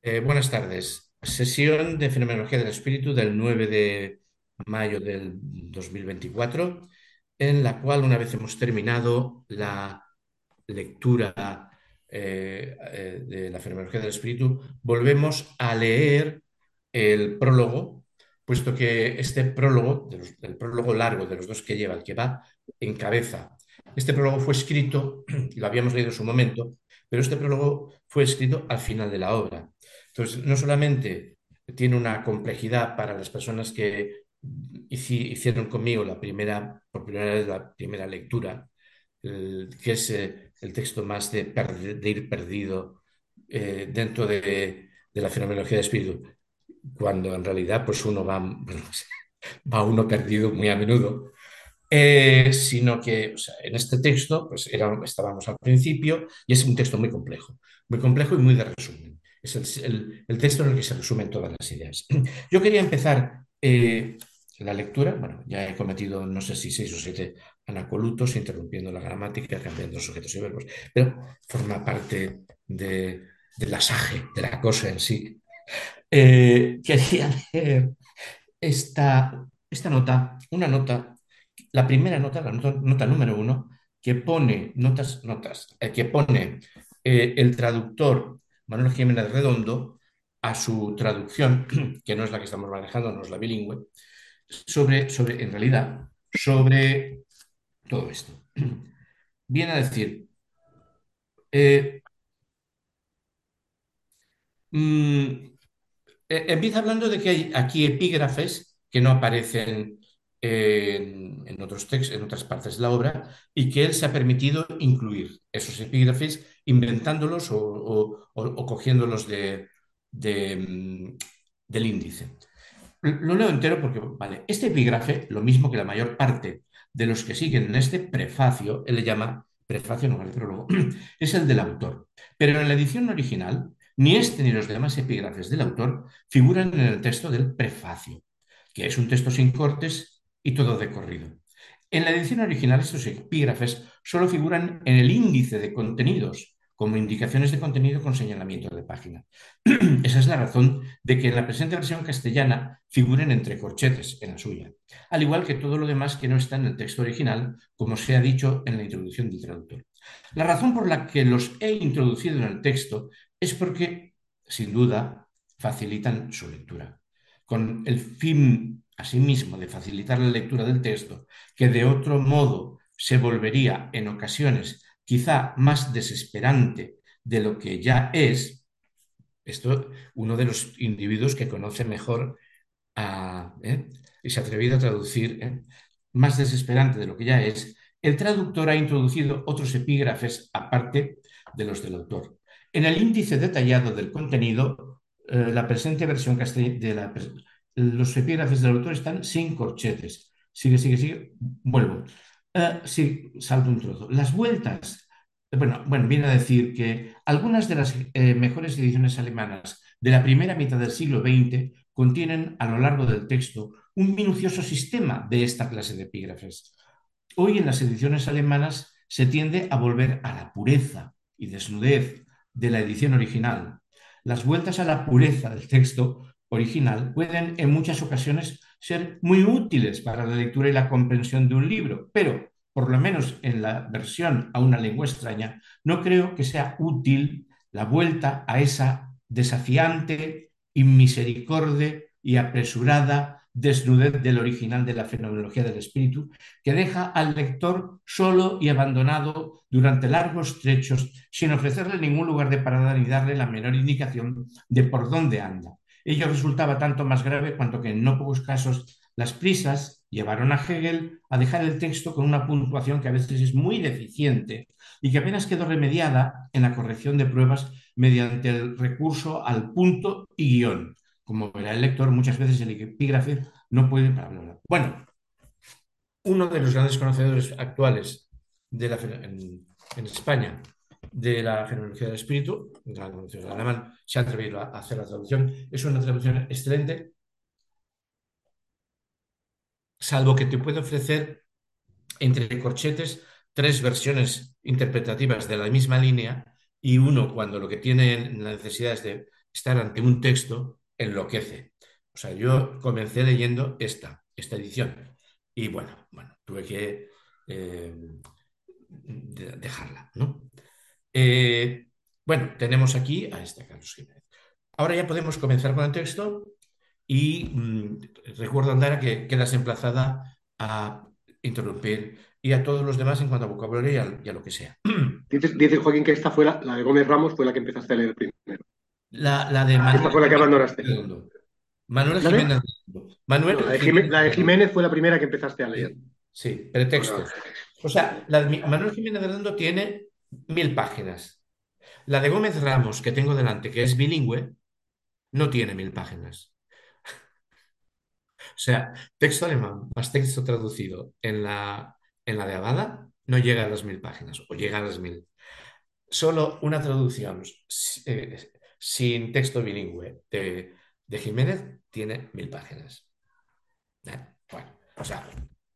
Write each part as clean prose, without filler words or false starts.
Buenas tardes. Sesión de Fenomenología del Espíritu del 9 de mayo del 2024, en la cual, una vez hemos terminado la lectura de la Fenomenología del Espíritu, volvemos a leer el prólogo, puesto que este prólogo, el prólogo largo de los dos que lleva, el que va en cabeza, este prólogo fue escrito, lo habíamos leído en su momento, pero este prólogo fue escrito al final de la obra. Entonces, no solamente tiene una complejidad para las personas que hicieron conmigo por primera vez la primera lectura, que es el texto más de ir perdido dentro de la fenomenología del espíritu, cuando en realidad pues uno va, bueno, va uno perdido muy a menudo, sino que o sea, en este texto pues estábamos al principio y es un texto muy complejo y muy de resumen. Es el texto en el que se resumen todas las ideas. Yo quería empezar la lectura, bueno, ya he cometido no sé si 6 o 7 anacolutos, interrumpiendo la gramática, cambiando sujetos y verbos, pero forma parte del asaje, de la cosa en sí. Quería leer esta nota, una nota, la primera nota, nota número uno, que pone, que pone el traductor Manuel Jiménez Redondo a su traducción, que no es la que estamos manejando, no es la bilingüe, en realidad, sobre todo esto. Viene a decir, eh, mm, empieza hablando de que hay aquí epígrafes que no aparecen en otros textos, en otras partes de la obra, y que él se ha permitido incluir esos epígrafes inventándolos o cogiéndolos del índice. Lo leo entero porque, vale, este epígrafe, lo mismo que la mayor parte de los que siguen en este prefacio, él le llama prefacio en lugar de prólogo, es el del autor. Pero en la edición original, ni este ni los demás epígrafes del autor figuran en el texto del prefacio, que es un texto sin cortes y todo de corrido. En la edición original, estos epígrafes solo figuran en el índice de contenidos, como indicaciones de contenido con señalamiento de página. Esa es la razón de que en la presente versión castellana figuren entre corchetes en la suya, al igual que todo lo demás que no está en el texto original, como se ha dicho en la introducción del traductor. La razón por la que los he introducido en el texto es porque, sin duda, facilitan su lectura, con el fin, asimismo, de facilitar la lectura del texto, que de otro modo se volvería en ocasiones quizá más desesperante de lo que ya es. Esto, uno de los individuos que conoce mejor y se ha atrevido a traducir, más desesperante de lo que ya es, el traductor ha introducido otros epígrafes aparte de los del autor. En el índice detallado del contenido, la presente versión castellana, los epígrafes del autor están sin corchetes. Sigue, sigue, sigue. Vuelvo. Sí, salto un trozo. Las vueltas. Bueno, viene a decir que algunas de las mejores ediciones alemanas de la primera mitad del siglo XX contienen a lo largo del texto un minucioso sistema de esta clase de epígrafes. Hoy en las ediciones alemanas se tiende a volver a la pureza y desnudez de la edición original. Las vueltas a la pureza del texto original pueden en muchas ocasiones ser muy útiles para la lectura y la comprensión de un libro, pero por lo menos en la versión a una lengua extraña, no creo que sea útil la vuelta a esa desafiante, inmisericorde y apresurada desnudez del original de la fenomenología del espíritu, que deja al lector solo y abandonado durante largos trechos, sin ofrecerle ningún lugar de parada ni darle la menor indicación de por dónde anda. Ello resultaba tanto más grave cuanto que en no pocos casos las prisas llevaron a Hegel a dejar el texto con una puntuación que a veces es muy deficiente y que apenas quedó remediada en la corrección de pruebas mediante el recurso al punto y guión. Como verá el lector, muchas veces el epígrafe no puede... Bueno, uno de los grandes conocedores actuales en España de la fenomenología del espíritu, el alemán, se ha atrevido a hacer la traducción. Es una traducción excelente, salvo que te puede ofrecer entre corchetes 3 versiones interpretativas de la misma línea y uno cuando lo que tiene la necesidad es estar ante un texto enloquece. O sea, yo comencé leyendo esta edición y bueno, tuve que eh, dejarla, ¿no? Eh, bueno, tenemos aquí a este Carlos Jiménez. Ahora ya podemos comenzar con el texto y recuerdo, Andara, que quedas emplazada a interrumpir y a todos los demás en cuanto a vocabulario y a lo que sea. Dice Joaquín que esta fue la de Gómez Ramos, fue la que empezaste a leer primero. La de Esta Manuel fue la que Jiménez abandonaste. Redondo. Manuel ¿La de? Jiménez Redondo. No, Manuel Jiménez La de Redondo. Jiménez fue la primera que empezaste a leer. Sí, sí, Ahora, pretextos. O sea, Manuel Jiménez Redondo tiene 1000 páginas. La de Gómez Ramos, que tengo delante, que es bilingüe, no tiene 1000 páginas. O sea, texto alemán más texto traducido en la de Abada no llega a las 1000 páginas, o llega a las 1000. Solo una traducción sin texto bilingüe de Jiménez tiene 1000 páginas. Bueno, o sea,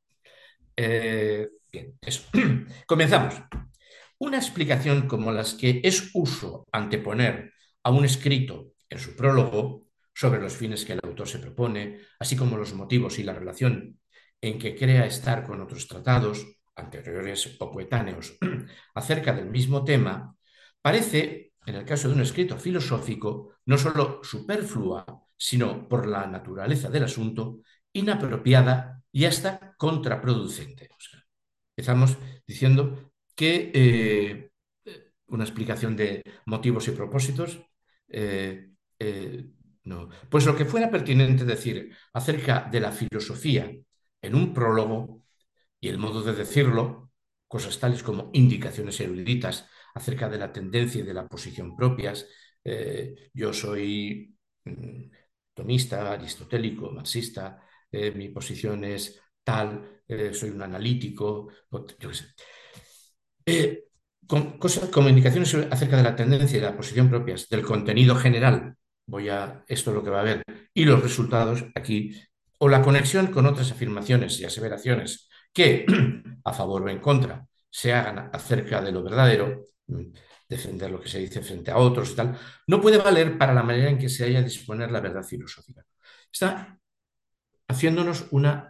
bien, eso. Comenzamos. Una explicación como las que es uso anteponer a un escrito en su prólogo sobre los fines que el autor se propone, así como los motivos y la relación en que crea estar con otros tratados, anteriores o coetáneos, acerca del mismo tema, parece, en el caso de un escrito filosófico, no solo superflua, sino por la naturaleza del asunto, inapropiada y hasta contraproducente. O sea, empezamos diciendo que una explicación de motivos y propósitos, eh, no. Pues lo que fuera pertinente decir acerca de la filosofía en un prólogo y el modo de decirlo, cosas tales como indicaciones eruditas acerca de la tendencia y de la posición propias. Yo soy tomista, aristotélico, marxista, mi posición es tal, soy un analítico, yo qué sé. Eh, cosas como indicaciones acerca de la tendencia y de la posición propias, del contenido general, esto es lo que va a ver, y los resultados aquí, o la conexión con otras afirmaciones y aseveraciones que, a favor o en contra, se hagan acerca de lo verdadero, defender lo que se dice frente a otros y tal, no puede valer para la manera en que se haya de disponer la verdad filosófica. Está haciéndonos una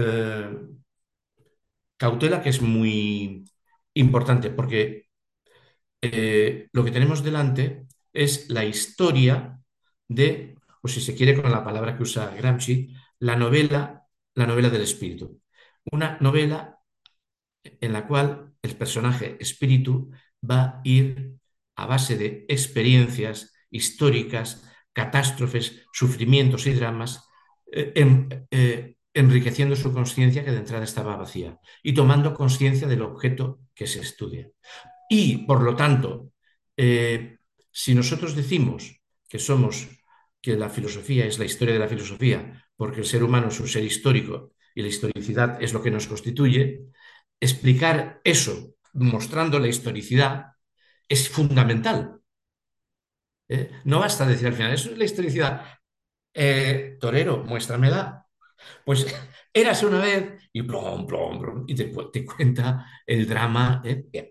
cautela que es muy importante, porque lo que tenemos delante es la historia de, o si se quiere con la palabra que usa Gramsci, la novela del espíritu. Una novela en la cual el personaje espíritu va a ir a base de experiencias históricas, catástrofes, sufrimientos y dramas, enriqueciendo su conciencia que de entrada estaba vacía y tomando conciencia del objeto que se estudia. Y, por lo tanto, si nosotros decimos que que la filosofía es la historia de la filosofía, porque el ser humano es un ser histórico y la historicidad es lo que nos constituye, explicar eso mostrando la historicidad es fundamental. No basta decir al final, eso es la historicidad. Torero, muéstramela. Pues érase una vez y plom, plom, plom, y te cuenta el drama. Bien.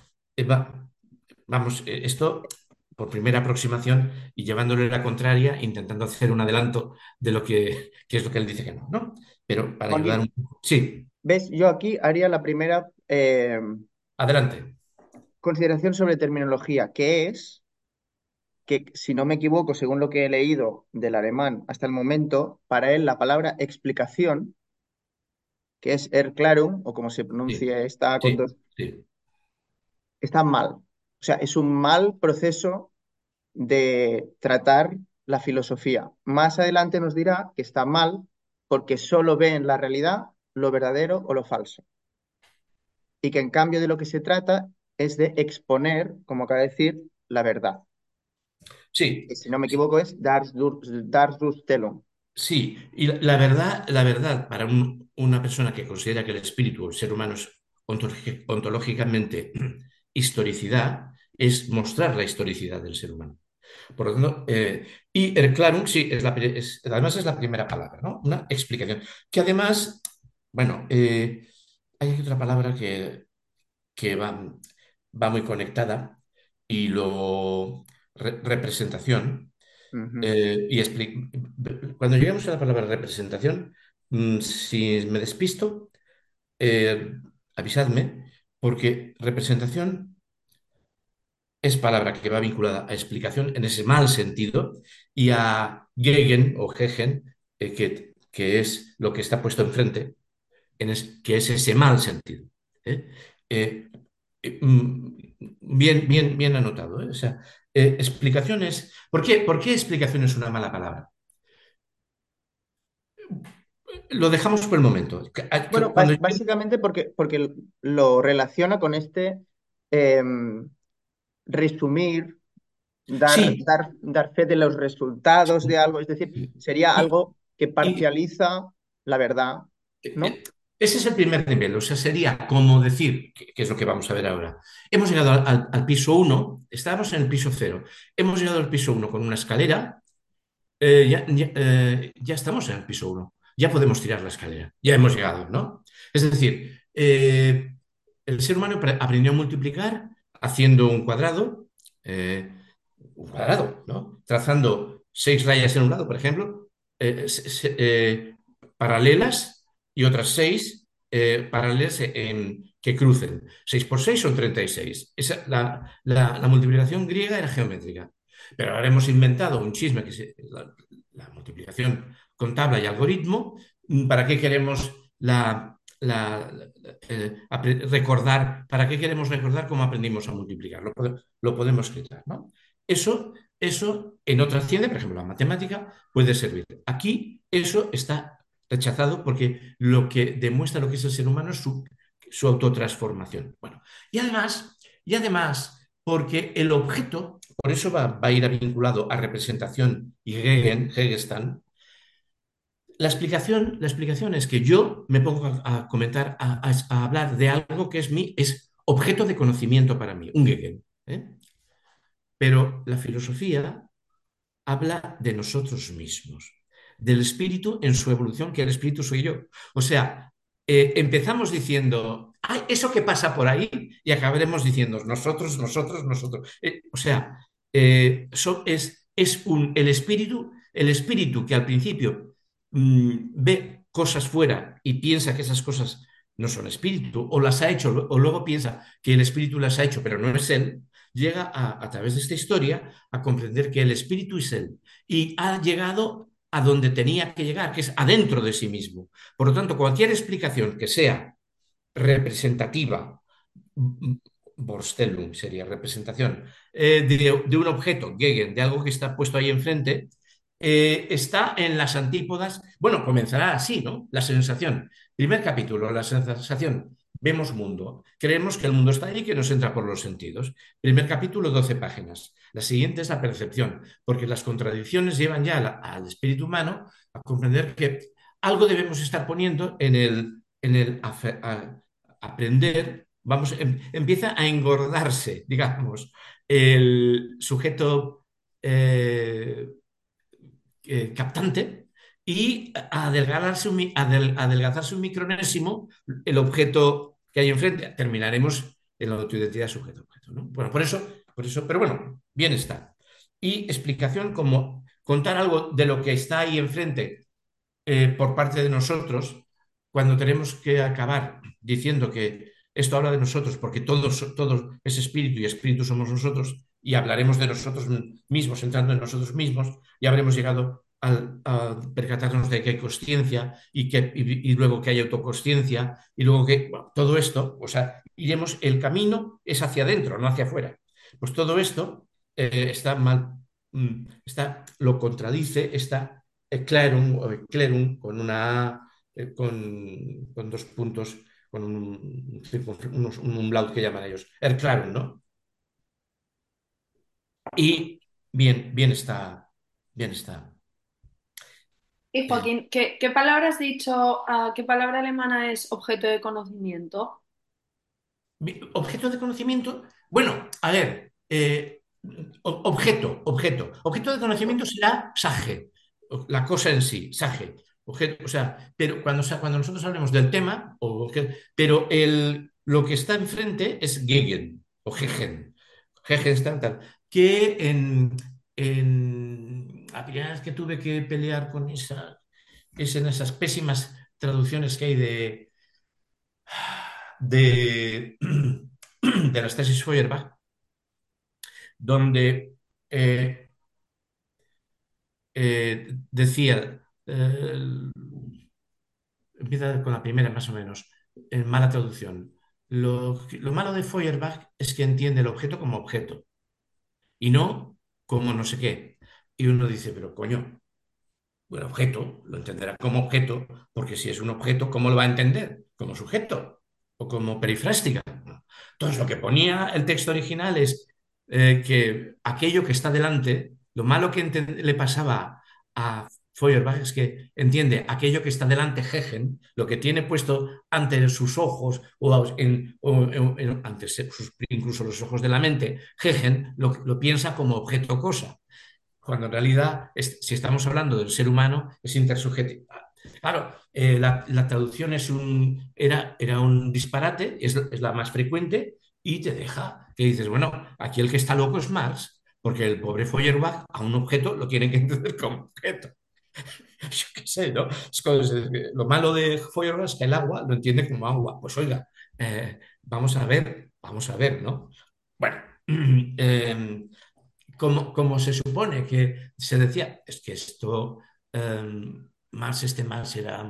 Vamos, esto por primera aproximación y llevándole la contraria, intentando hacer un adelanto de que es lo que él dice que no, ¿no? Pero para ayudar un Joaquín, poco. Sí, ¿ves? Yo aquí haría la primera adelante. consideración sobre terminología, que es que, si no me equivoco, según lo que he leído del alemán hasta el momento, para él la palabra explicación, que es Erklärung, o como se Sí, pronuncia, está con sí, dos, sí. está mal. O sea, es un mal proceso de tratar la filosofía. Más adelante nos dirá que está mal porque solo ve en la realidad lo verdadero o lo falso. Y que en cambio de lo que se trata es de exponer, como acaba de decir, la verdad. Que Sí, si no me equivoco es Darstellung. sí, y la verdad para una persona que considera que el espíritu o el ser humano es ontológicamente historicidad, es mostrar la historicidad del ser humano. Por lo tanto, y el clarum, sí, además es la primera palabra, ¿no? Una explicación. Que además, bueno, hay aquí otra palabra que va muy conectada y representación. Ujú. Cuando lleguemos a la palabra representación, si me despisto, eh, avisadme, porque representación es palabra que va vinculada a explicación en ese mal sentido y a Gegen o Gegen, que es lo que está puesto enfrente, que es ese mal sentido. ¿Eh? Eh, bien anotado. ¿Eh? O sea, explicaciones. ¿Por qué explicación es una mala palabra? Lo dejamos por el momento. Bueno, Cuando básicamente porque lo relaciona con este em, resumir, sí, dar fe de los resultados de algo, es decir, sería y, algo que y- parcializa la verdad, ¿no? ese es el primer nivel. O sea, sería como decir, que es lo que vamos a ver ahora. Hemos llegado al piso uno, estábamos en el piso cero. Hemos llegado al piso uno con una escalera. Ya estamos en el piso uno, ya podemos tirar la escalera, ya hemos llegado, ¿no? Es decir, el ser humano aprendió a multiplicar haciendo un cuadrado, ¿no? Trazando 6 rayas en un lado, por ejemplo, paralelas y otras 6 paralelas que crucen. 6 por 6 son 36. La multiplicación griega era geométrica. Pero ahora hemos inventado un chisme que es la multiplicación con tabla y algoritmo. ¿Para qué queremos recordar? ¿Para qué queremos recordar cómo aprendimos a multiplicar? Lo podemos quitar, ¿no? Eso en otra ciencia, por ejemplo, la matemática, puede servir. Aquí eso está rechazado porque lo que demuestra lo que es el ser humano es su autotransformación. Bueno, y además, porque el objeto, por eso va a ir vinculado a representación y Hegel, la explicación es que yo me pongo a comentar, a hablar de algo que es objeto de conocimiento para mí, un Hegel. ¿Eh? Pero la filosofía habla de nosotros mismos, del espíritu en su evolución, que el espíritu soy yo. O sea, empezamos diciendo, ay, eso que pasa por ahí, y acabaremos diciendo nosotros, nosotros, nosotros. O sea, el espíritu que al principio ve cosas fuera y piensa que esas cosas no son espíritu, o las ha hecho, o luego piensa que el espíritu las ha hecho, pero no es él, llega a través de esta historia a comprender que el espíritu es él y ha llegado a donde tenía que llegar, que es adentro de sí mismo. Por lo tanto, cualquier explicación que sea representativa, Vorstellung sería representación, de un objeto, Gegen, de algo que está puesto ahí enfrente, está en las antípodas. Bueno, comenzará así, ¿no? La sensación. Primer capítulo, la sensación. Vemos mundo. Creemos que el mundo está ahí y que nos entra por los sentidos. Primer capítulo, 12 páginas. La siguiente es la percepción, porque las contradicciones llevan ya al espíritu humano a comprender que algo debemos estar poniendo en el aprender. Vamos, empieza a engordarse, digamos, el sujeto eh, captante y a adelgazarse un micronésimo el objeto que hay enfrente. Terminaremos en la autoidentidad sujeto-objeto, ¿no? Bueno, por eso, pero bueno, bien está. Y explicación como contar algo de lo que está ahí enfrente por parte de nosotros, cuando tenemos que acabar diciendo que esto habla de nosotros, porque todos es espíritu y espíritu somos nosotros, y hablaremos de nosotros mismos, entrando en nosotros mismos, y habremos llegado a percatarnos de que hay consciencia y luego que hay autoconsciencia, y luego que bueno, todo esto, o sea, el camino es hacia adentro, no hacia afuera. Pues todo esto está mal, lo contradice, está Clarum, o Clerum, con una A, con 2 puntos, con un umlaut que llaman ellos, Clarum, ¿no? Y bien está, bien está. Y Eh, Joaquín, ¿qué palabra has dicho? ¿Qué palabra alemana es objeto de conocimiento? Objeto de conocimiento, bueno, a ver, objeto de conocimiento será Sage, la cosa en sí, Sage. O sea, pero cuando nosotros hablemos del tema, pero lo que está enfrente es Gegen o Gegen. Gegen está tal, que la primera vez que tuve que pelear con es en esas pésimas traducciones que hay de, de las tesis Feuerbach, donde eh, decía, empieza con la primera más o menos, en mala traducción. Lo malo de Feuerbach es que entiende el objeto como objeto y no como no sé qué. Y uno dice, pero coño, un objeto lo entenderá como objeto, porque si es un objeto, ¿cómo lo va a entender? ¿Como sujeto o como perifrástica? No. Entonces, lo que ponía el texto original es que aquello que está delante, lo malo que le pasaba a Feuerbach es que entiende aquello que está delante, Hegen, lo que tiene puesto ante sus ojos ante incluso los ojos de la mente, Hegen lo piensa como objeto cosa cuando en realidad, si estamos hablando del ser humano, es intersubjetivo. Claro, la traducción era un disparate, es la más frecuente, y te deja que dices, bueno, aquí el que está loco es Marx, porque el pobre Feuerbach a un objeto lo tiene que entender como objeto. Yo qué sé, ¿no? Lo malo de Feuerbach es que el agua lo entiende como agua. Pues oiga, vamos a ver, ¿no? Bueno, eh, como se supone que se decía, es que esto, Marx era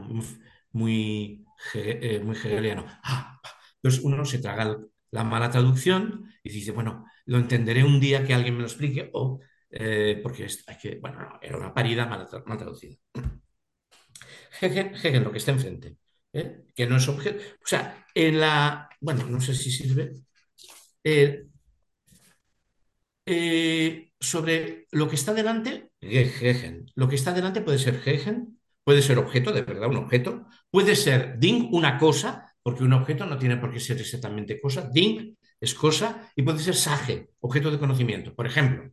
muy hegeliano. Entonces uno se traga la mala traducción y dice, bueno, lo entenderé un día que alguien me lo explique, o porque bueno, no, era una parida mal traducida. Hegel, lo que está enfrente, que no es objeto. O sea, bueno, no sé si sirve. eh, sobre lo que está delante, Gegen. Lo que está delante puede ser Gegen, puede ser objeto, de verdad, un objeto, puede ser Ding, una cosa, porque un objeto no tiene por qué ser exactamente cosa. Ding es cosa y puede ser Sage, objeto de conocimiento. Por ejemplo,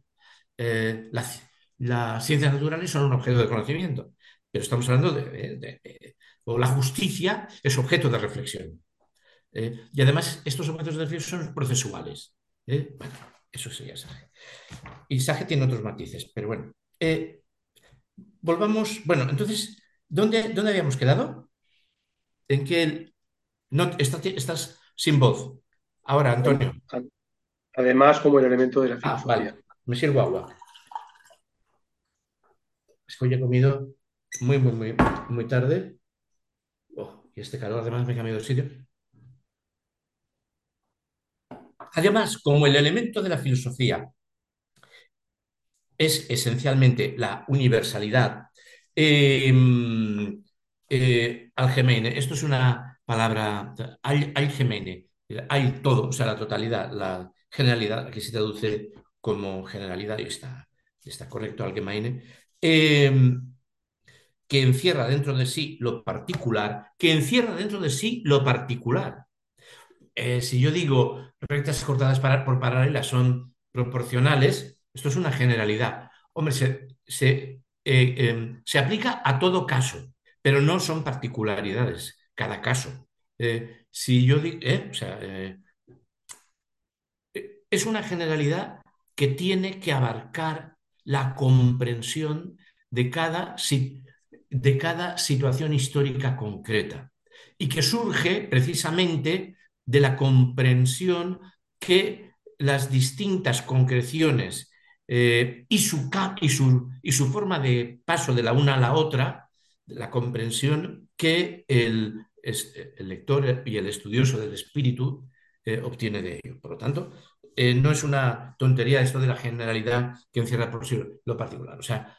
las ciencias naturales son un objeto de conocimiento, pero estamos hablando o la justicia es objeto de reflexión. Y además, estos objetos de reflexión son procesuales. Bueno, eso sería Sage. Y Sage tiene otros matices, pero bueno. Volvamos. Bueno, entonces, ¿dónde habíamos quedado? En que no, estás sin voz. Ahora, Antonio. Además, como el elemento de la Vale. filosofía. Me sirvo agua. Es que hoy he comido muy tarde. Oh, y este calor además me ha cambiado de sitio. Además, como el elemento de la filosofía es esencialmente la universalidad, eh, Algemeine, esto es una palabra, Algemeine, hay todo, o sea, la totalidad, la generalidad, que se traduce como generalidad, y está correcto, Algemeine, que encierra dentro de sí lo particular, que encierra dentro de sí lo particular. Si yo digo rectas cortadas por paralelas son proporcionales, esto es una generalidad. Hombre, se aplica a todo caso, pero no son particularidades, cada caso. Si yo digo, o sea, es una generalidad que tiene que abarcar la comprensión de cada situación histórica concreta y que surge precisamente de la comprensión que las distintas concreciones y su forma de paso de la una a la otra, la comprensión que el lector y el estudioso del espíritu obtiene de ello. Por lo tanto, no es una tontería esto de la generalidad que encierra por sí lo particular. O sea,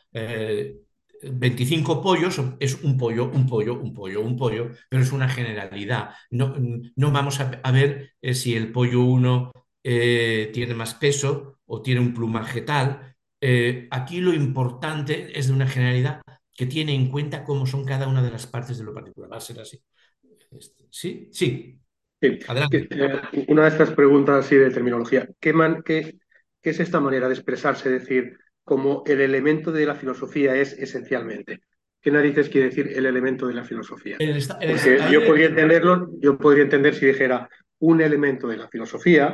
25 pollos es un pollo, un pollo, un pollo, un pollo, pero es una generalidad. No vamos a ver si el pollo 1 tiene más peso o tiene un plumaje tal. Aquí lo importante es de una generalidad que tiene en cuenta cómo son cada una de las partes de lo particular. Va a ser así. ¿Sí? Sí. Sí. Adelante. Una de estas preguntas así de terminología. ¿Qué es esta manera de expresarse, decir, como el elemento de la filosofía es esencialmente? ¿Qué narices quiere decir el elemento de la filosofía? Porque yo podría entender si dijera un elemento de la filosofía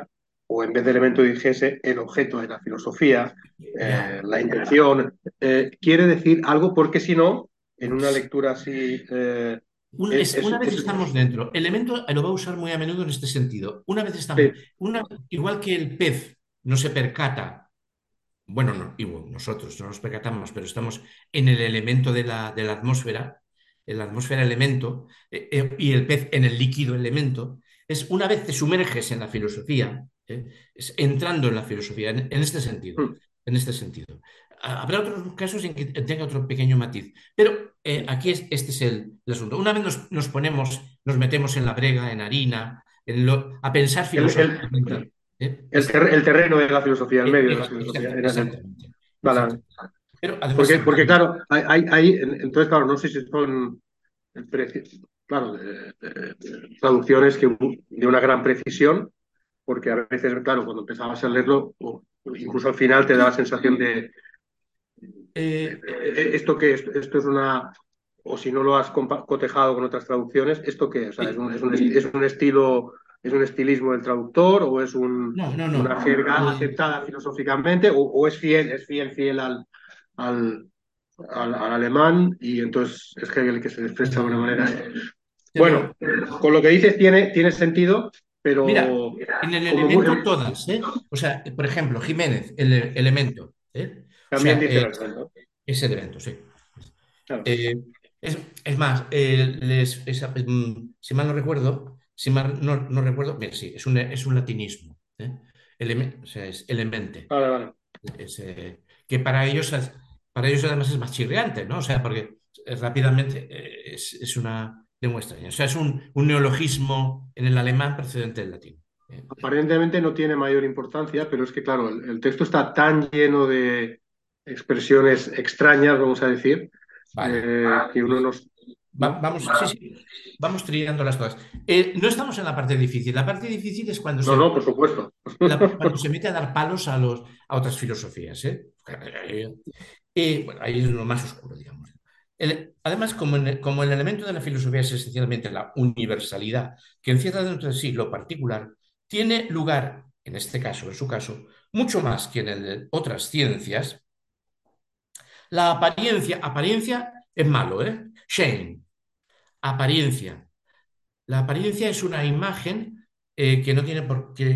o en vez de elemento dijese el objeto de la filosofía, Ya. la intención, quiere decir algo porque si no, en una lectura así, Una vez estamos dentro, elemento lo va a usar muy a menudo en este sentido. Una vez estamos, sí, igual que el pez no se percata, bueno, y bueno, nosotros no nos percatamos, pero estamos en el elemento de la atmósfera, en la atmósfera elemento, y el pez en el líquido elemento, es una vez te sumerges en la filosofía, es entrando en la filosofía, en este sentido, mm, en este sentido. Habrá otros casos en que tenga otro pequeño matiz, pero aquí este es el asunto. Una vez nos ponemos, nos metemos en la brega, en harina, a pensar el, el, filosóficamente. el terreno de la filosofía, el medio de la filosofía, en esencia. Exactamente, Vale. exactamente. Pero además, Porque claro, entonces, claro, no sé si son claro, traducciones de una gran precisión, porque a veces, claro, cuando empezabas a leerlo, o incluso al final te da la sensación de eh, esto que esto es una, o si no lo has cotejado con otras traducciones, ¿esto qué? O sea, sí, es un estilo, es un estilismo del traductor, o es no, no, una no. jerga aceptada filosóficamente, o fiel al, al alemán, y entonces es Hegel que se expresa de No, alguna manera. te Bueno, lo- con lo que dices tiene sentido, Mira, pero en el como muy, elemento todas, ¿eh? O sea, por ejemplo, Jiménez, el elemento, ¿eh? O también sea, dice la ¿no? ese elemento, sí. Claro. Eh, es más, si mal no recuerdo, si mal no recuerdo, mira, sí, es un latinismo, ¿eh? O sea, es elemente. Vale, vale. Es, que para ellos además es más chirriante, ¿no? O sea, porque rápidamente es una lengua extraña. O sea, es un neologismo en el alemán procedente del latín. Aparentemente no tiene mayor importancia, pero es que, claro, el texto está tan lleno de expresiones extrañas, vamos a decir, Vale. que uno Pues nos... ¿No? vamos, sí, sí, vamos trillando las cosas. No estamos en la parte difícil. La parte difícil es cuando No, no, por supuesto. cuando se mete a dar palos a otras filosofías, ¿eh? Y bueno, ahí es lo más oscuro, digamos. Además, como el elemento de la filosofía es esencialmente la universalidad, que encierra dentro de sí lo particular, tiene lugar, en este caso, en su caso, mucho más que en el de otras ciencias. La apariencia es malo, ¿eh? Shame, apariencia. La apariencia es una imagen que no tiene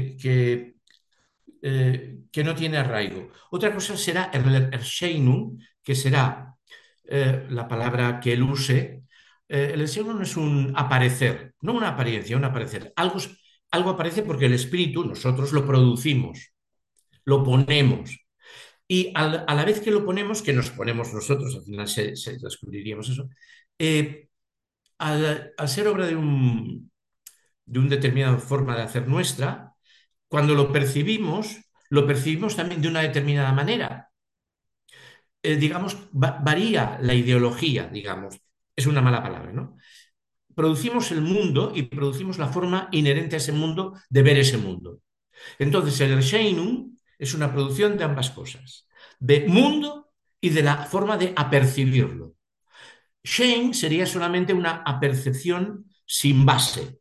que no tiene arraigo. Otra cosa será el Erscheinung, que será la palabra que él use. El Erscheinung es un aparecer, no una apariencia, un aparecer. Algo aparece porque el espíritu, nosotros lo producimos, lo ponemos. Y a la vez que lo ponemos, que nos ponemos nosotros, al final se descubriríamos eso, eh, al ser obra de una determinada forma de hacer nuestra, cuando lo percibimos también de una determinada manera. Digamos, varía la ideología, digamos. Es una mala palabra, ¿no? Producimos el mundo y producimos la forma inherente a ese mundo de ver ese mundo. Entonces, el Erscheinung es una producción de ambas cosas, de mundo y de la forma de apercibirlo. Shane sería solamente una apercepción sin base.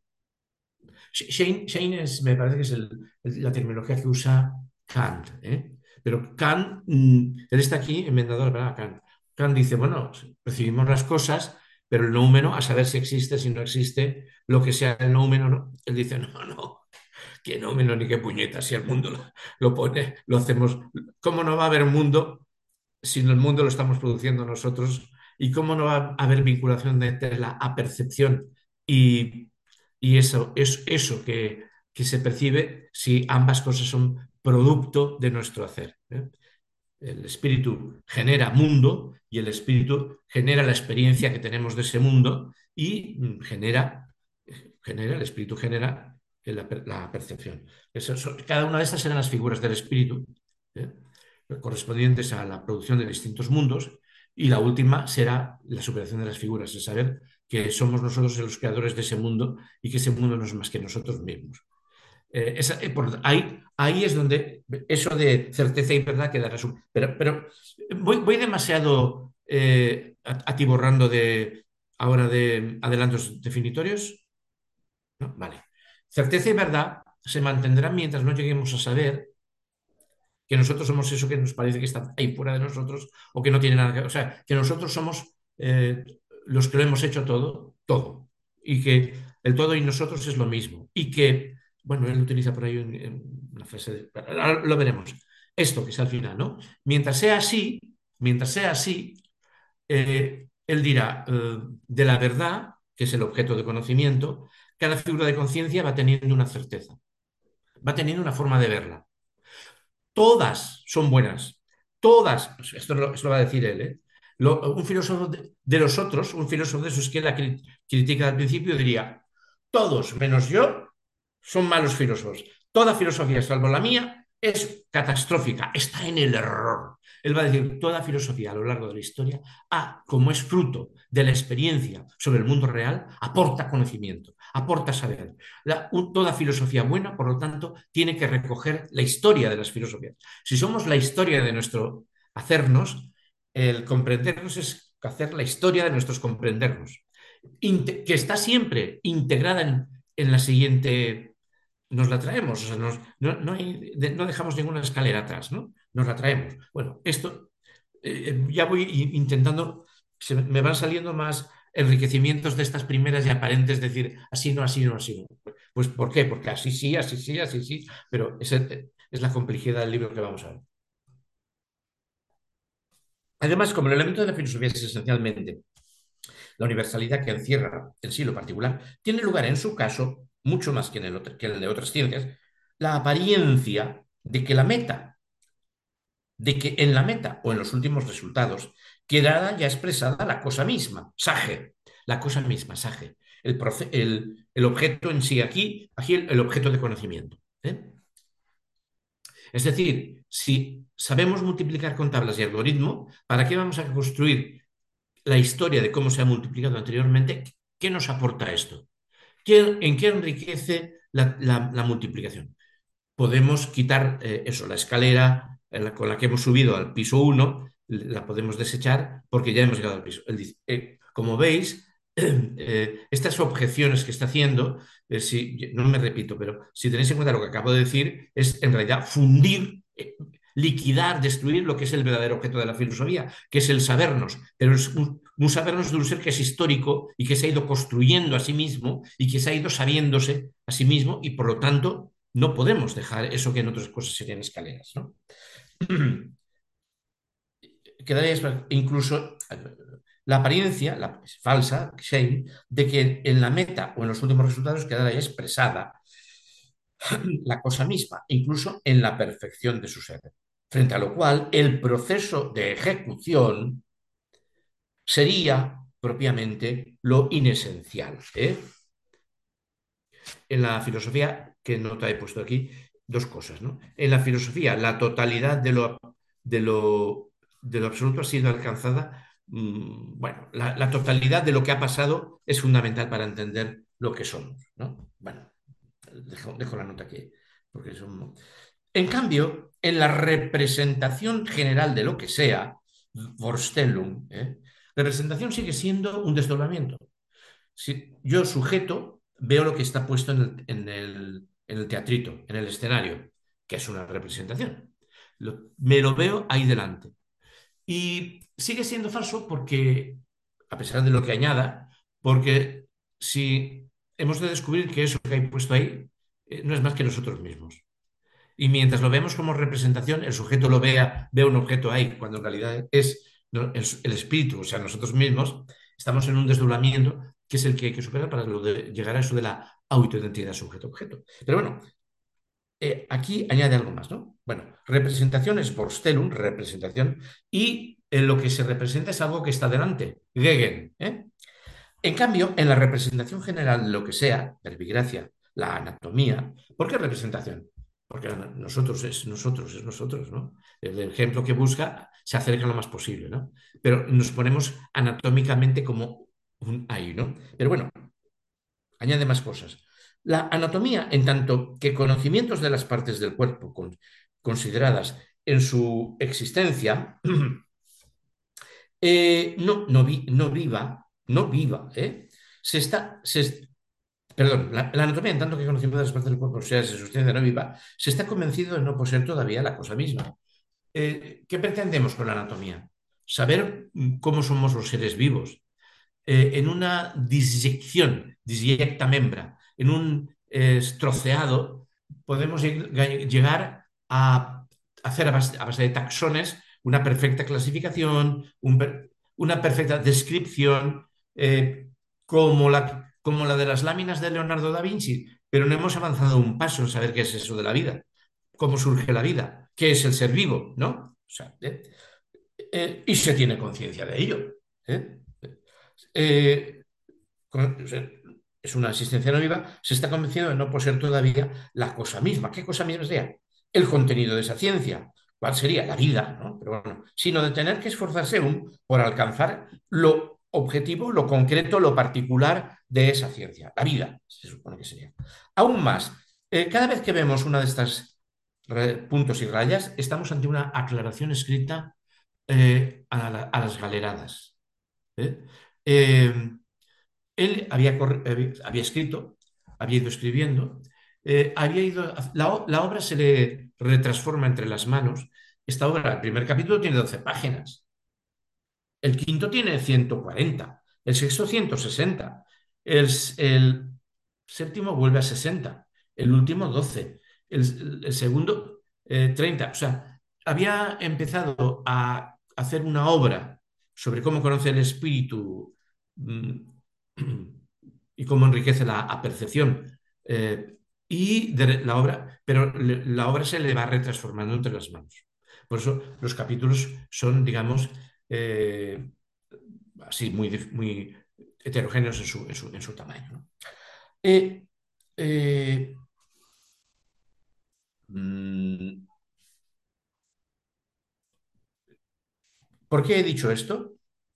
Shane me parece que es la terminología que usa Kant, ¿eh? Pero Kant, él está aquí enmendador, ¿verdad? Kant dice, bueno, percibimos las cosas, pero el noumeno, a saber si existe, si no existe, lo que sea el noumeno, no. Él dice, no, no, que noumeno ni qué puñeta, si el mundo lo pone, lo hacemos. ¿Cómo no va a haber mundo si el mundo lo estamos produciendo nosotros? ¿Y cómo no va a haber vinculación entre la apercepción y, y eso que se percibe si ambas cosas son producto de nuestro hacer? ¿Eh? El espíritu genera mundo y el espíritu genera la experiencia que tenemos de ese mundo y el espíritu genera la percepción. Cada una de estas serán las figuras del espíritu, ¿eh? Correspondientes a la producción de distintos mundos, y la última será la superación de las figuras, el saber que somos nosotros los creadores de ese mundo y que ese mundo no es más que nosotros mismos. Ahí es donde eso de certeza y verdad quedará. Pero voy demasiado atiborrando ahora de adelantos definitorios, ¿no? Vale. Certeza y verdad se mantendrá mientras no lleguemos a saber que nosotros somos eso que nos parece que está ahí fuera de nosotros o que no tiene nada que ver. O sea, que nosotros somos los que lo hemos hecho todo, todo. Y que el todo y nosotros es lo mismo. Y que, bueno, él utiliza por ahí una frase, ahora lo veremos. Esto que es al final, ¿no? Mientras sea así, él dirá de la verdad, que es el objeto de conocimiento, cada figura de conciencia va teniendo una certeza, va teniendo una forma de verla. Todas son buenas, todas, esto lo va a decir él, ¿eh? Un filósofo de los otros, un filósofo de esos que la critica al principio, diría, todos menos yo son malos filósofos. Toda filosofía, salvo la mía, es catastrófica, está en el error. Él va a decir, toda filosofía a lo largo de la historia, como es fruto de la experiencia sobre el mundo real, aporta conocimiento, aporta saber. Toda filosofía buena, por lo tanto, tiene que recoger la historia de las filosofías. Si somos la historia de nuestro hacernos, el comprendernos es hacer la historia de nuestros comprendernos, que está siempre integrada en la siguiente, nos la traemos, o sea, no dejamos ninguna escalera atrás, ¿no? Nos la traemos. Bueno, esto ya voy intentando, me van saliendo más enriquecimientos de estas primeras y aparentes, decir, así no, así no, así no. Pues ¿por qué? Porque así sí, así sí, así sí, pero es la complejidad del libro que vamos a ver. Además, como el elemento de la filosofía es esencialmente la universalidad que encierra en sí lo particular, tiene lugar en su caso, mucho más que en el de otras ciencias, la apariencia de que en la meta o en los últimos resultados quedará ya expresada la cosa misma, sage, la cosa misma, sage, el objeto en sí aquí el objeto de conocimiento. ¿Eh? Es decir, si sabemos multiplicar con tablas y algoritmo, ¿para qué vamos a construir la historia de cómo se ha multiplicado anteriormente? ¿Qué nos aporta esto? ¿En qué enriquece la multiplicación? Podemos quitar eso, la escalera con la que hemos subido al piso 1, la podemos desechar porque ya hemos llegado al piso. Como veis, estas objeciones que está haciendo, no me repito, pero si tenéis en cuenta lo que acabo de decir, es en realidad fundir, liquidar, destruir lo que es el verdadero objeto de la filosofía, que es el sabernos, pero es un sabernos de un ser que es histórico y que se ha ido construyendo a sí mismo y que se ha ido sabiéndose a sí mismo y por lo tanto no podemos dejar eso que en otras cosas serían escaleras, ¿no? Quedaría incluso la apariencia, la falsa, shame, de que en la meta o en los últimos resultados quedará expresada la cosa misma, incluso en la perfección de su ser. Frente a lo cual, el proceso de ejecución sería propiamente lo inesencial. En la filosofía, que nota he puesto aquí, dos cosas, ¿no? En la filosofía, la totalidad de lo, de lo absoluto ha sido alcanzada. Bueno, la totalidad de lo que ha pasado es fundamental para entender lo que somos, ¿no? Bueno, dejo la nota aquí, porque son... En cambio, en la representación general de lo que sea, Vorstellung, representación sigue siendo un desdoblamiento. Si yo, sujeto, veo lo que está puesto en el teatrito, en el escenario, que es una representación. Me lo veo ahí delante. Y sigue siendo falso porque, a pesar de lo que añada, porque si hemos de descubrir que eso que hay puesto ahí no es más que nosotros mismos. Y mientras lo vemos como representación, el sujeto ve un objeto ahí, cuando en realidad es el espíritu, o sea, nosotros mismos, estamos en un desdoblamiento que es el que hay que superar para llegar a eso de la autoidentidad sujeto-objeto. Pero bueno, aquí añade algo más, ¿no? Bueno, representación es Vorstellung, representación, y lo que se representa es algo que está delante, Gegen. En cambio, en la representación general de lo que sea, verbigracia, la anatomía, ¿por qué representación? Porque nosotros, ¿no? El ejemplo que busca se acerca lo más posible, ¿no? Pero nos ponemos anatómicamente como un ahí, ¿no? Pero bueno, añade más cosas. La anatomía, en tanto que conocimientos de las partes del cuerpo consideradas en su existencia, no viva, se está, perdón, la anatomía, en tanto que conocimiento de las partes del cuerpo, o sea, de sustancia no viva, se está convencido de no poseer todavía la cosa misma. ¿Qué pretendemos con la anatomía? Saber cómo somos los seres vivos. En una disección, disecta membra, en un troceado, podemos llegar a hacer a base de taxones una perfecta clasificación, una perfecta descripción, como la de las láminas de Leonardo da Vinci, pero no hemos avanzado un paso en saber qué es eso de la vida, cómo surge la vida, qué es el ser vivo, ¿no? O sea, y se tiene conciencia de ello. ¿eh? Eh, o sea, es una existencia no viva, se está convencido de no poseer todavía la cosa misma. ¿Qué cosa misma sería? El contenido de esa ciencia. ¿Cuál sería? La vida, ¿no? Pero bueno, sino de tener que esforzarse aún por alcanzar lo objetivo, lo concreto, lo particular de esa ciencia, la vida, se supone que sería. Aún más, cada vez que vemos una de estas puntos y rayas, estamos ante una aclaración escrita a las galeradas. ¿eh? Eh, Él había escrito, había ido escribiendo, la obra se le retransforma entre las manos. Esta obra, el primer capítulo tiene 12 páginas, el quinto tiene 140, el sexto 160, el séptimo vuelve a 60, el último 12, el segundo 30. O sea, había empezado a hacer una obra sobre cómo conoce el espíritu, mm, y cómo enriquece la percepción. Y de la obra, pero la obra se le va retransformando entre las manos. Por eso los capítulos son, digamos, eh, así muy heterogéneos en su tamaño. ¿no? Eh, eh, mm, ¿Por qué he dicho esto?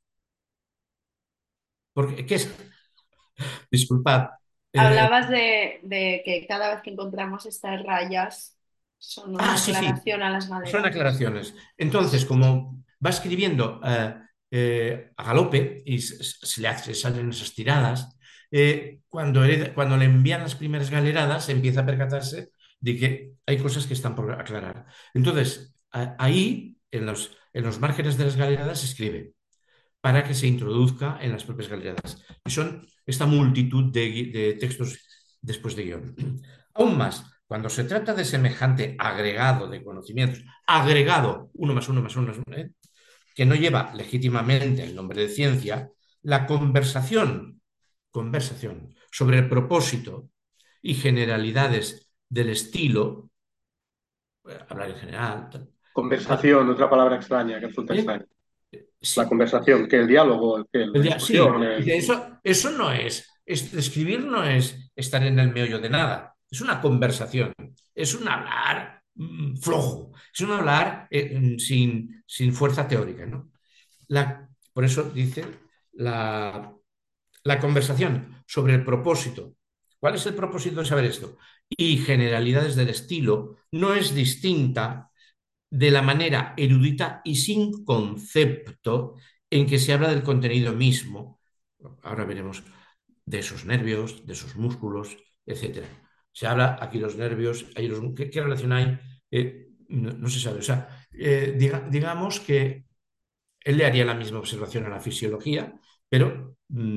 Porque, ¿qué es? Disculpad. Eh, Hablabas de que cada vez que encontramos estas rayas son una sí, sí, aclaración a las son maderas. aclaraciones. Entonces, como va escribiendo a galope y se salen esas tiradas, cuando le envían las primeras galeradas, empieza a percatarse de que hay cosas que están por aclarar. Entonces, ahí, en los márgenes de las galeradas, se escribe para que se introduzca en las propias galeradas. Y son esta multitud de textos después de guión. Aún más, cuando se trata de semejante agregado de conocimientos, agregado, uno más uno más uno más uno, que no lleva legítimamente el nombre de ciencia, la conversación sobre el propósito y generalidades del estilo, hablar en general, Conversación, otra palabra extraña que resulta ¿eh? extraña. La Sí, conversación, que el diálogo, que la Sí, discusión. dice, eso no escribir no es estar en el meollo de nada, es una conversación, es un hablar flojo, es un hablar sin fuerza teórica, ¿no? Por eso dice la, la conversación sobre el propósito. ¿Cuál es el propósito de saber esto? Y generalidades del estilo no es distinta de la manera erudita y sin concepto en que se habla del contenido mismo. Ahora veremos de esos nervios, de esos músculos, etcétera. Se habla aquí los nervios, ¿qué relación hay? No se sabe. O sea, digamos que él le haría la misma observación a la fisiología, pero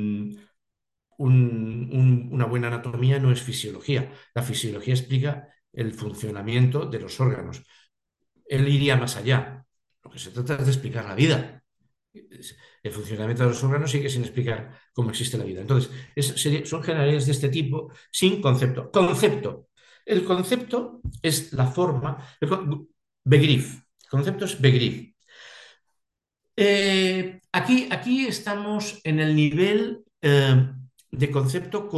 una buena anatomía no es fisiología. La fisiología explica el funcionamiento de los órganos. Él iría más allá. Lo que se trata es de explicar la vida. El funcionamiento de los órganos sigue sin explicar cómo existe la vida. Entonces, son generalidades de este tipo sin concepto. Concepto. El concepto es la forma. Begriff. El concepto es Begriff. Aquí estamos en el nivel de concepto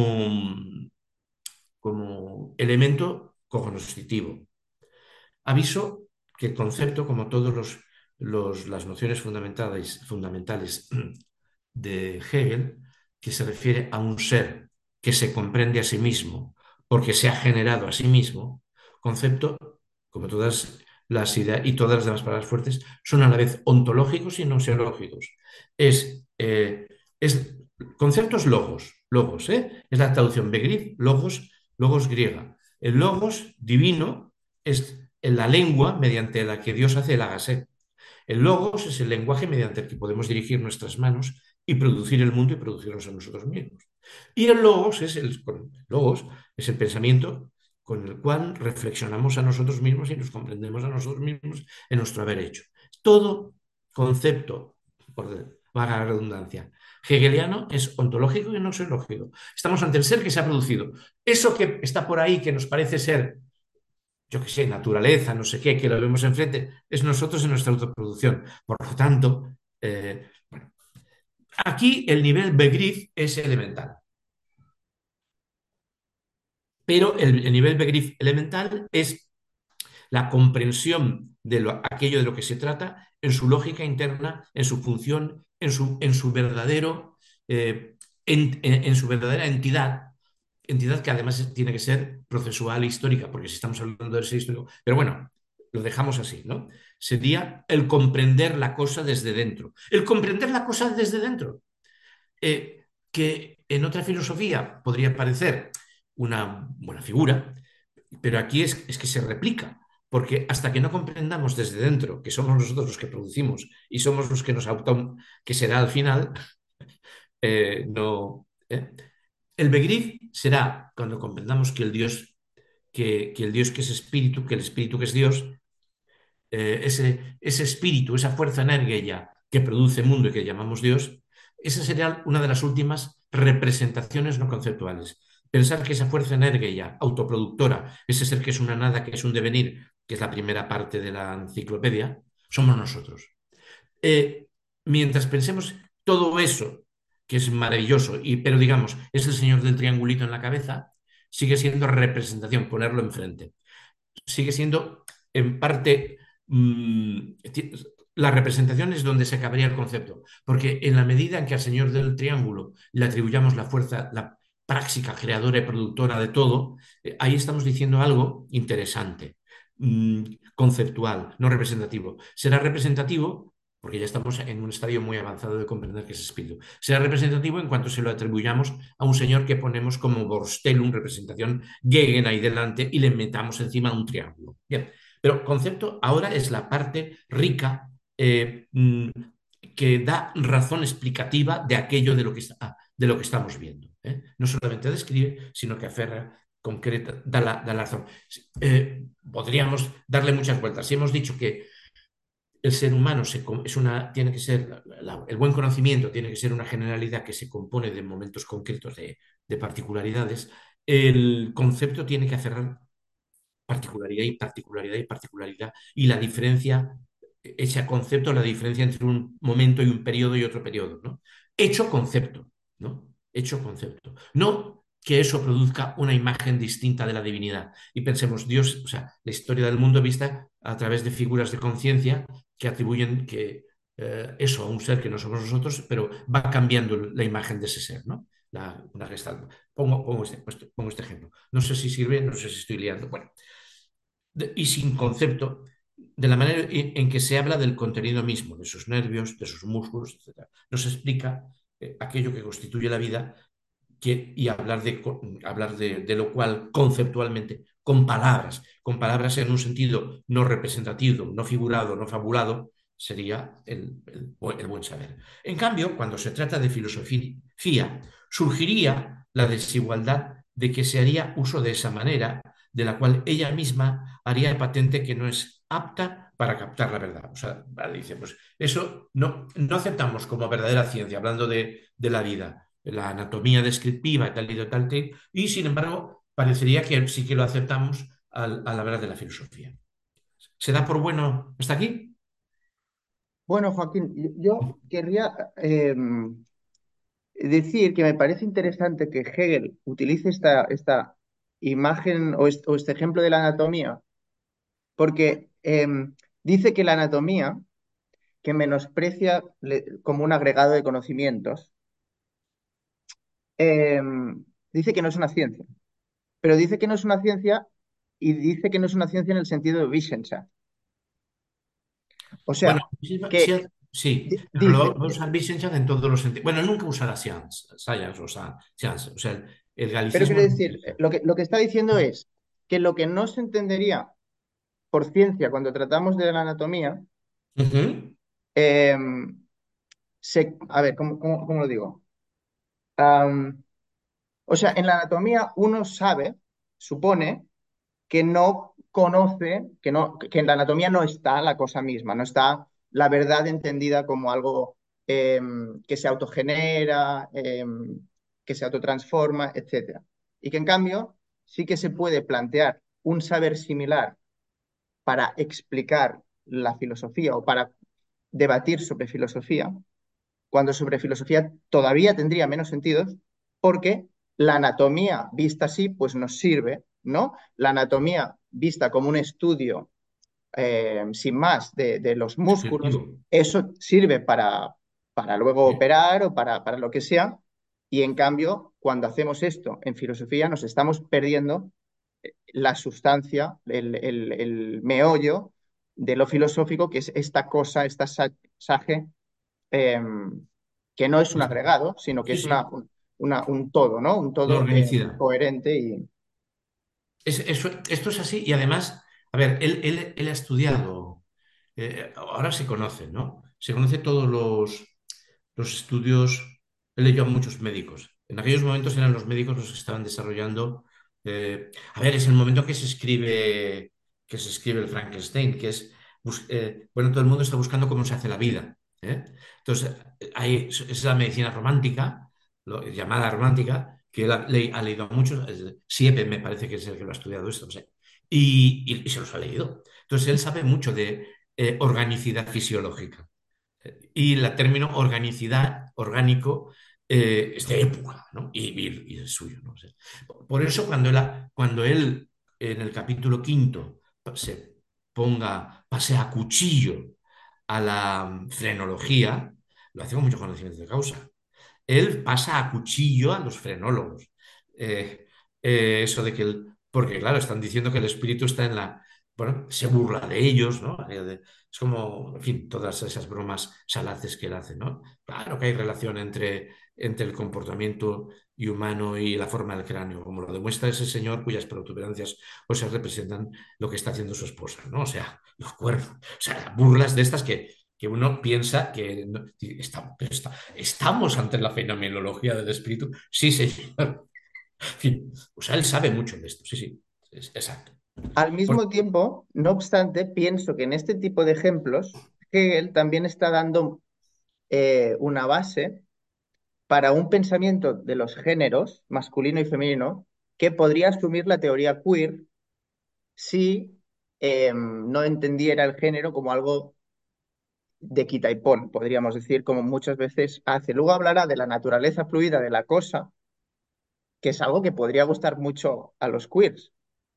como elemento cognoscitivo. Aviso que el concepto, como todas las nociones fundamentales de Hegel, que se refiere a un ser que se comprende a sí mismo porque se ha generado a sí mismo, concepto, como todas las ideas y todas las demás palabras fuertes, son a la vez ontológicos y noseológicos. Es Conceptos logos, ¿eh? Es la traducción Begrip, logos griega. El logos divino es en la lengua mediante la que Dios hace el hágase. El logos es el lenguaje mediante el que podemos dirigir nuestras manos y producir el mundo y producirnos a nosotros mismos. Y logos es el pensamiento con el cual reflexionamos a nosotros mismos y nos comprendemos a nosotros mismos en nuestro haber hecho. Todo concepto, por vaga la redundancia, hegeliano es ontológico y no lógico. Estamos ante el ser que se ha producido. Eso que está por ahí, que nos parece ser, yo qué sé, naturaleza, no sé qué, que lo vemos enfrente, es nosotros en nuestra autoproducción. Por lo tanto, bueno, aquí el nivel Begriff es elemental. Pero el nivel Begriff elemental es la comprensión de aquello de lo que se trata en su lógica interna, en su función, en su verdadero, en su verdadera entidad que además tiene que ser procesual e histórica, porque si estamos hablando del ser histórico, pero bueno, lo dejamos así, ¿no? Sería el comprender la cosa desde dentro. El comprender la cosa desde dentro, que en otra filosofía podría parecer una buena figura, pero aquí es que se replica, porque hasta que no comprendamos desde dentro que somos nosotros los que producimos y somos los que nos auto, que será al final, no. El Begrif será cuando comprendamos que el Dios, que el Dios que es espíritu, que el espíritu que es Dios, ese espíritu, esa fuerza enérgica que produce mundo y que llamamos Dios, esa sería una de las últimas representaciones no conceptuales. Pensar que esa fuerza enérgica, autoproductora, ese ser que es una nada, que es un devenir, que es la primera parte de la enciclopedia, somos nosotros. Eh, Mientras pensemos todo eso, que es maravilloso, pero digamos, es el señor del triangulito en la cabeza, sigue siendo representación, ponerlo enfrente. Sigue siendo en parte la representación es donde se acabaría el concepto, porque en la medida en que al señor del triángulo le atribuyamos la fuerza, la práctica creadora y productora de todo, ahí estamos diciendo algo interesante, conceptual, no representativo. Será representativo porque ya estamos en un estadio muy avanzado de comprender qué es espíritu. Será representativo en cuanto se lo atribuyamos a un señor que ponemos como Borstelum, representación Gegen ahí delante, y le metamos encima un triángulo. Bien, pero concepto ahora es la parte rica que da razón explicativa de aquello de lo que estamos viendo. No solamente describe, sino que aferra, concreta, da la razón. Podríamos darle muchas vueltas. Si hemos dicho que el ser humano tiene que ser, el buen conocimiento tiene que ser una generalidad que se compone de momentos concretos de particularidades, el concepto tiene que aferrar particularidad y particularidad y particularidad y la diferencia, ese concepto, la diferencia entre un momento y un periodo y otro periodo, ¿no? Hecho concepto, ¿no? Hecho concepto. No que eso produzca una imagen distinta de la divinidad. Y pensemos, Dios, o sea, la historia del mundo vista a través de figuras de conciencia que atribuyen eso a un ser que no somos nosotros, pero va cambiando la imagen de ese ser, ¿no? Una gestalt. Pongo este ejemplo. No sé si sirve, no sé si estoy liando. Bueno, y sin concepto, de la manera en que se habla del contenido mismo, de sus nervios, de sus músculos, etc. Nos explica aquello que constituye la vida y hablar de lo cual conceptualmente, con palabras en un sentido no representativo, no figurado, no fabulado, sería el buen saber. En cambio, cuando se trata de filosofía, surgiría la desigualdad de que se haría uso de esa manera, de la cual ella misma haría patente que no es apta para captar la verdad. O sea, dice, pues eso no aceptamos como verdadera ciencia, hablando de la vida, la anatomía descriptiva y tal, y sin embargo, parecería que sí que lo aceptamos al hablar de la filosofía. ¿Se da por bueno hasta aquí? Bueno, Joaquín, yo querría decir que me parece interesante que Hegel utilice esta imagen o este ejemplo de la anatomía, porque dice que la anatomía, que menosprecia como un agregado de conocimientos, dice que no es una ciencia, pero dice que no es una ciencia y dice que no es una ciencia en el sentido de Wissenschaft. O Bueno, sea, sí, que sí, pero Dice, lo va a usar Wissenschaft en todos los sentidos. Bueno, nunca usará science, o sea, science, o sea, el pero galicismo quiero no decir, existe. lo que está diciendo es que lo que no se entendería por ciencia cuando tratamos de la anatomía, Ujú. eh, a ver, ¿cómo lo digo? Am, o sea, en la anatomía uno sabe, supone, que no conoce, que en la anatomía no está la cosa misma, no está la verdad entendida como algo que se autogenera, que se autotransforma, etcétera. Y que en cambio sí que se puede plantear un saber similar para explicar la filosofía o para debatir sobre filosofía, cuando sobre filosofía todavía tendría menos sentido, porque la anatomía vista así, pues nos sirve, ¿no? La anatomía vista como un estudio sin más de los músculos, Descriptivo. eso sirve para luego Sí, operar o para lo que sea, y en cambio, cuando hacemos esto en filosofía, nos estamos perdiendo la sustancia, el meollo de lo filosófico, que es esta cosa, esta saje eh, que no es un agregado, sino que sí, es sí, un todo, ¿no? Un la todo organicidad. coherente y... Esto es así y además, a ver, él ha estudiado, ahora se conoce, ¿no? Se conoce todos los estudios, él leyó a muchos médicos. En aquellos momentos eran los médicos los que estaban desarrollando, a ver, es el momento que se escribe el Frankenstein, que es, bueno, todo el mundo está buscando cómo se hace la vida, ¿eh? Entonces, es la medicina romántica, llamada romántica, que él ha leído a muchos, Siepe me parece que es el que lo ha estudiado esto, no sé, y se los ha leído. Entonces, él sabe mucho de organicidad fisiológica. Y el término organicidad, orgánico, es de época, ¿no? Y es suyo, ¿no? O sea, por eso cuando él en el capítulo quinto se pase a cuchillo a la frenología, lo hace con mucho conocimiento de causa. Él pasa a cuchillo a los frenólogos. Eh, eso de que porque claro, están diciendo que el espíritu está en la, bueno, se burla de ellos, ¿no? Es como, en fin, todas esas bromas salaces que él hace, ¿no? Claro que hay relación entre el comportamiento y humano y la forma del cráneo, como lo demuestra ese señor cuyas protuberancias o se representan lo que está haciendo su esposa, ¿no? O sea, los cuernos, o sea, burlas de estas que uno piensa que estamos ante la fenomenología del espíritu. Sí, señor. En fin, o sea, él sabe mucho de esto, sí, sí, exacto. Al Por- mismo tiempo, no obstante, pienso que en este tipo de ejemplos, Hegel también está dando una base para un pensamiento de los géneros, masculino y femenino, que podría asumir la teoría queer si no entendiera el género como algo de quita y pon, podríamos decir, como muchas veces hace. Luego hablará de la naturaleza fluida de la cosa, que es algo que podría gustar mucho a los queers.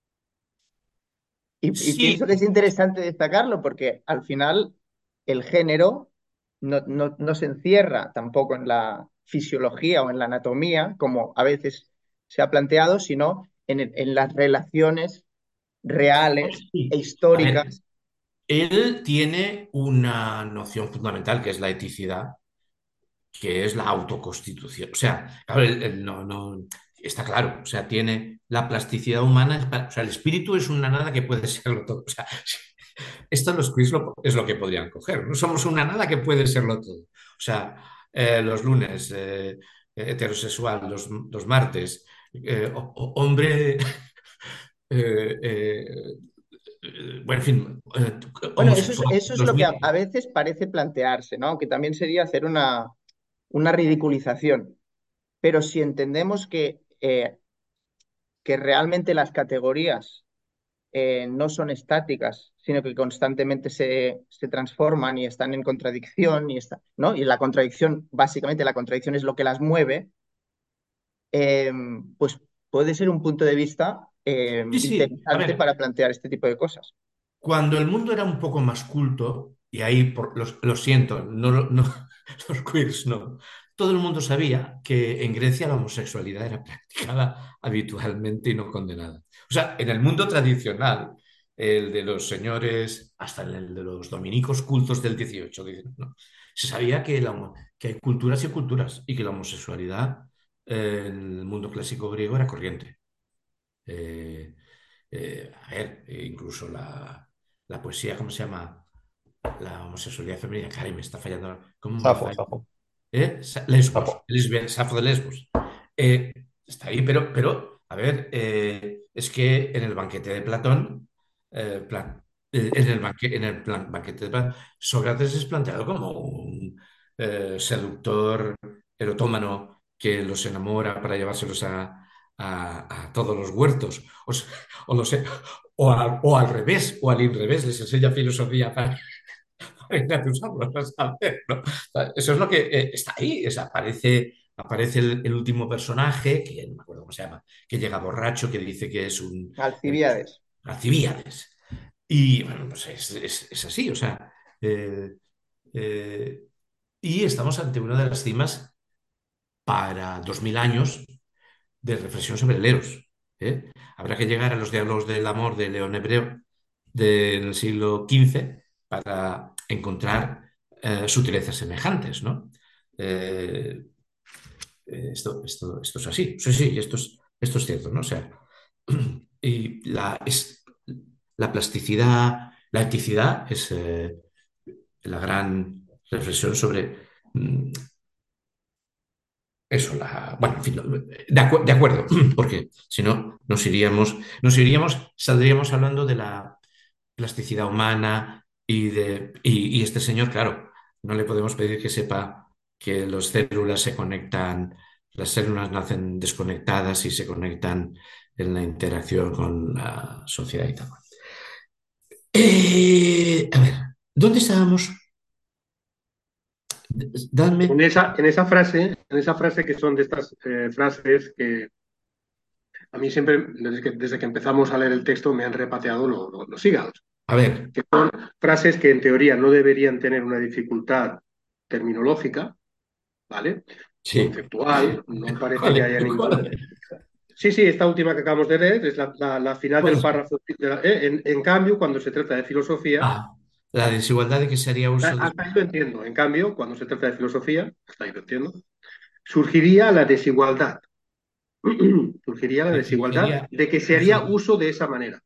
Y sí, pienso que es interesante destacarlo porque al final el género no se encierra tampoco en la fisiología o en la anatomía, como a veces se ha planteado, sino en las relaciones reales e sí. A ver, históricas. él tiene una noción fundamental que es la eticidad, que es la autoconstitución. O sea, claro, está claro, o sea, tiene la plasticidad humana, o sea, el espíritu es una nada que puede serlo todo. O sea, esto los quiz es lo que podrían coger. No somos una nada que puede serlo todo. O sea, los lunes heterosexual, los martes hombre, eh, eh, bueno, en fin, Bueno, homosexual. eso es Los, lo que a veces parece plantearse, ¿no? Que también sería hacer una ridiculización. Pero si entendemos que realmente las categorías no son estáticas, sino que constantemente se transforman y están en contradicción, ¿no? Y la contradicción, básicamente la contradicción es lo que las mueve, eh, pues puede ser un punto de vista sí, sí. A interesante ver, para plantear este tipo de cosas. cuando el mundo era un poco más culto, y ahí lo siento, los queers no, todo el mundo sabía que en Grecia la homosexualidad era practicada habitualmente y no condenada. O sea, en el mundo tradicional, el de los señores, hasta el de los dominicos cultos del 18, dicen, ¿no? Se sabía que hay culturas y culturas y que la homosexualidad en el mundo clásico griego era corriente. Eh, a ver, incluso la poesía, ¿cómo se llama? La homosexualidad femenina, caray, me está fallando. ¿Cómo me Safo, falla? Safo, Lesbos, Safo. Safo de Lesbos. Está ahí, pero, a ver, es que en el banquete de Platón, en el banquete de Platón, Sócrates es planteado como un seductor erotómano que los enamora para llevárselos a todos los huertos, o, no sé, o al revés, o al inrevés, les enseña filosofía para usarlo, ¿sabes? ¿No? Eso es lo que está ahí. Aparece el último personaje, que no me acuerdo cómo se llama, que llega borracho, que dice que es un Alcibíades. Alcibíades. Y bueno, pues es así, o sea. eh, eh, y estamos ante una de las cimas para 2000 años de reflexión sobre el Eros. ¿Eh? Habrá que llegar a los diálogos del amor de León Hebreo del siglo XV para encontrar sutilezas semejantes, ¿no? Eh, esto es así, sí, sí, esto es cierto, ¿no? O sea, y la plasticidad, la eticidad es la gran reflexión sobre eso, bueno, en fin, de acuerdo, porque si no saldríamos hablando de la plasticidad humana y este señor, claro, no le podemos pedir que sepa que las células se conectan, las células nacen desconectadas y se conectan en la interacción con la sociedad y tal. A ver, ¿dónde estábamos? Dadme. En esa frase que son de estas frases que a mí siempre, desde que empezamos a leer el texto, me han repateado los hígados. A ver, Que son frases que en teoría no deberían tener una dificultad terminológica, ¿vale? sí. Conceptual, no parece ¿Cuál que es? haya ¿Cuál ningún. es? Sí, sí, esta última que acabamos de leer es la final ¿Cuál del es? párrafo. En cambio, cuando se trata de filosofía, La desigualdad de que se haría uso de... hasta ahí lo entiendo. En cambio, cuando se trata de filosofía, hasta ahí lo entiendo, surgiría la desigualdad. Surgiría la de que se desigualdad haría de que se uso haría de... uso de esa manera.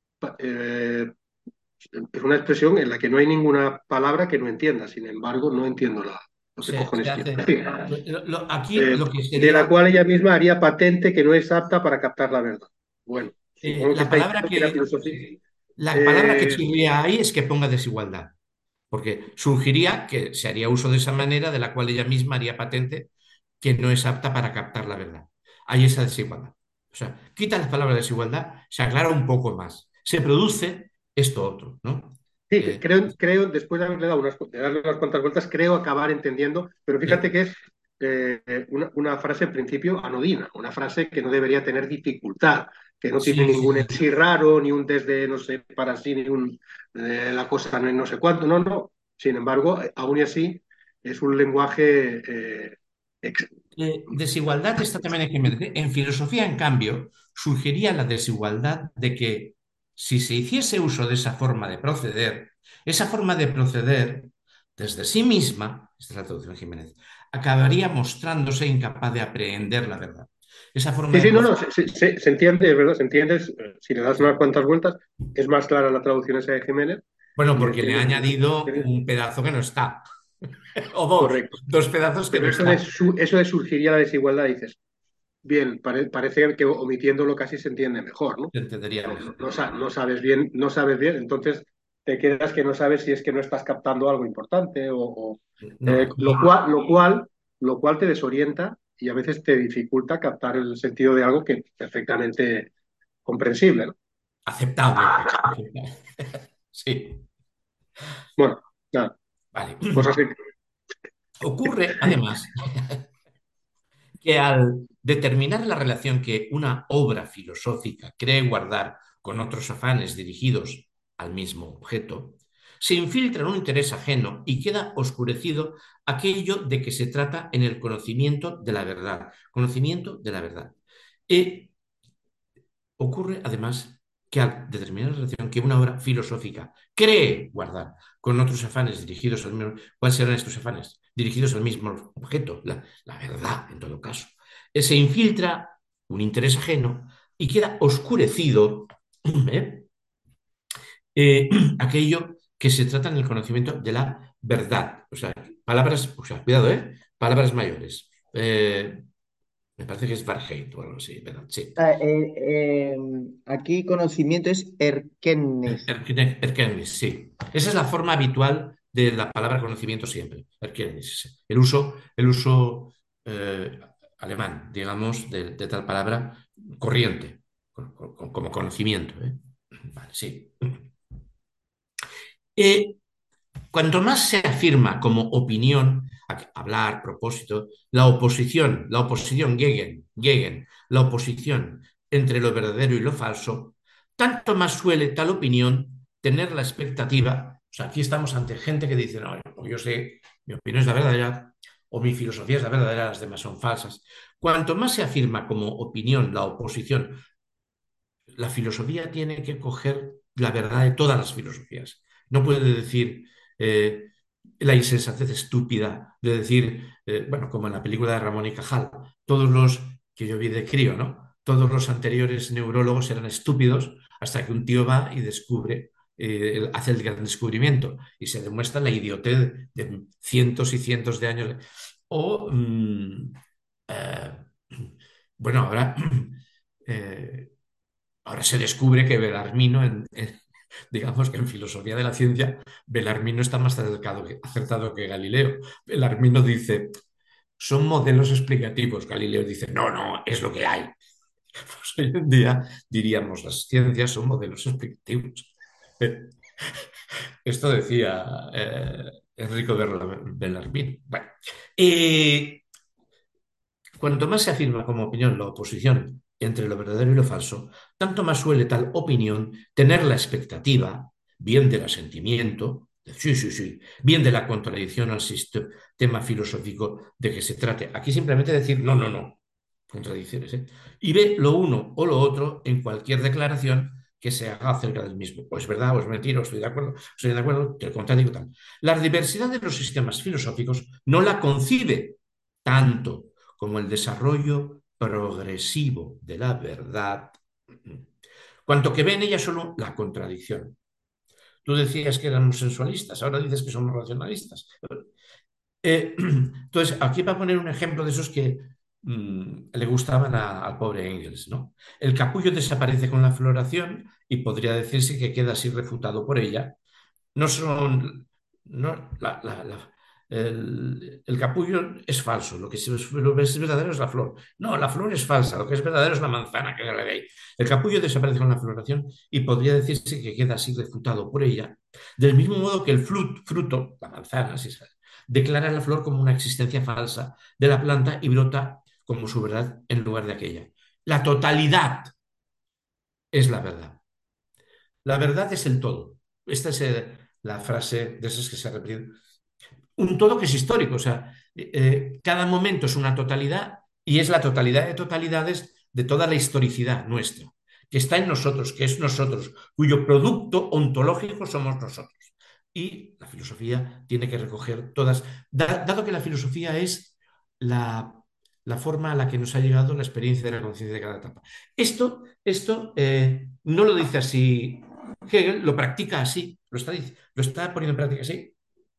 Es una expresión en la que no hay ninguna palabra que no entienda. Sin embargo, no entiendo lo que Se cojones quiere hace... decir. Aquí lo que De la sería... cual ella misma haría patente que no es apta para captar la verdad. Bueno, supongo que la está palabra diciendo que la que... filosofía. sí, la palabra que eh, chirría ahí es que ponga desigualdad, porque surgiría que se haría uso de esa manera de la cual ella misma haría patente que no es apta para captar la verdad. Hay esa desigualdad. O sea, quita la palabra desigualdad, se aclara un poco más. Se produce esto otro, ¿no? sí, Eh, después de haberle dado de darle unas cuantas vueltas, creo acabar entendiendo, pero fíjate sí, que es una frase en principio anodina, una frase que no debería tener dificultad, que no tiene sí, sí, ningún sí. sí raro, ni un desde no sé para sí, ni un la cosa no sé cuánto, no, no. Sin embargo, aún y así, es un lenguaje ex- Desigualdad está también en Jiménez. En filosofía, en cambio, surgiría la desigualdad de que si se hiciese uso de esa forma de proceder desde sí misma, esta es la traducción de Jiménez, acabaría mostrándose incapaz de aprehender la verdad. Esa forma Sí, de sí, no, proceder. no, se entiende, es verdad, se entiende. Si le das unas cuantas vueltas, es más clara la traducción esa de Jiménez Bueno, y porque le ha entiendes. añadido un pedazo que no está, o Correcto. dos pedazos que Pero no están. eso de surgiría la desigualdad, dices, bien, parece que omitiéndolo casi se entiende mejor, ¿no? Se entendería Claro, mejor. no sabes bien, no sabes bien, entonces te quedas que no sabes si es que no estás captando algo importante No, lo aquí cual, lo cual, lo cual te desorienta y a veces te dificulta captar el sentido de algo que es perfectamente comprensible, ¿no? aceptable. Sí, Bueno, nada, vale. cosas que. Ocurre, además, que al determinar la relación que una obra filosófica cree guardar con otros afanes dirigidos al mismo objeto, se infiltra en un interés ajeno y queda oscurecido aquello de que se trata en el conocimiento de la verdad. Conocimiento de la verdad. Y ocurre, además, que al determinar la relación que una obra filosófica cree guardar con otros afanes dirigidos al mismo, ¿cuáles serán estos afanes? Dirigidos al mismo objeto, la verdad, en todo caso. Se infiltra un interés ajeno y queda oscurecido ¿eh? eh, aquello que se trata en el conocimiento de la verdad. O sea, palabras, o sea, cuidado, ¿eh? Palabras mayores. Me parece que es Varheit o algo así, ¿verdad? Sí. Aquí conocimiento es erkennis. Erkennis, sí. Esa es la forma habitual de la palabra conocimiento siempre. Erkennis. Sí. El uso alemán, digamos, de tal palabra corriente, como conocimiento. ¿Eh? Vale, sí. Eh, Cuanto más se afirma como opinión, hablar, propósito, la oposición, la oposición entre lo verdadero y lo falso, tanto más suele tal opinión tener la expectativa. O sea, aquí estamos ante gente que dice, no, yo sé, mi opinión es la verdadera, o mi filosofía es la verdadera, las demás son falsas. Cuanto más se afirma como opinión la oposición, la filosofía tiene que coger la verdad de todas las filosofías. No puede decir la insensatez estúpida de decir, bueno, como en la película de Ramón y Cajal, todos los que yo vi de crío, ¿no? Todos los anteriores neurólogos eran estúpidos hasta que un tío va y descubre, hace el gran descubrimiento y se demuestra la idiotez de cientos y cientos de años. O, eh, bueno, ahora eh, Ahora se descubre que Belarmino, digamos que en filosofía de la ciencia, Belarmino está más acertado que Galileo. Belarmino dice, son modelos explicativos. Galileo dice, no, no, es lo que hay. Pues hoy en día diríamos, las ciencias son modelos explicativos. Esto decía Enrico Belarmino. Bueno, eh, cuanto más se afirma como opinión la oposición entre lo verdadero y lo falso, tanto más suele tal opinión tener la expectativa, bien del asentimiento, sí, sí, sí, bien de la contradicción al sistema filosófico de que se trate. Aquí simplemente decir no, no, no, contradicciones, ¿eh? Y ve lo uno o lo otro en cualquier declaración que se haga acerca del mismo. O es verdad, o es mentira, o estoy de acuerdo, te contradigo tal. La diversidad de los sistemas filosóficos no la concibe tanto como el desarrollo progresivo de la verdad, cuanto que ve en ella solo la contradicción. Tú decías que éramos sensualistas, ahora dices que somos racionalistas. Entonces, aquí va a poner un ejemplo de esos que le gustaban al pobre Engels, ¿no? El capullo desaparece con la floración y podría decirse que queda así refutado por ella, no son. No, el capullo es falso, lo que es verdadero es la flor. No, la flor es falsa, lo que es verdadero es la manzana que la de ahí. El capullo desaparece con la floración y podría decirse que queda así refutado por ella, del mismo modo que el fruto, la manzana, si sabe, declara la flor como una existencia falsa de la planta y brota como su verdad en lugar de aquella. La totalidad es la verdad. La verdad es el todo. Esta es la frase de esas que se repiten. Un todo que es histórico, o sea, cada momento es una totalidad y es la totalidad de totalidades de toda la historicidad nuestra, que está en nosotros, que es nosotros, cuyo producto ontológico somos nosotros. Y la filosofía tiene que recoger todas, dado que la filosofía es la, la forma a la que nos ha llegado la experiencia de la conciencia de cada etapa. Esto no lo dice así Hegel, lo practica así, lo está poniendo en práctica así.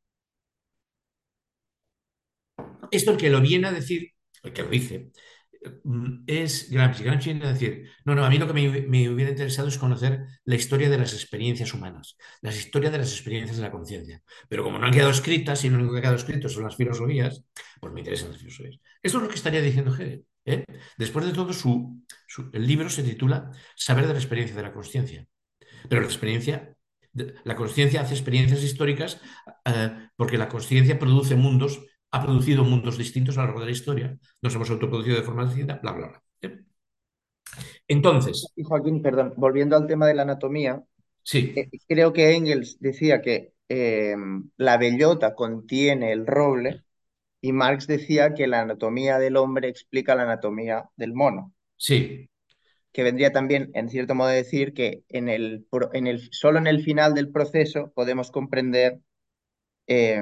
Esto el que lo viene a decir, el que lo dice, es Gramsci. Gramsci viene a decir, no, no, a mí lo que me hubiera interesado es conocer la historia de las experiencias humanas, la historia de las experiencias de la conciencia. Pero como no han quedado escritas y lo único que ha quedado escrito son las filosofías, pues me interesan las filosofías. Esto es lo que estaría diciendo Hegel. ¿Eh? Después de todo, el libro se titula Saber de la experiencia de la conciencia. Pero la conciencia hace experiencias históricas porque la conciencia ha producido mundos distintos a lo largo de la historia. Nos hemos autoproducido de forma distinta, bla, bla, bla. Entonces, Y Joaquín, perdón, volviendo al tema de la anatomía, sí, creo que Engels decía que la bellota contiene el roble y Marx decía que la anatomía del hombre explica la anatomía del mono. sí. que vendría también, en cierto modo, a decir que solo en el final del proceso podemos comprender eh,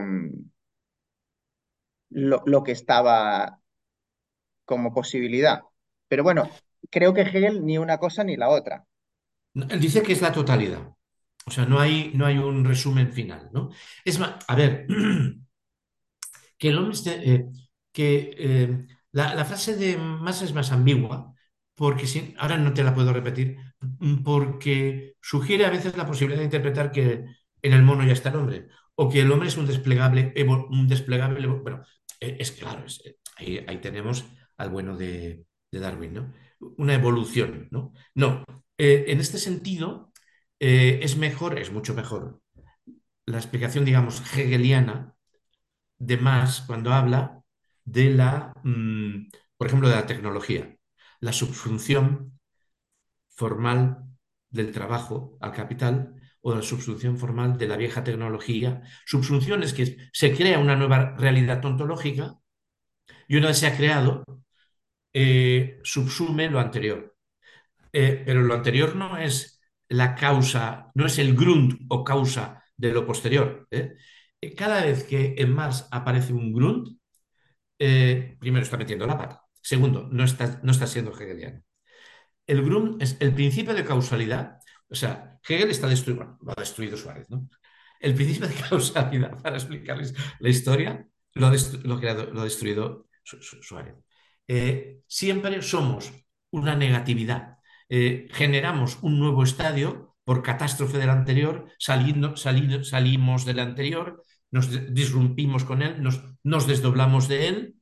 lo que estaba como posibilidad. Pero bueno, creo que Hegel ni una cosa ni la otra. Él dice que es la totalidad. O sea, no hay un resumen final, ¿no? Es más, a ver, que el hombre que la frase de Marx es más ambigua, porque ahora no te la puedo repetir, porque sugiere a veces la posibilidad de interpretar que en el mono ya está el hombre, o que el hombre es un desplegable, bueno, es claro, ahí tenemos al bueno de Darwin, ¿no? Una evolución, ¿no? No, en este sentido, es mejor, es mucho mejor la explicación, digamos, hegeliana de Marx cuando habla de por ejemplo, de la tecnología, la subsunción formal del trabajo al capital o la subsunción formal de la vieja tecnología. Subsunción es que se crea una nueva realidad ontológica y una vez se ha creado, subsume lo anterior. Pero lo anterior no es la causa, no es el Grund o causa de lo posterior. Cada vez que en Marx aparece un Grund, primero está metiendo la pata. Segundo, no está siendo hegeliano. El Grund es el principio de causalidad. O sea, Hegel está destruido, bueno, lo ha destruido Suárez, ¿no? El principio de causalidad, para explicarles la historia, lo ha destruido Suárez. Siempre somos una negatividad. Generamos un nuevo estadio por catástrofe del anterior, salimos del anterior, nos disrumpimos con él, nos desdoblamos de él.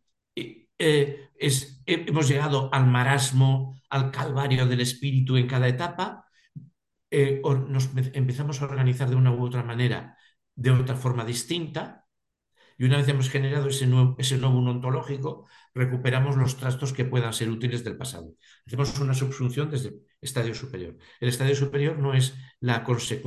Hemos llegado al marasmo, al calvario del espíritu en cada etapa. Nos empezamos a organizar de una u otra manera, de otra forma distinta, y una vez hemos generado ese nuevo ontológico, recuperamos los trastos que puedan ser útiles del pasado. Hacemos una subsunción desde el estadio superior. El estadio superior no es la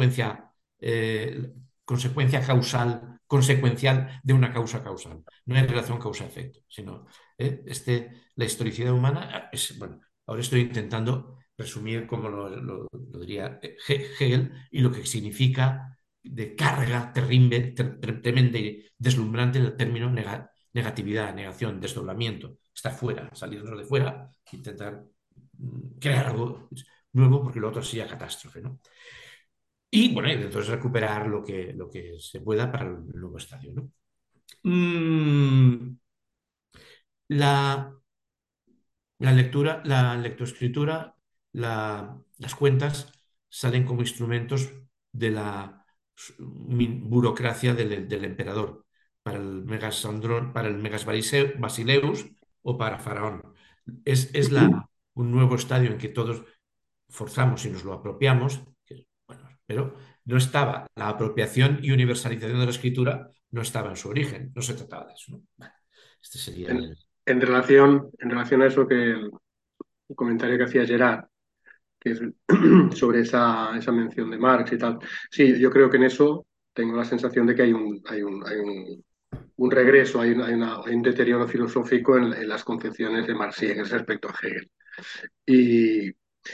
consecuencia causal, consecuencial de una causa causal. No hay relación causa-efecto, sino la historicidad humana es, bueno, ahora estoy intentando resumir como lo diría Hegel y lo que significa de carga tremenda y deslumbrante el término negatividad, negación, desdoblamiento, estar fuera, salirnos de fuera, intentar crear algo nuevo porque lo otro sería catástrofe, ¿no? Y bueno, y entonces recuperar lo que se pueda para el nuevo estadio, ¿no? Mm, la, la lectura, la lectoescritura, las cuentas salen como instrumentos de la burocracia del emperador para el para el Megas Basileus o para Faraón. Es un nuevo estadio en que todos forzamos y nos lo apropiamos, bueno, pero no estaba la apropiación y universalización de la escritura, no estaba en su origen, no se trataba de eso, ¿no? Bueno, este sería En, en relación a eso que el comentario que hacía Gerard, que es sobre esa mención de Marx y tal. Sí, yo creo que en eso tengo la sensación de que hay un regreso, hay un deterioro filosófico en las concepciones de Marx y en respecto a Hegel. Y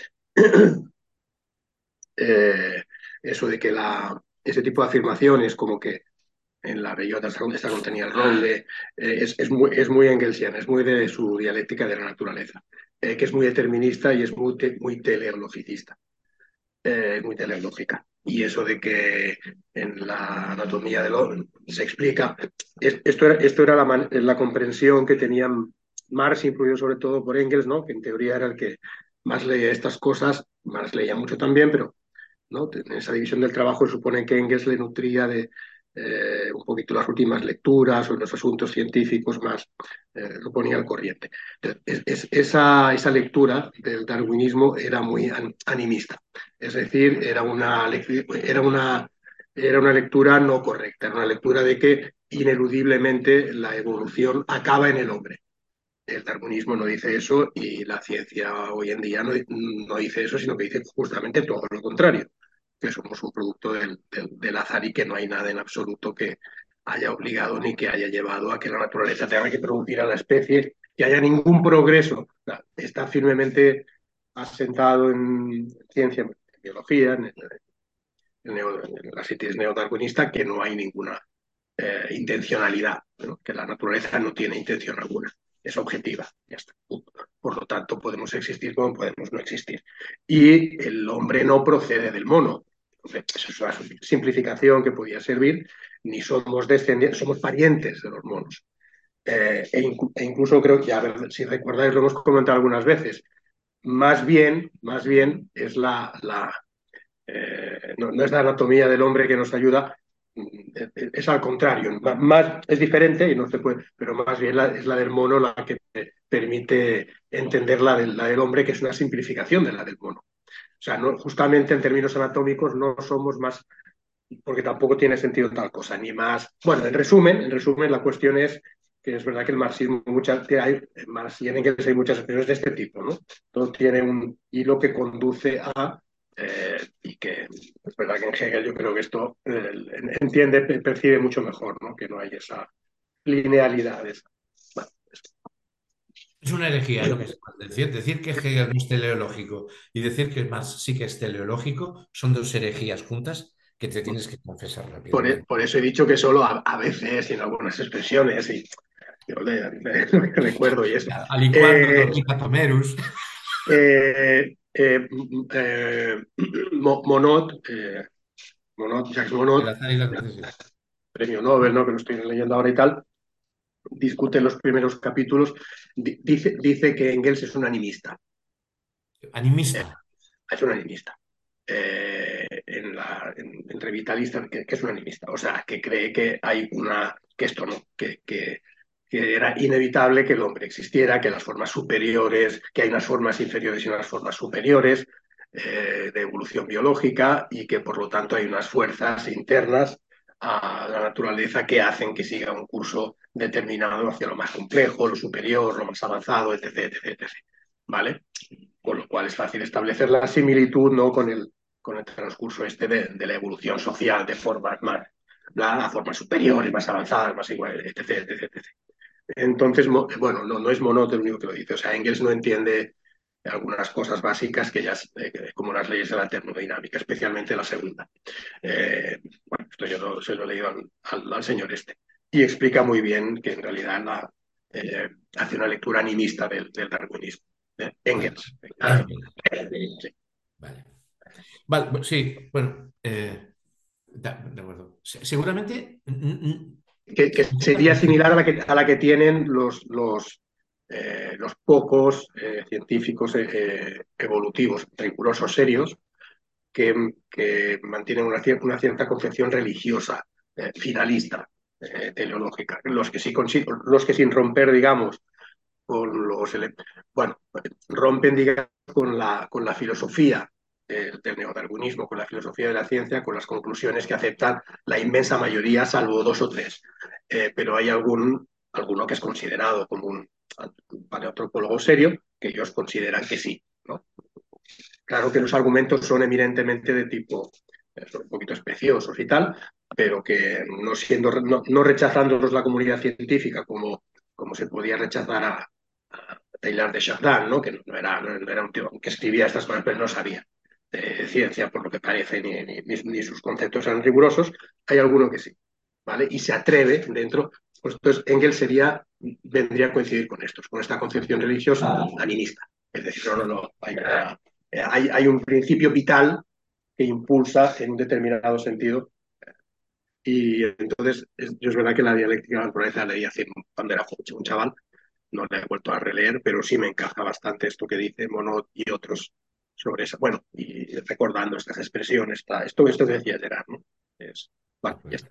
eh, eso de que ese tipo de afirmaciones, como que en la bellota está contenida el roble, es muy engelsiana, es muy de su dialéctica de la naturaleza, que es muy determinista y es muy teleologicista, muy teleológica. Y eso de que en la anatomía del hombre se explica, esto era la comprensión que tenían Marx, influido sobre todo por Engels, ¿no? Que en teoría era el que más leía estas cosas. Marx leía mucho también, pero ¿no? En esa división del trabajo supone que Engels le nutría de un poquito las últimas lecturas o los asuntos científicos más, lo ponía al corriente. Entonces, esa lectura del darwinismo era muy animista, es decir, era una lectura no correcta, era una lectura de que ineludiblemente la evolución acaba en el hombre. El darwinismo no dice eso y la ciencia hoy en día no dice eso, sino que dice justamente todo lo contrario, que somos un producto del azar y que no hay nada en absoluto que haya obligado ni que haya llevado a que la naturaleza tenga que producir a la especie, que haya ningún progreso. Está firmemente asentado en ciencia, en biología, en la tesis neodarwinista, que no hay ninguna intencionalidad, ¿no? Que la naturaleza no tiene intención alguna, es objetiva, ya está. Por lo tanto, podemos existir como podemos no existir. Y el hombre no procede del mono. Esa es una simplificación que podía servir, ni somos descendientes, somos parientes de los monos. E incluso creo que, a ver, si recordáis, lo hemos comentado algunas veces, más bien es no es la anatomía del hombre que nos ayuda, es al contrario, más, es diferente y no se puede, pero más bien es la del mono la que permite entender la del hombre, que es una simplificación de la del mono. O sea, no, justamente en términos anatómicos no somos más, porque tampoco tiene sentido tal cosa, ni más. Bueno, en resumen, la cuestión es que es verdad que el marxismo, y en Engels hay muchas expresiones de este tipo, ¿no? Todo tiene un hilo que conduce a, y que es verdad que en Hegel yo creo que esto entiende, percibe mucho mejor, ¿no? Que no hay esa linealidad. Bueno, Es una herejía, es lo que es decir. Decir que Hegel no es teleológico y decir que Marx sí que es teleológico son dos herejías juntas que te tienes que confesar rápidamente. por eso he dicho que solo a veces y en algunas expresiones, y yo recuerdo y eso. Aliquando dormita Tomerus. Eh, eh, eh, Monod, Jacques El Monod, azar y la cruz, sí. premio Nobel, ¿no? Que lo estoy leyendo ahora y tal, discute en los primeros capítulos, dice que Engels es un animista. Eh, Animista. es un animista. Entre vitalistas, que es un animista. O sea, que cree que hay que esto no, que era inevitable que el hombre existiera, que las formas superiores, que hay unas formas inferiores y unas formas superiores de evolución biológica y que por lo tanto hay unas fuerzas internas a la naturaleza que hacen que siga un curso determinado hacia lo más complejo, lo superior, lo más avanzado, etc. ¿Vale? Con lo cual es fácil establecer la similitud, ¿no? Con el transcurso de la evolución social de formas más, a formas superiores, más avanzadas, más iguales, etc. Entonces, bueno, no es Monod el único que lo dice. O sea, Engels no entiende algunas cosas básicas que ya, como las leyes de la termodinámica, especialmente la segunda. Bueno, esto yo se lo he leído al señor este. Y explica muy bien que en realidad hace una lectura animista del darwinismo. Vale. Engels. Sí. Vale. Vale, sí, bueno, de acuerdo. Seguramente. Que sería similar a la que tienen los pocos científicos evolutivos rigurosos serios que mantienen una cierta concepción religiosa, finalista, teleológica. Los que sin romper, digamos, con bueno, rompen, digamos, con la filosofía del neodarwinismo, con la filosofía de la ciencia, con las conclusiones que aceptan la inmensa mayoría, salvo dos o tres. Pero hay alguno que es considerado como un paleoantropólogo serio, que ellos consideran que sí, ¿no? Claro que los argumentos son eminentemente de tipo, son un poquito especiosos y tal, pero que no rechazándolos la comunidad científica como se podía rechazar a Teilhard de Chardin, ¿no? Que no era un tío que escribía estas cosas, pero no sabía de ciencia, por lo que parece, ni sus conceptos eran rigurosos. Hay alguno que sí, ¿vale? Y se atreve dentro. Pues entonces Engels vendría a coincidir con estos, con esta concepción religiosa animista. Es decir, no, hay un principio vital que impulsa en un determinado sentido. Y entonces, yo es verdad que la dialéctica de la naturaleza la leí hace cuando era un chaval, no la he vuelto a releer, pero sí me encaja bastante esto que dice Monod y otros sobre eso. Bueno, y recordando estas expresiones, esto que decía Gerard, ¿no? De Bueno, ya acuerdo. está.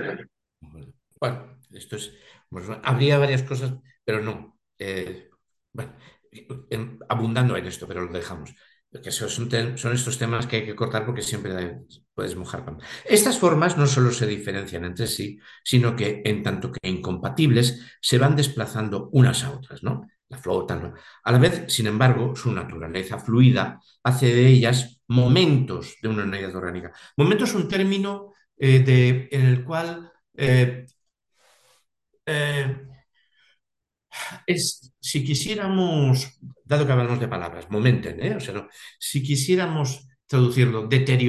Bueno, esto es. Pues, habría varias cosas, pero no. Bueno, abundando en esto, pero lo dejamos. Porque son estos temas que hay que cortar porque siempre puedes mojar pan. Estas formas no solo se diferencian entre sí, sino que en tanto que incompatibles se van desplazando unas a otras, ¿no? La flota, ¿no? A la vez, sin embargo, su naturaleza fluida hace de ellas momentos de una unidad orgánica. Momento es un término en el cual eh, Si quisiéramos, dado que hablamos de palabras, momenten, ¿eh? O sea, si quisiéramos traducirlo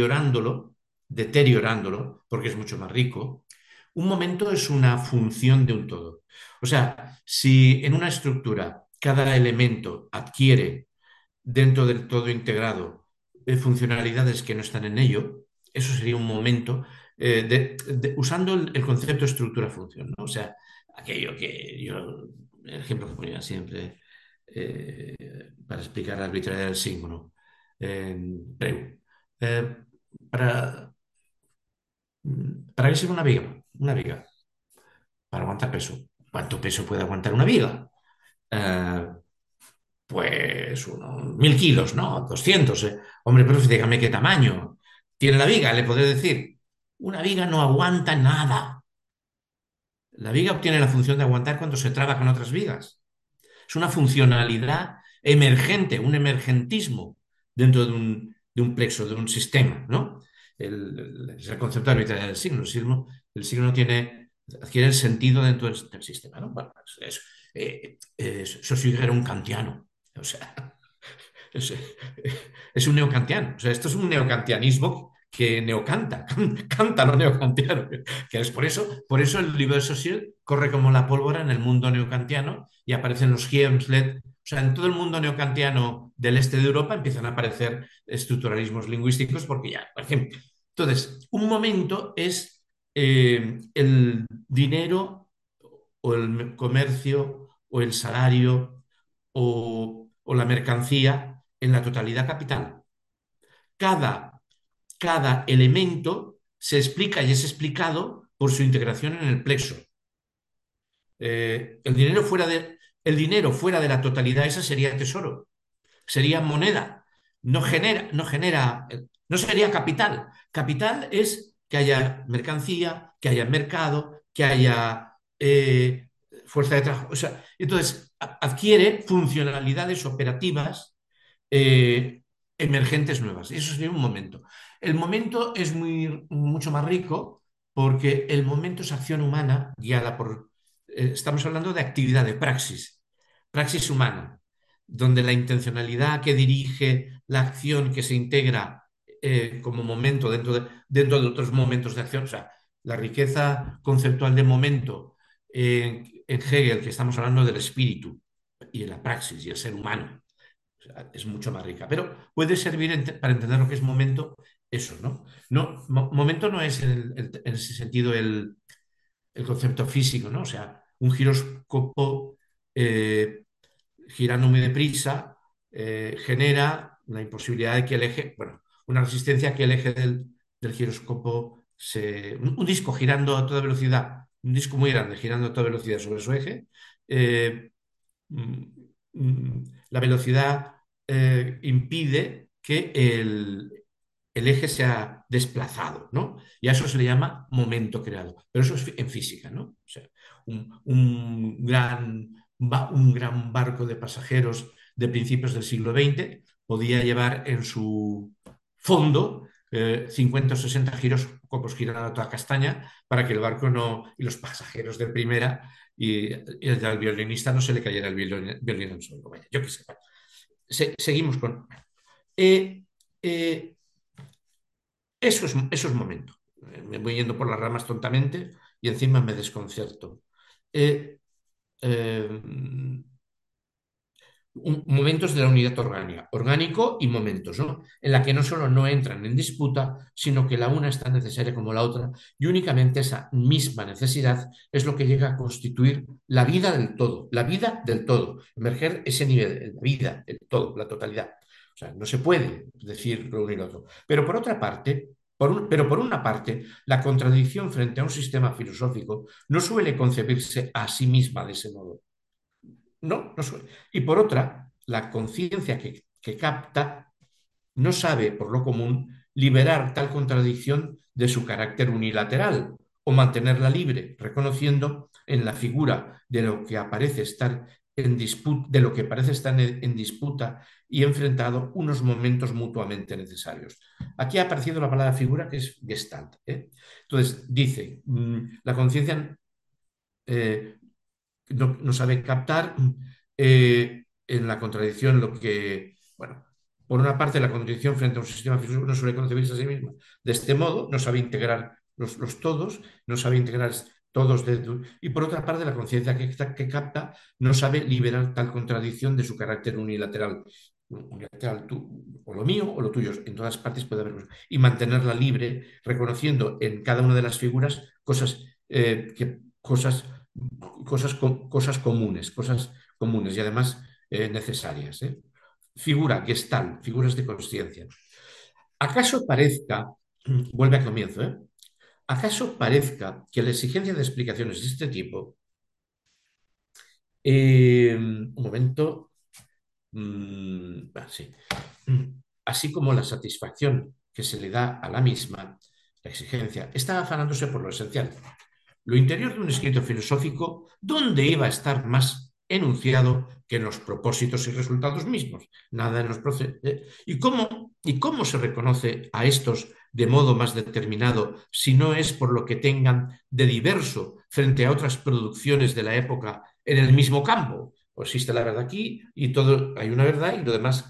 deteriorándolo, porque es mucho más rico, un momento es una función de un todo. O sea, si en una estructura cada elemento adquiere dentro del todo integrado funcionalidades que no están en ello, eso sería un momento usando el concepto de estructura-función, ¿no? O sea, aquello que yo, el ejemplo que ponía siempre para explicar la arbitrariedad del símbolo. Preu. Eh, para, ¿Para qué sirve una viga? Una viga, para aguantar peso. ¿Cuánto peso puede aguantar una viga? Eh, Pues unos 1000 kilos, ¿no? 200. Hombre, pero dígame qué tamaño tiene la viga. Le podré decir, una viga no aguanta nada. La viga obtiene la función de aguantar cuando se traba con otras vigas. Es una funcionalidad emergente, un emergentismo dentro de un plexo, de un sistema, ¿no? Es el concepto de arbitrariedad del signo. El signo adquiere el sentido dentro del sistema, ¿no? Bueno, Saussure era un kantiano. O sea, es, es un neocantiano. O sea, esto es un neocantianismo que neocanta, canta lo neocantiano. Que es por eso el libro de Saussure corre como la pólvora en el mundo neocantiano y aparecen los Hiemslet. O sea, en todo el mundo neocantiano del este de Europa empiezan a aparecer estructuralismos lingüísticos porque ya, por ejemplo. Entonces, un momento es el dinero o el comercio o el salario o la mercancía en la totalidad capital. Cada, cada elemento se explica y es explicado por su integración en el plexo. El dinero fuera de la totalidad, esa sería tesoro, sería moneda, no sería capital. Capital es que haya mercancía, que haya mercado, que haya fuerza de trabajo. O sea, entonces adquiere funcionalidades operativas eh, emergentes nuevas. Eso sería un momento. El momento es mucho más rico porque el momento es acción humana guiada por... estamos hablando de actividad, de praxis humana, donde la intencionalidad que dirige la acción que se integra como momento dentro de otros momentos de acción, o sea, la riqueza conceptual de momento en Hegel, que estamos hablando del espíritu y en la praxis y el ser humano, o sea, es mucho más rica. Pero puede servir para entender lo que es momento, eso, ¿no? Momento no es en ese sentido el concepto físico, ¿no? O sea, un giróscopo girando muy deprisa genera la imposibilidad de que el eje, bueno, una resistencia a que el eje del giróscopo un disco girando a toda velocidad, un disco muy grande girando a toda velocidad sobre su eje, eh, mm, la velocidad impide que el eje sea desplazado, ¿no? Y a eso se le llama momento creado. Pero eso es en física, ¿no? O sea, un gran barco de pasajeros de principios del siglo XX podía llevar en su fondo 50 o 60 giroscopos girando a toda castaña para que el barco no, y los pasajeros de primera y al violinista no se le cayera el violín al suelo. Vaya, yo qué sé. Seguimos con... eh, eh, eso es momento. Me voy yendo por las ramas tontamente y encima me desconcerto. Eh, eh, Momentos de la unidad orgánica, orgánico y momentos, ¿no? En la que no solo no entran en disputa, sino que la una es tan necesaria como la otra, y únicamente esa misma necesidad es lo que llega a constituir la vida del todo, la vida del todo, emerger ese nivel, la vida, el todo, la totalidad. O sea, no se puede decir lo uno y lo otro. Pero por otra parte, pero por una parte, la contradicción frente a un sistema filosófico no suele concebirse a sí misma de ese modo. No, no suele. Y por otra, la conciencia que capta no sabe, por lo común, liberar tal contradicción de su carácter unilateral o mantenerla libre, reconociendo en la figura de lo que aparece estar en disputa, y enfrentado unos momentos mutuamente necesarios. Aquí ha aparecido la palabra figura que es Gestalt. Entonces, dice, la conciencia no sabe captar en la contradicción lo que, bueno, por una parte la contradicción frente a un sistema filosófico no suele concebirse a sí misma de este modo, no sabe integrar los todos, no sabe integrar todos y por otra parte la conciencia que capta no sabe liberar tal contradicción de su carácter unilateral. Unilateral, tú, o lo mío o lo tuyo, en todas partes puede haber y mantenerla libre, reconociendo en cada una de las figuras cosas comunes y además necesarias. Figura, gestalt, figuras de conciencia. ¿Acaso parezca, vuelve al comienzo, acaso parezca que la exigencia de explicaciones de este tipo, un momento, sí, así como la satisfacción que se le da a la misma, la exigencia, está afanándose por lo esencial? Lo interior de un escrito filosófico, ¿dónde iba a estar más enunciado que en los propósitos y resultados mismos? Nada en los procesos. ¿Y cómo se reconoce a estos de modo más determinado si no es por lo que tengan de diverso frente a otras producciones de la época en el mismo campo? O existe la verdad aquí y todo, hay una verdad y lo demás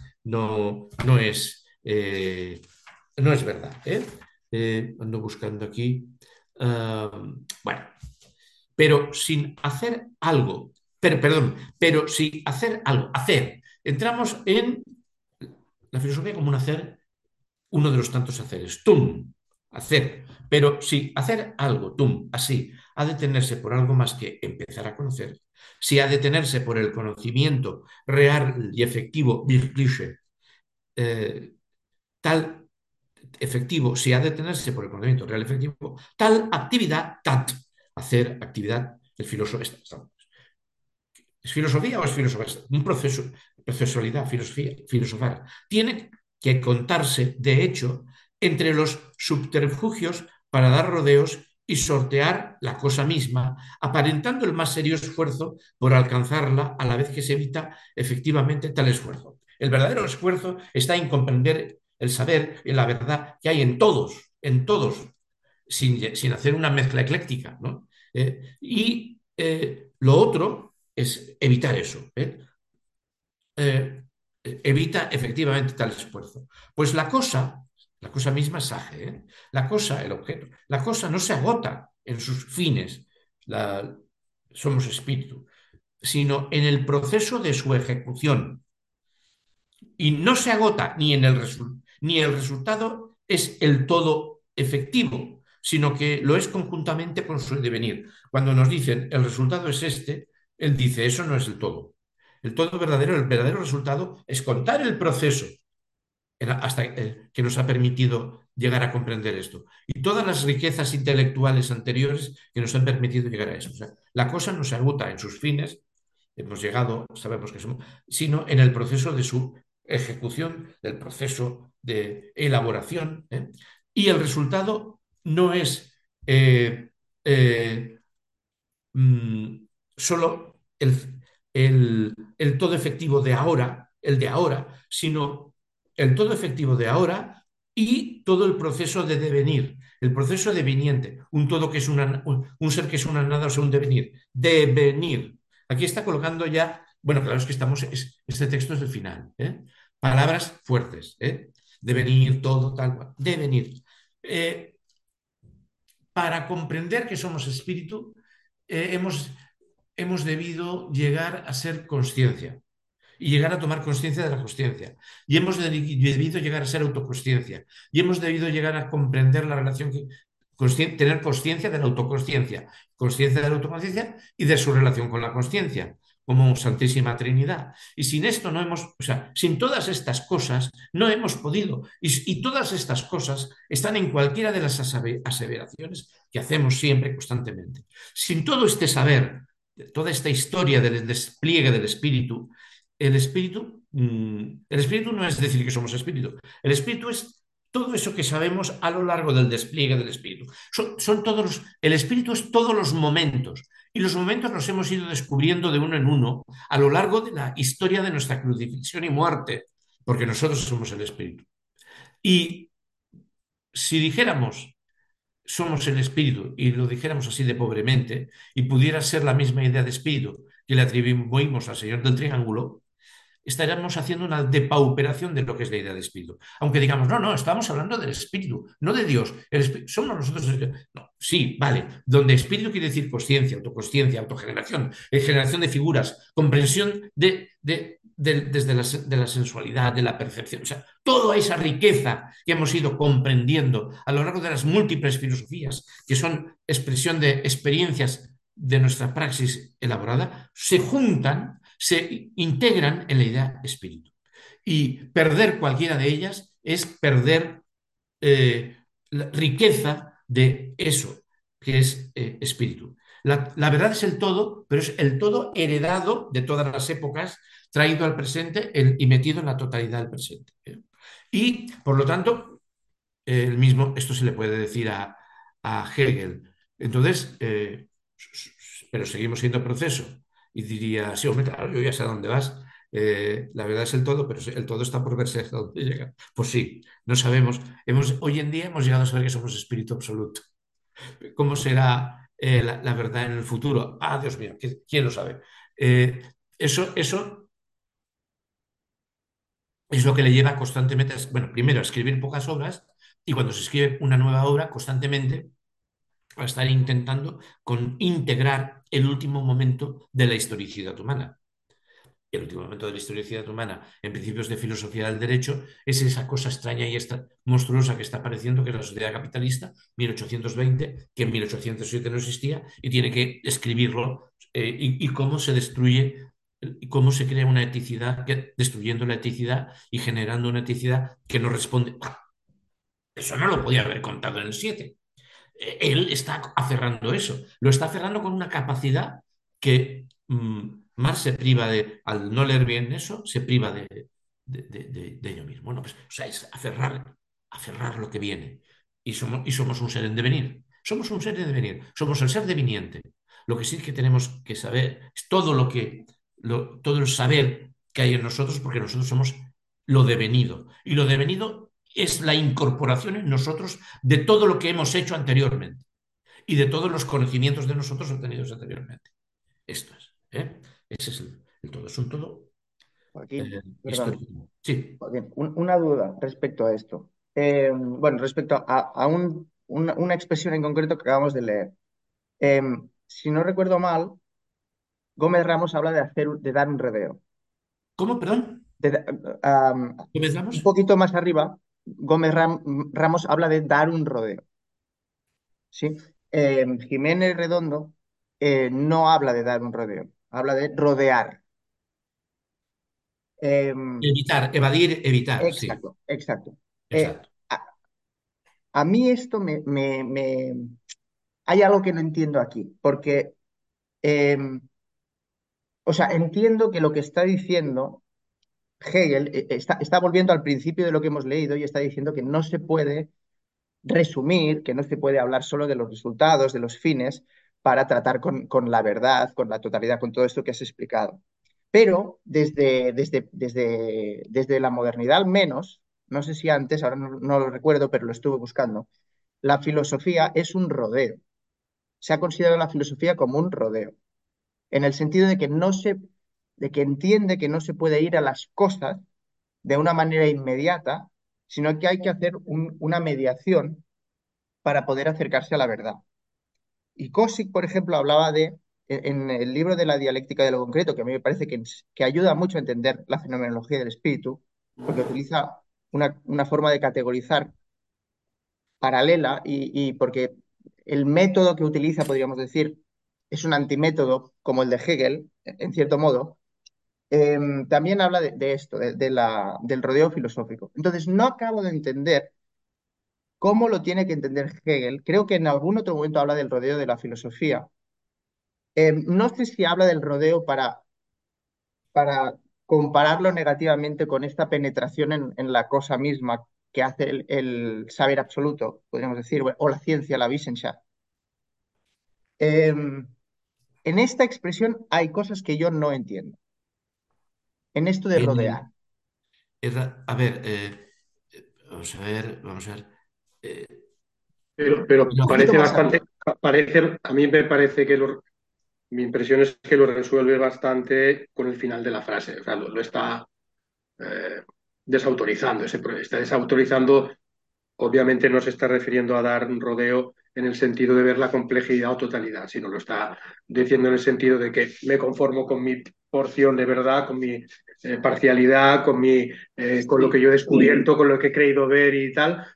no es verdad. Ando buscando aquí. Bueno, pero sin hacer algo, pero sin hacer algo, hacer. Entramos en la filosofía como un hacer, uno de los tantos haceres, tum, hacer. Pero si hacer algo, tum, así, ha de tenerse por algo más que empezar a conocer, si ha de tenerse por el conocimiento real y efectivo, wirkliche, tal efectivo, si ha de tenerse por el conocimiento real y efectivo, tal actividad, hacer actividad, el filósofo, ¿es filosofía o es filosofía? Un proceso, procesualidad, filosofía, filosofar. Tiene que contarse, de hecho, entre los subterfugios para dar rodeos y sortear la cosa misma, aparentando el más serio esfuerzo por alcanzarla a la vez que se evita efectivamente tal esfuerzo. El verdadero esfuerzo está en comprender el saber y la verdad que hay en todos, sin hacer una mezcla ecléctica, ¿no? Y lo otro es evitar eso. Evita efectivamente tal esfuerzo. Pues la cosa misma es age, la cosa, el objeto, la cosa no se agota en sus fines, somos espíritu, sino en el proceso de su ejecución. Y no se agota ni el resultado es el todo efectivo, sino que lo es conjuntamente con su devenir. Cuando nos dicen el resultado es este, él dice eso no es el todo. El verdadero resultado es contar el proceso hasta que nos ha permitido llegar a comprender esto. Y todas las riquezas intelectuales anteriores que nos han permitido llegar a eso. O sea, la cosa no se agota en sus fines, hemos llegado, sabemos que somos, sino en el proceso de su ejecución, del proceso de elaboración. Y el resultado no es eh, eh, mm, solo el todo efectivo de ahora, el de ahora, sino el todo efectivo de ahora y todo el proceso de devenir, el proceso deveniente, un todo que es un ser que es una nada, o sea, un devenir, devenir. Aquí está colocando ya, bueno, claro, es que este texto es el final, palabras fuertes, devenir, todo, tal cual, devenir. Eh, para comprender que somos espíritu, hemos debido llegar a ser conciencia y llegar a tomar conciencia de la conciencia. Y hemos debido llegar a ser autoconsciencia. Y hemos debido llegar a comprender la relación tener conciencia de la autoconsciencia, conciencia de la autoconsciencia y de su relación con la consciencia, como Santísima Trinidad. Y sin esto no hemos, o sea, sin todas estas cosas no hemos podido. Y todas estas cosas están en cualquiera de las aseveraciones que hacemos siempre, constantemente. Sin todo este saber, toda esta historia del despliegue del espíritu, el espíritu no es decir que somos espíritu. El espíritu es todo eso que sabemos a lo largo del despliegue del espíritu. El espíritu es todos los momentos. Y los momentos los hemos ido descubriendo de uno en uno a lo largo de la historia de nuestra crucifixión y muerte, porque nosotros somos el espíritu. Y si dijéramos somos el espíritu y lo dijéramos así de pobremente, y pudiera ser la misma idea de espíritu que le atribuimos al Señor del Triángulo, estaríamos haciendo una depauperación de lo que es la idea de espíritu. Aunque digamos, no, no, estamos hablando del espíritu, no de Dios. Somos nosotros. No, sí, vale. Donde espíritu quiere decir consciencia, autoconsciencia, autogeneración, generación de figuras, comprensión desde de la sensualidad, de la percepción. O sea, toda esa riqueza que hemos ido comprendiendo a lo largo de las múltiples filosofías, que son expresión de experiencias de nuestra praxis elaborada, se juntan, se integran en la idea espíritu. Y perder cualquiera de ellas es perder la riqueza de eso, que es espíritu. La verdad es el todo, pero es el todo heredado de todas las épocas, traído al presente y metido en la totalidad del presente. Y, por lo tanto, el mismo, esto se le puede decir a Hegel. Entonces, pero seguimos siendo proceso. Y diría, sí, hombre, claro, yo ya sé a dónde vas. La verdad es el todo, pero el todo está por verse hasta dónde llega. Pues sí, no sabemos. Hoy en día hemos llegado a saber que somos espíritu absoluto. ¿Cómo será la verdad en el futuro? Ah, Dios mío, ¿quién lo sabe? Eh, eso es lo que le lleva constantemente, bueno, primero a escribir pocas obras y cuando se escribe una nueva obra, constantemente a estar intentando integrar el último momento de la historicidad humana. Y el último momento de la historicidad humana, en principios de filosofía del derecho, es esa cosa extraña y esta monstruosa que está apareciendo, que es la sociedad capitalista, 1820, que en 1807 no existía, y tiene que escribirlo, y cómo se destruye, y cómo se crea una eticidad, destruyendo la eticidad y generando una eticidad que no responde. Eso no lo podía haber contado en el 7. Él está aferrando eso, lo está aferrando con una capacidad que Marx se priva al no leer bien eso, se priva de ello mismo. Bueno, pues, o sea, es aferrar lo que viene. Y somos un ser en devenir. Somos un ser en devenir. Somos el ser deviniente. Lo que sí que tenemos que saber es todo el saber que hay en nosotros, porque nosotros somos lo devenido. Y lo devenido es la incorporación en nosotros de todo lo que hemos hecho anteriormente y de todos los conocimientos de nosotros obtenidos anteriormente. Esto es, ¿eh? Ese es el todo. Es un todo Joaquín, perdón, histórico. Sí. Joaquín, una duda respecto a esto. Bueno, respecto a una expresión en concreto que acabamos de leer. Si no recuerdo mal, Gómez Ramos habla de dar un rodeo. ¿Cómo, perdón? De da- am, ¿Qué pensamos? un poquito más arriba, Ramos habla de dar un rodeo. ¿Sí? Jiménez Redondo no habla de dar un rodeo, habla de rodear. Em, Evitar, evadir, evitar, sí, exacto, exacto. Eh, exacto. a, a mí esto hay algo que no entiendo aquí, porque, em, o sea, entiendo que lo que está diciendo Hegel está volviendo al principio de lo que hemos leído y está diciendo que no se puede resumir, que no se puede hablar solo de los resultados, de los fines, para tratar con la verdad, con la totalidad, con todo esto que has explicado. Pero desde la modernidad al menos, no sé si antes, ahora no lo recuerdo, pero lo estuve buscando, la filosofía es un rodeo. Se ha considerado la filosofía como un rodeo, en el sentido de que de que entiende que no se puede ir a las cosas de una manera inmediata, sino que hay que hacer una mediación para poder acercarse a la verdad. Y Cosick, por ejemplo, hablaba en el libro de la dialéctica de lo concreto, que a mí me parece que ayuda mucho a entender la fenomenología del espíritu, porque utiliza una forma de categorizar paralela y porque el método que utiliza, podríamos decir, es un antimétodo como el de Hegel, en cierto modo. También habla de esto, del rodeo filosófico. Entonces, no acabo de entender cómo lo tiene que entender Hegel. Creo que en algún otro momento habla del rodeo de la filosofía. No sé si habla del rodeo para compararlo negativamente con esta penetración en la cosa misma que hace el saber absoluto, podríamos decir, o la ciencia, la Wissenschaft. En esta expresión hay cosas que yo no entiendo. En esto de rodear. A ver, vamos a ver, vamos a ver. pero un poquito parece más bastante, arriba. a mí me parece que mi impresión es que lo resuelve bastante con el final de la frase. O sea, lo está eh, desautorizando, está desautorizando. Obviamente no se está refiriendo a dar un rodeo en el sentido de ver la complejidad o totalidad, sino lo está diciendo en el sentido de que me conformo con mi porción de verdad, con mi parcialidad, con lo que Sí, yo he descubierto, con lo que he creído ver y tal,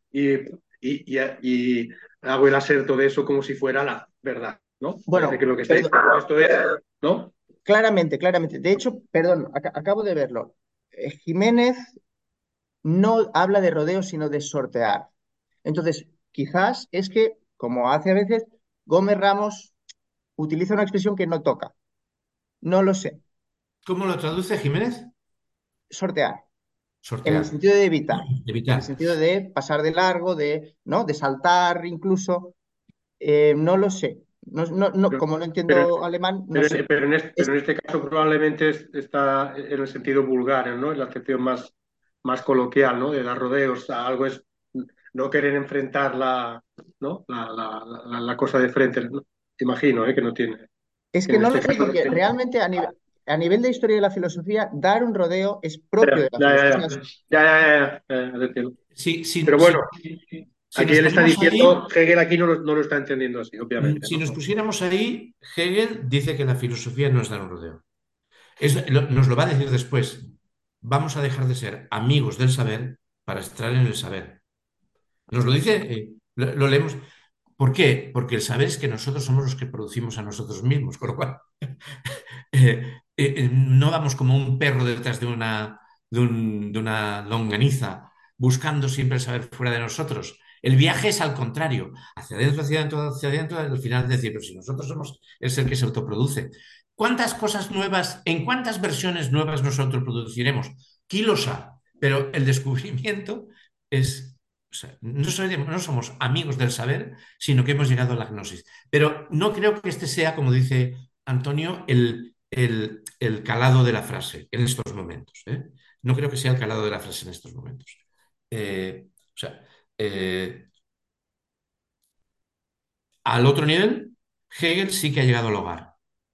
y hago el aserto de eso como si fuera la verdad, ¿no? Parece que Bueno, lo que está perdón, diciendo esto es, ¿no? claramente, claramente. De hecho, perdón, acabo de verlo. Jiménez no habla de rodeo, sino de sortear. Entonces, quizás es que, como hace a veces, Gómez Ramos utiliza una expresión que no toca. No lo sé. ¿cómo lo traduce Jiménez? Sortear. En el Sortear, sentido de evitar. En el evitar. sentido de pasar de largo, ¿no? De saltar incluso. No lo sé. Pero, Como no pero, entiendo alemán, no sé. pero Es, en este caso probablemente está en el sentido vulgar, ¿no? En la acepción más coloquial, ¿no? De dar rodeos. Algo es no querer enfrentar ¿no? La cosa de frente, ¿no? Imagino, que no tiene. es que En no lo este sé, caso. porque realmente a nivel de historia de la filosofía, dar un rodeo es propio Ya, de la ya, ya, filosofía. ya, entiendo. Si, si, Pero bueno, si, si aquí nos él está ponemos diciendo, ahí, Hegel aquí no lo está entendiendo así, obviamente, si ¿no? nos pusiéramos ahí, Hegel dice que la filosofía no es dar un rodeo. Nos lo va a decir después. Vamos a dejar de ser amigos del saber para estar en el saber. Nos lo dice, lo leemos. ¿Por qué? Porque el saber es que nosotros somos los que producimos a nosotros mismos, con lo cual no vamos como un perro detrás de una longaniza buscando siempre el saber fuera de nosotros. El viaje es al contrario, hacia adentro, al final decir, pero si nosotros somos el ser que se autoproduce. ¿Cuántas cosas nuevas, en cuántas versiones nuevas nosotros produciremos? Kilos a, pero el descubrimiento es, o sea, no somos amigos del saber, sino que hemos llegado a la gnosis. Pero no creo que este sea, como dice Antonio, el calado de la frase en estos momentos. ¿Eh? No creo que sea el calado de la frase en estos momentos. O sea, eh, al otro nivel, Hegel sí que ha llegado al hogar.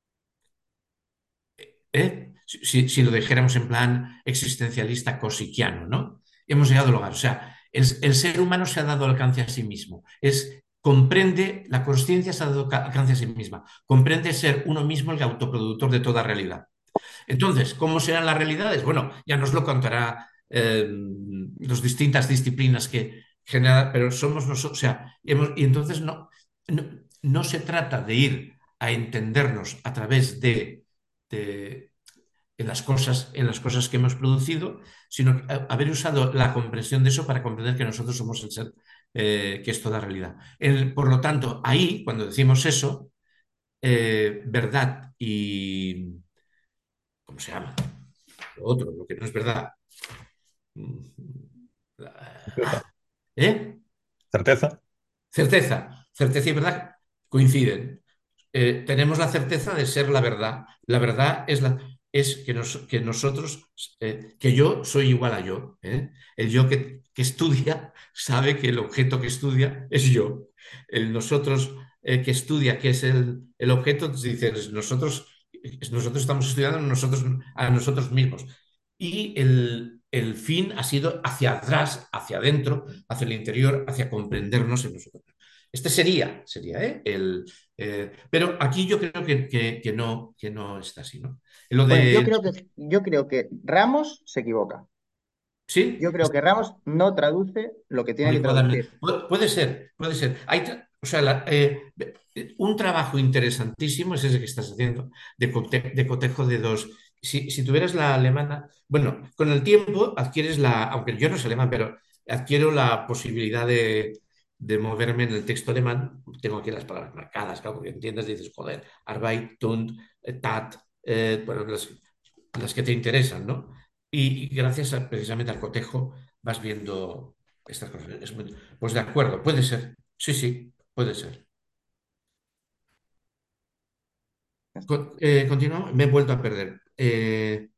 ¿Eh? Si lo dijéramos en plan existencialista cosiquiano, ¿no? Hemos llegado al hogar. O sea, el ser humano se ha dado alcance a sí mismo. Comprende, la conciencia se ha dado alcance a sí misma. Comprende ser uno mismo el autoproductor de toda realidad. Entonces, ¿cómo serán las realidades? Bueno, ya nos lo contará las distintas disciplinas que generan, pero somos nosotros, o sea, y entonces no, no se trata de ir a entendernos a través de en las cosas que hemos producido, sino haber usado la comprensión de eso para comprender que nosotros somos el ser que es toda realidad. Por lo tanto, ahí, cuando decimos eso, verdad y ¿cómo se llama? Lo otro, lo que no es verdad. Certeza. ¿Eh? Certeza. Certeza. Certeza y verdad coinciden. Tenemos la certeza de ser la verdad. La verdad es que nosotros, que yo soy igual a yo. ¿Eh? El yo que estudia sabe que el objeto que estudia es yo. El nosotros que estudia, que es el objeto, dice, nosotros estamos estudiando a nosotros mismos. Y el fin ha sido hacia atrás, hacia adentro, hacia el interior, hacia comprendernos en nosotros. Este sería pero aquí yo creo que no está así, ¿no? Lo bueno, de, yo creo que Ramos se equivoca. sí, Yo creo que Ramos no traduce lo que tiene que adecuadamente. traducir. Puede ser, puede ser. O sea, un trabajo interesantísimo es ese que estás haciendo, de cotejo de dos. Si tuvieras la alemana, bueno, con el tiempo adquieres aunque yo no soy alemán, pero adquiero la posibilidad de moverme en el texto alemán. Tengo aquí las palabras marcadas, claro, porque entiendes, dices, joder, Arbeit, Tund, Tat, bueno, las que te interesan, ¿no? Y gracias precisamente al cotejo vas viendo estas cosas. Pues de acuerdo, puede ser. Sí, sí, puede ser. Continuamos. Me he vuelto a perder.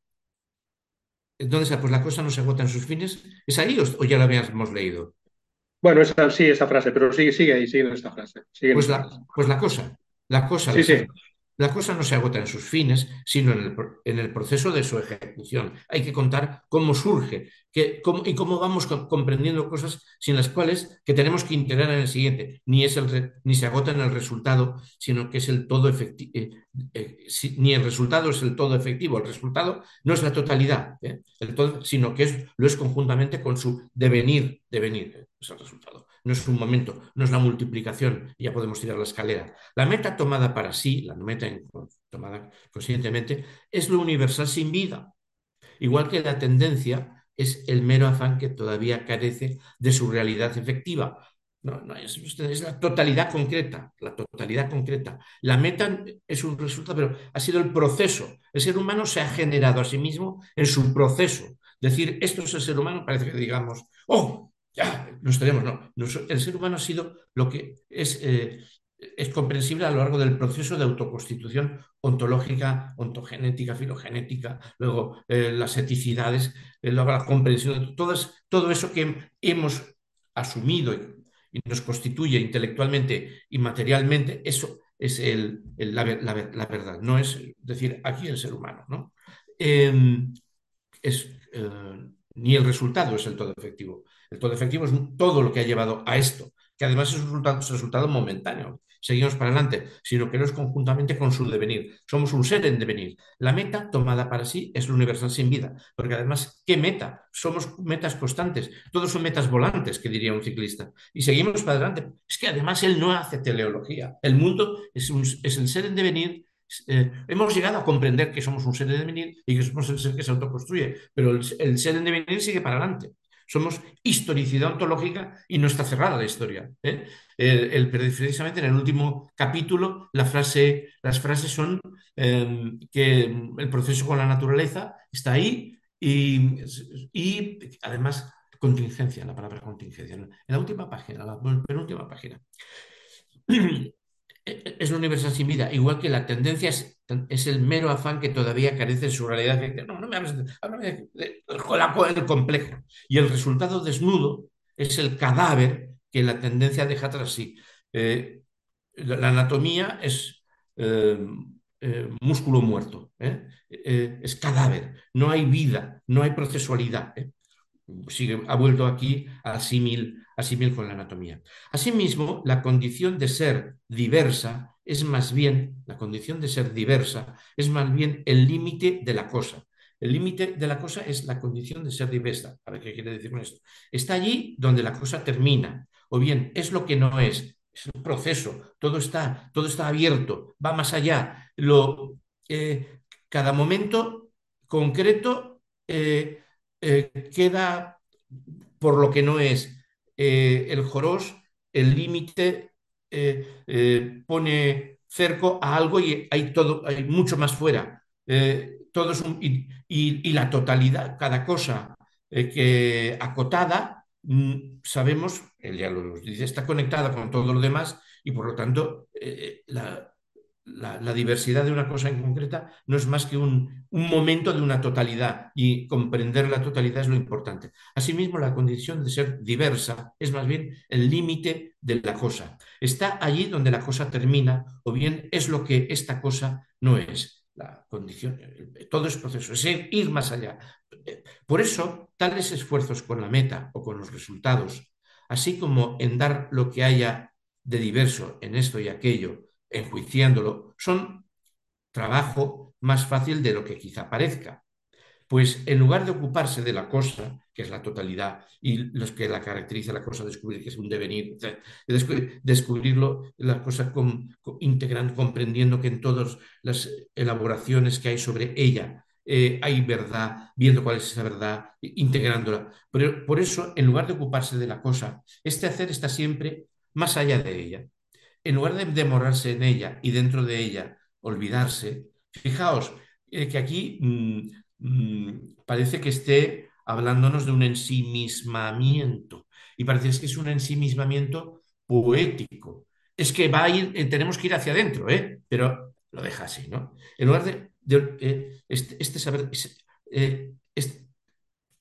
¿Dónde está? Pues la cosa no se agota en sus fines. ¿Es ahí o ya lo habíamos leído? Bueno, sí, esa frase, pero sigue ahí, sigue en esta frase. Sigue en Pues esta la, frase. pues la cosa, la cosa, Sí, sí. la cosa no se agota en sus fines, sino en el proceso de su ejecución. Hay que contar cómo surge y cómo vamos comprendiendo cosas sin las cuales que tenemos que integrar en el siguiente. Ni se agota en el resultado, sino que es el todo efectivo. Ni el resultado es el todo efectivo. El resultado no es la totalidad, sino que lo es conjuntamente con su devenir, es el resultado. No es un momento, no es la multiplicación, ya podemos tirar la escalera. La meta tomada para sí, la meta tomada conscientemente, es lo universal sin vida, igual que la tendencia es el mero afán que todavía carece de su realidad efectiva. No, no es la totalidad concreta, la totalidad concreta. La meta es un resultado, pero ha sido el proceso. El ser humano se ha generado a sí mismo en su proceso. Decir, esto es el ser humano, parece que digamos, oh, ya, nos tenemos, no. El ser humano ha sido lo que es comprensible a lo largo del proceso de autoconstitución ontológica, ontogenética, filogenética, luego las eticidades, luego la comprensión de todo eso que hemos asumido y nos constituye intelectualmente y materialmente, eso es la verdad, no es decir, aquí el ser humano, ¿no? Eh, ni el resultado es el todo efectivo. El todo efectivo es todo lo que ha llevado a esto, que además es un resultado momentáneo. Seguimos para adelante, sino que no es conjuntamente con su devenir. Somos un ser en devenir. La meta tomada para sí es lo universal sin vida, porque además, ¿qué meta? Somos metas constantes, todos son metas volantes, que diría un ciclista. Y seguimos para adelante. Es que además él no hace teleología. El mundo es el ser en devenir. Hemos llegado a comprender que somos un ser en devenir y que somos el ser que se autoconstruye, pero el ser en devenir sigue para adelante. Somos historicidad ontológica y no está cerrada la historia. Precisamente en el último capítulo las frases son que el proceso con la naturaleza está ahí y además contingencia, la palabra contingencia. En la última página, la penúltima página. Es lo universal sin vida, igual que la tendencia es el mero afán que todavía carece de su realidad efectiva. No, no me hables háblame del complejo. Y el resultado desnudo es el cadáver que la tendencia deja tras sí. La anatomía es eh, músculo muerto, es cadáver, no hay vida, no hay procesualidad. Ha vuelto aquí al símil con la anatomía. Asimismo, la condición de ser diversa es más bien, la condición de ser diversa es más bien el límite de la cosa. El límite de la cosa es la condición de ser diversa. A ver qué quiere decir con esto. Está allí donde la cosa termina, o bien es lo que no es un proceso, todo está abierto, va más allá. Cada momento concreto queda por lo que no es. El Jorós, el límite, pone cerco a algo y hay todo, hay mucho más fuera. Todo es y la totalidad, cada cosa que acotada, sabemos, él ya lo dice, está conectada con todo lo demás y por lo tanto la diversidad de una cosa en concreta no es más que un momento de una totalidad y comprender la totalidad es lo importante. Asimismo, la condición de ser diversa es más bien el límite de la cosa. Está allí donde la cosa termina o bien es lo que esta cosa no es. La condición, todo es proceso, es ir más allá. Por eso, tales esfuerzos con la meta o con los resultados, así como en dar lo que haya de diverso en esto y aquello, enjuiciándolo, son trabajo más fácil de lo que quizá parezca. Pues en lugar de ocuparse de la cosa, que es la totalidad, y los que la caracteriza la cosa, descubrir que es un devenir, descubrirlo, la cosa integrando, comprendiendo que en todas las elaboraciones que hay sobre ella hay verdad, viendo cuál es esa verdad, integrándola. Pero por eso, en lugar de ocuparse de la cosa, este hacer está siempre más allá de ella. En lugar de demorarse en ella y dentro de ella olvidarse, fijaos que aquí parece que esté hablándonos de un ensimismamiento y parece que es un ensimismamiento poético. Es que va a ir, tenemos que ir hacia adentro, pero lo deja así, ¿no? En lugar de este saber, este,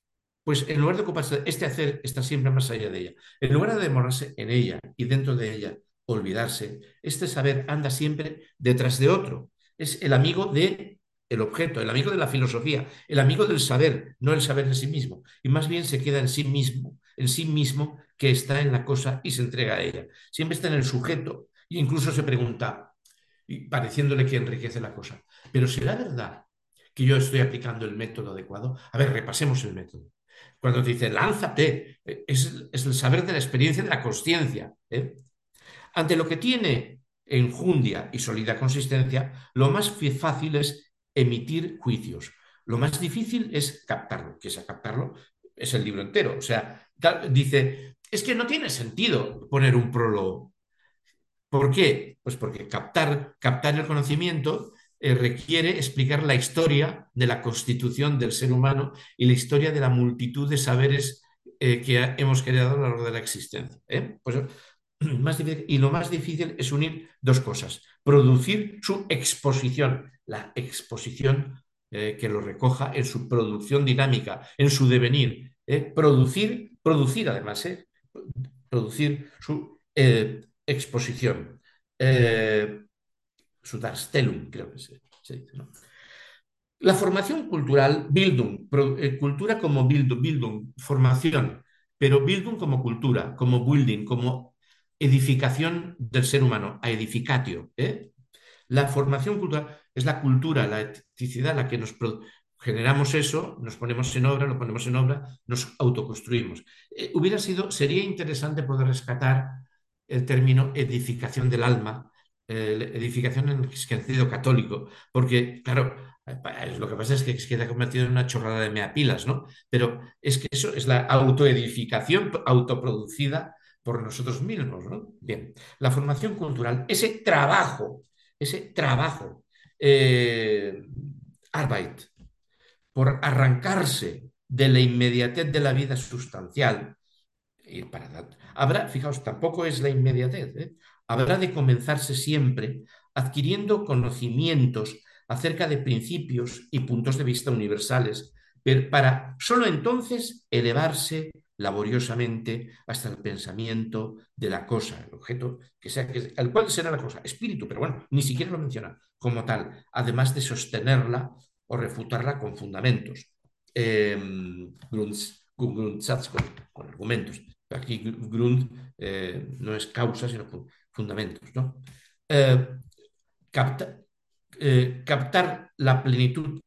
Pues en lugar de ocuparse, este hacer está siempre más allá de ella. En lugar de demorarse en ella y dentro de ella olvidarse, este saber anda siempre detrás de otro. Es el amigo de el objeto, el amigo de la filosofía, el amigo del saber, no el saber de sí mismo. Y más bien se queda en sí mismo que está en la cosa y se entrega a ella. Siempre está en el sujeto e incluso se pregunta, y pareciéndole que enriquece la cosa. Pero ¿será verdad que yo estoy aplicando el método adecuado? A ver, repasemos el método. Cuando te dice lánzate, es el saber de la experiencia de la consciencia. Ante lo que tiene enjundia y sólida consistencia, lo más fácil es emitir juicios. Lo más difícil es captarlo, que es a captarlo es el libro entero. O sea, dice, es que no tiene sentido poner un prólogo. ¿Por qué? Pues porque captar el conocimiento requiere explicar la historia de la constitución del ser humano y la historia de la multitud de saberes que hemos creado a lo largo de la existencia. Pues, más difícil, y lo más difícil es unir dos cosas. Producir su exposición, la exposición que lo recoja en su producción dinámica, en su devenir. Producir además, producir su exposición, su Darstellung, creo que se dice, ¿no? La formación cultural, Bildung, cultura como Bildung, formación, pero Bildung como cultura, como building, como edificación del ser humano, a edificatio. La formación cultural es la cultura, la eticidad, la que generamos eso, nos ponemos en obra, lo ponemos en obra, nos autoconstruimos. Sería interesante poder rescatar el término edificación del alma, edificación en el sentido católico, porque, claro, lo que pasa es que queda convertido en una chorrada de meapilas, ¿no? Pero es que eso es la autoedificación autoproducida por nosotros mismos, ¿no? Bien, la formación cultural, ese trabajo, Arbeit, por arrancarse de la inmediatez de la vida sustancial. Fijaos, tampoco es la inmediatez, habrá de comenzarse siempre adquiriendo conocimientos acerca de principios y puntos de vista universales, pero para solo entonces elevarse laboriosamente hasta el pensamiento de la cosa, el objeto que sea, al cual será la cosa, espíritu, pero bueno, ni siquiera lo menciona como tal, además de sostenerla o refutarla con fundamentos, Grundsatz con argumentos. Aquí Grund no es causa, sino fundamentos, ¿no? Eh, capta, captar la plenitud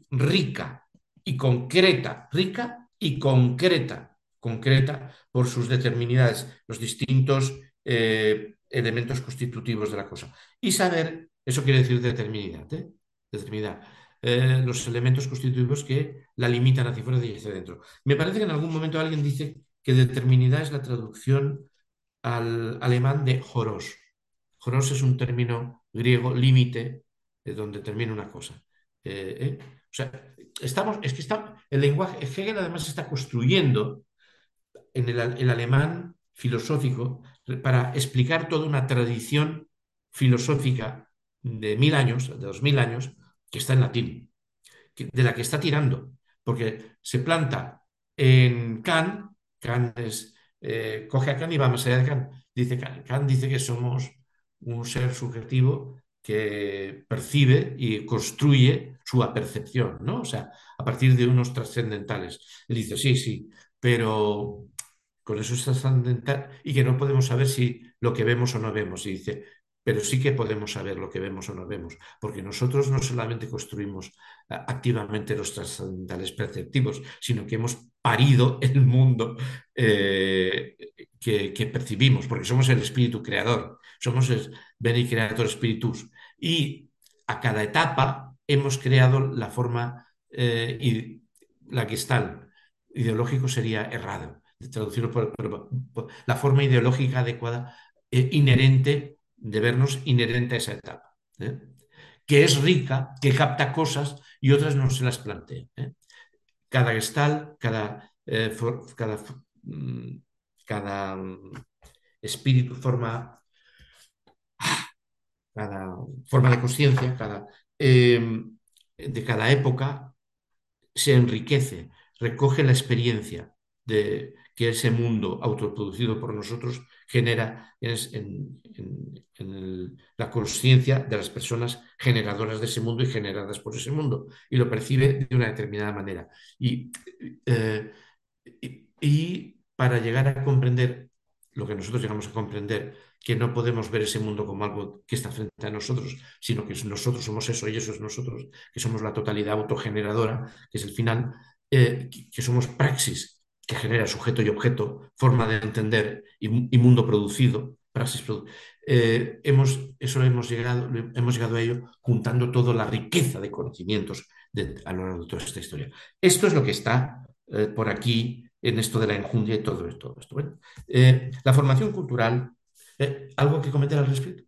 rica y concreta por sus determinidades, los distintos elementos constitutivos de la cosa. Y saber, eso quiere decir determinidad, determinidad. Los elementos constitutivos que la limitan hacia afuera y hacia adentro. Me parece que en algún momento alguien dice que determinidad es la traducción al alemán de Horos. Horos es un término griego límite donde termina una cosa. O sea, el lenguaje, Hegel además está construyendo en el alemán filosófico para explicar toda una tradición filosófica de 1000 años, de 2000 años, que está en latín, de la que está tirando, porque se planta en Kant. Coge a Kant y va más allá de Kant. Kant dice que somos un ser subjetivo que percibe y construye su apercepción, ¿no? O sea, a partir de unos trascendentales. Él dice, sí, sí, pero con eso es trascendental y que no podemos saber si lo que vemos o no vemos. Y dice, pero sí que podemos saber lo que vemos o no vemos, porque nosotros no solamente construimos activamente los trascendentales perceptivos, sino que hemos parido el mundo que percibimos, porque somos el espíritu creador, somos el Bene Creator Spiritus. Y a cada etapa hemos creado la forma y la Gestalt. Ideológico sería errado, de traducirlo por la forma ideológica adecuada, inherente, de vernos inherente a esa etapa. Que es rica, que capta cosas y otras no se las plantea. Cada gestal, cada espíritu cada forma de conciencia, de cada época se enriquece, recoge la experiencia que ese mundo autoproducido por nosotros genera la conciencia de las personas generadoras de ese mundo y generadas por ese mundo, y lo percibe de una determinada manera. Eh, y para llegar a comprender lo que nosotros llegamos a comprender, que no podemos ver ese mundo como algo que está frente a nosotros, sino que nosotros somos eso y eso es nosotros, que somos la totalidad autogeneradora, que es el final, que somos praxis, que genera sujeto y objeto, forma de entender y mundo producido, praxis hemos llegado a ello juntando toda la riqueza de conocimientos a lo largo de toda esta historia. Esto es lo que está por aquí en esto de la enjundia y todo esto. Bueno, la formación cultural, ¿algo que comentar al respecto?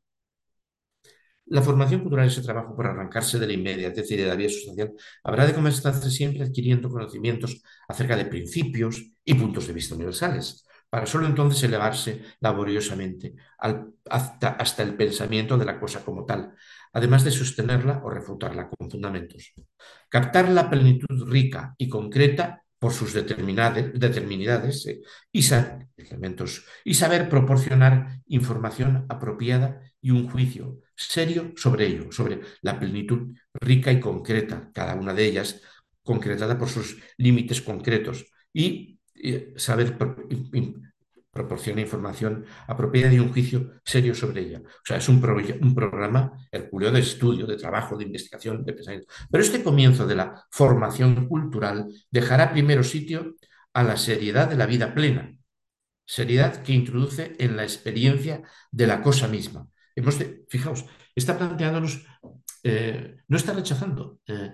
La formación cultural, ese trabajo por arrancarse de la inmediatez y de la vida sustancial, habrá de comenzarse siempre adquiriendo conocimientos acerca de principios y puntos de vista universales, para solo entonces elevarse laboriosamente hasta el pensamiento de la cosa como tal, además de sostenerla o refutarla con fundamentos. Captar la plenitud rica y concreta por sus determinidades elementos, y saber proporcionar información apropiada y un juicio serio sobre ello, sobre la plenitud rica y concreta, cada una de ellas concretada por sus límites concretos, y saber proporciona información apropiada y un juicio serio sobre ella. O sea, es un programa hercúleo de estudio, de trabajo, de investigación, de pensamiento. Pero este comienzo de la formación cultural dejará primero sitio a la seriedad de la vida plena, seriedad que introduce en la experiencia de la cosa misma. Fijaos, está planteándonos, no está rechazando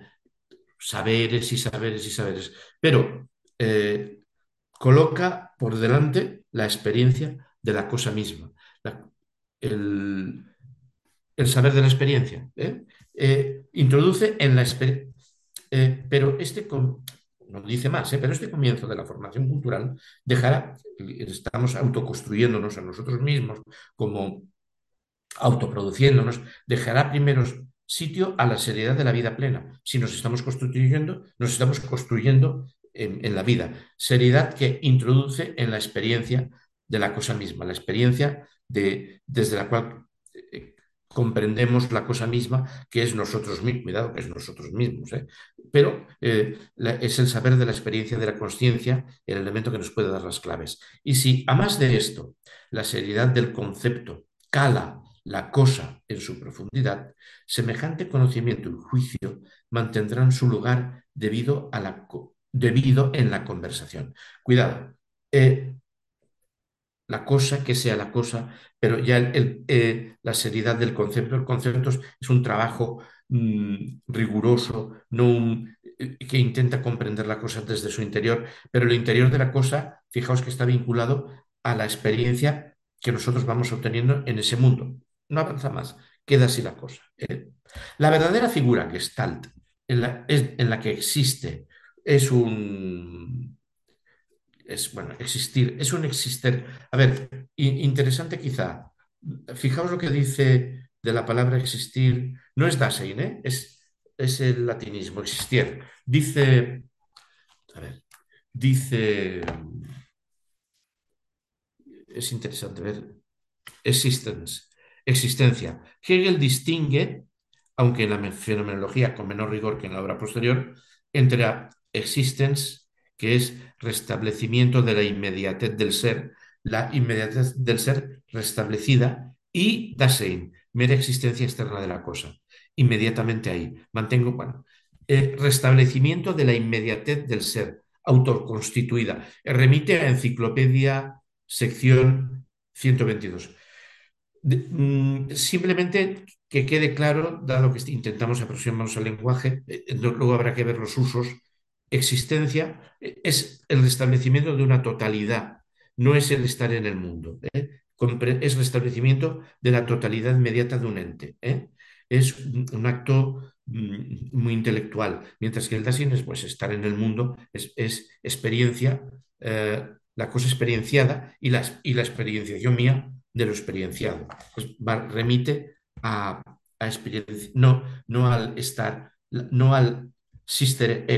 saberes y saberes y saberes, pero coloca por delante la experiencia de la cosa misma, la- el, el saber de la experiencia. Introduce en la experiencia, pero no dice más, pero este comienzo de la formación cultural dejará, estamos autoconstruyéndonos a nosotros mismos como autoproduciéndonos, dejará primero sitio a la seriedad de la vida plena. Si nos estamos construyendo en la vida. Seriedad que introduce en la experiencia de la cosa misma, la experiencia desde la cual comprendemos la cosa misma, que es nosotros mismos, cuidado, que es nosotros mismos, pero es el saber de la experiencia de la conciencia el elemento que nos puede dar las claves. Y si, a más de esto, la seriedad del concepto cala la cosa en su profundidad, semejante conocimiento y juicio mantendrán su lugar debido en la conversación. Cuidado, la cosa que sea la cosa, pero ya la seriedad del concepto. El concepto es un trabajo riguroso, que intenta comprender la cosa desde su interior, pero el interior de la cosa, fijaos que está vinculado a la experiencia que nosotros vamos obteniendo en ese mundo. No avanza más, queda así la cosa. La verdadera figura Gestalt en la que existe es bueno, existir, es un existir. A ver, interesante quizá. Fijaos lo que dice de la palabra existir. No es Dasein, ¿eh? Es el latinismo, existir. Dice, a ver, dice, es interesante ver, existence, existencia. Hegel distingue, aunque en la fenomenología con menor rigor que en la obra posterior, entre existence, que es restablecimiento de la inmediatez del ser, la inmediatez del ser restablecida, y Dasein, mera existencia externa de la cosa. Inmediatamente ahí. Mantengo, bueno, restablecimiento de la inmediatez del ser, autoconstituida. Remite a Enciclopedia, sección 122. Simplemente que quede claro, dado que intentamos aproximarnos al lenguaje, luego habrá que ver los usos. Existencia es el restablecimiento de una totalidad, no es el estar en el mundo. Es restablecimiento de la totalidad inmediata de un ente. Es un acto muy intelectual, mientras que el Dasein es pues, estar en el mundo, es experiencia, la cosa experienciada y la experienciación mía de lo experienciado. Pues remite a experiencia, no al estar, no al sister ex,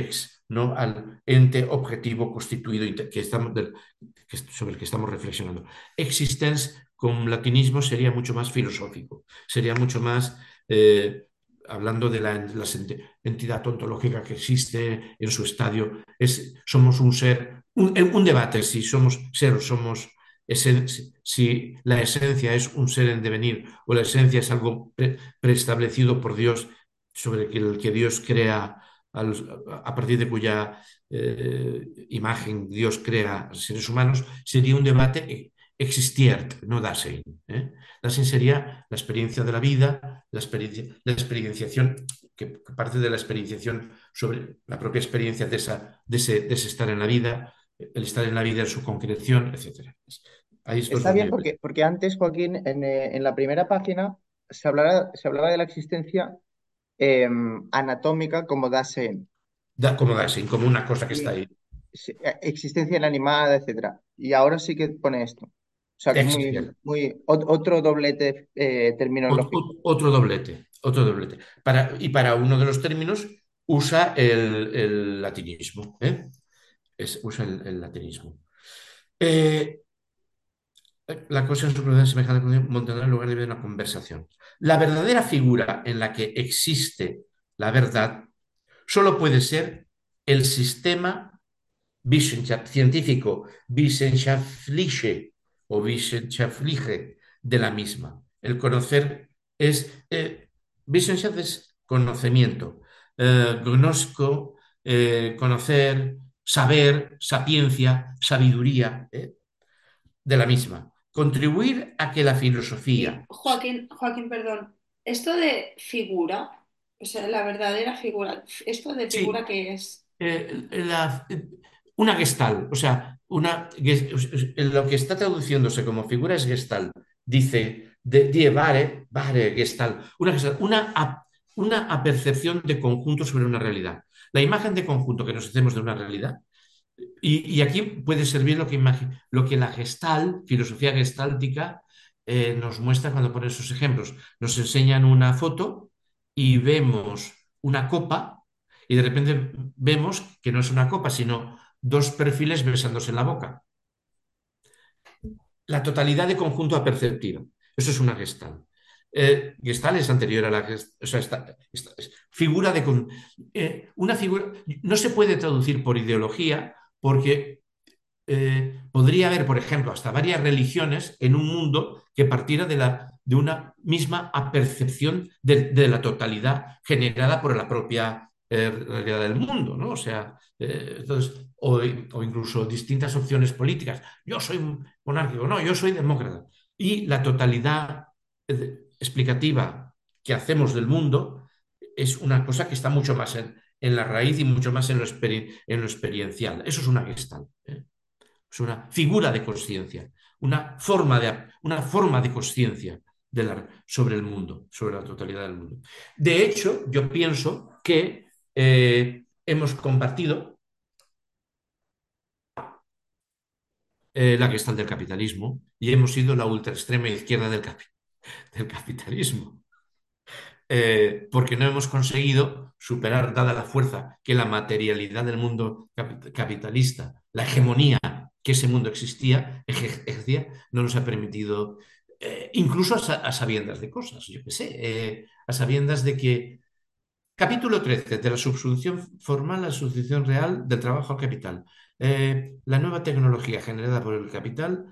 no al ente objetivo constituido sobre el que estamos reflexionando. Existence con latinismo sería mucho más filosófico, sería mucho más hablando de la entidad ontológica que existe en su estadio. Somos un ser, un debate si somos ser o somos si la esencia es un ser en devenir o la esencia es algo preestablecido por Dios sobre el que Dios crea, a partir de cuya imagen Dios crea seres humanos, sería un debate existiert, no Dasein. Dasein sería la experiencia de la vida, la experienciación, que parte de la experienciación sobre la propia experiencia de ese estar en la vida, el estar en la vida en su concreción, etc. Ahí esto es Está lo bien que... porque antes, Joaquín, en la primera página se hablaba de la existencia anatómica como Dasein. Como Dasein, como una cosa que está Y ahí. existencia inanimada, etcétera. Y ahora sí que pone esto. O sea, que es Existiert. otro doblete terminológico. Otro doblete, otro doblete. Para uno de los términos usa el latinismo. Usa el latinismo. Eh, la cosa en su procedencia semejante mantendrá el lugar de una conversación. La verdadera figura en la que existe la verdad solo puede ser el sistema científico wissenschaftliche o wissenschaftliche de la misma. El conocer Wissenschaft es conocimiento, gnosko, conocer, saber, sapiencia, sabiduría, de la misma. Contribuir a que la Y filosofía... Joaquín, perdón, esto de figura, o sea, la verdadera figura, ¿esto de figura Sí, qué es? una gestal, o sea, lo que está traduciéndose como figura es gestal. Dice, die Ware gestal, una apercepción de conjunto sobre una realidad. La imagen de conjunto que nos hacemos de una realidad. Y aquí puede servir lo que la filosofía gestáltica, nos muestra cuando pone esos ejemplos. Nos enseñan una foto y vemos una copa y de repente vemos que no es una copa, sino dos perfiles besándose en la boca. La totalidad de conjunto aperceptivo. Eso es una Gestalt. Gestalt es anterior a la Gestalt, o sea, figura una figura no se puede traducir por ideología porque podría haber, por ejemplo, hasta varias religiones en un mundo que partiera de una misma apercepción de la totalidad generada por la propia realidad del mundo, ¿no? O sea, entonces, o incluso distintas opciones políticas. Yo soy monárquico, no, yo soy demócrata. Y la totalidad explicativa que hacemos del mundo es una cosa que está mucho más en la raíz y mucho más en lo experiencial. Eso es una Gestalt. Es una figura de conciencia, una forma de conciencia sobre el mundo, sobre la totalidad del mundo. De hecho, yo pienso que hemos compartido la Gestalt del capitalismo y hemos sido la ultraextrema izquierda del capitalismo. Porque no hemos conseguido superar, dada la fuerza que la materialidad del mundo capitalista, la hegemonía que ese mundo ejercía, no nos ha permitido, incluso a sabiendas de cosas, yo qué sé, a sabiendas de que capítulo 13 de la subsunción formal a la sustitución real del trabajo al capital. La nueva tecnología generada por el capital,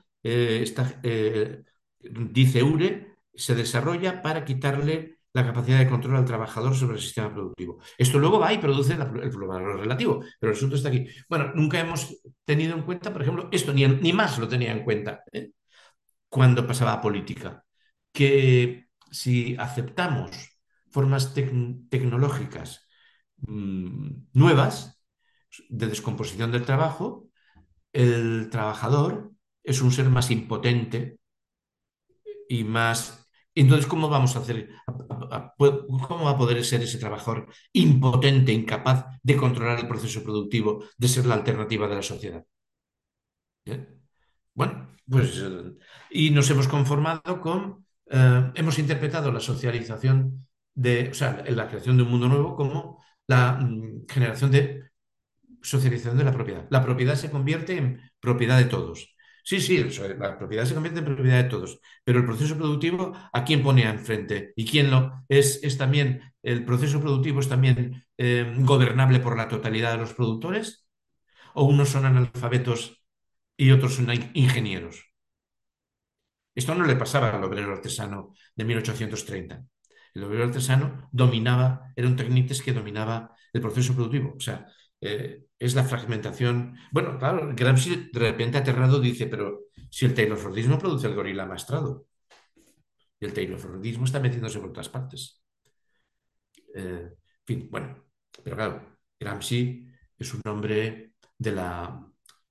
dice Ure, se desarrolla para quitarle la capacidad de control al trabajador sobre el sistema productivo. Esto luego va y produce el valor relativo, pero el asunto está aquí. Bueno, nunca hemos tenido en cuenta, por ejemplo, esto, ni más lo tenía en cuenta cuando pasaba a política, que si aceptamos formas tecnológicas nuevas de descomposición del trabajo, el trabajador es un ser más impotente y más... Entonces, ¿cómo vamos a hacer? ¿Cómo va a poder ser ese trabajador impotente, incapaz de controlar el proceso productivo, de ser la alternativa de la sociedad? ¿Eh? Bueno, pues, y nos hemos conformado hemos interpretado la socialización o sea, la creación de un mundo nuevo como la generación de socialización de la propiedad. La propiedad se convierte en propiedad de todos. Sí, sí, la propiedad se convierte en propiedad de todos, pero el proceso productivo, ¿a quién pone enfrente? ¿Y quién lo es también, el proceso productivo es también gobernable por la totalidad de los productores? ¿O unos son analfabetos y otros son ingenieros? Esto no le pasaba al obrero artesano de 1830. El obrero artesano dominaba, era un Tecnites que dominaba el proceso productivo. O sea, es la fragmentación. Bueno, claro, Gramsci de repente aterrado dice, pero si el taylorfordismo produce el gorila amaestrado y el taylorfordismo está metiéndose por otras partes. En fin, bueno, pero claro, Gramsci es un hombre de la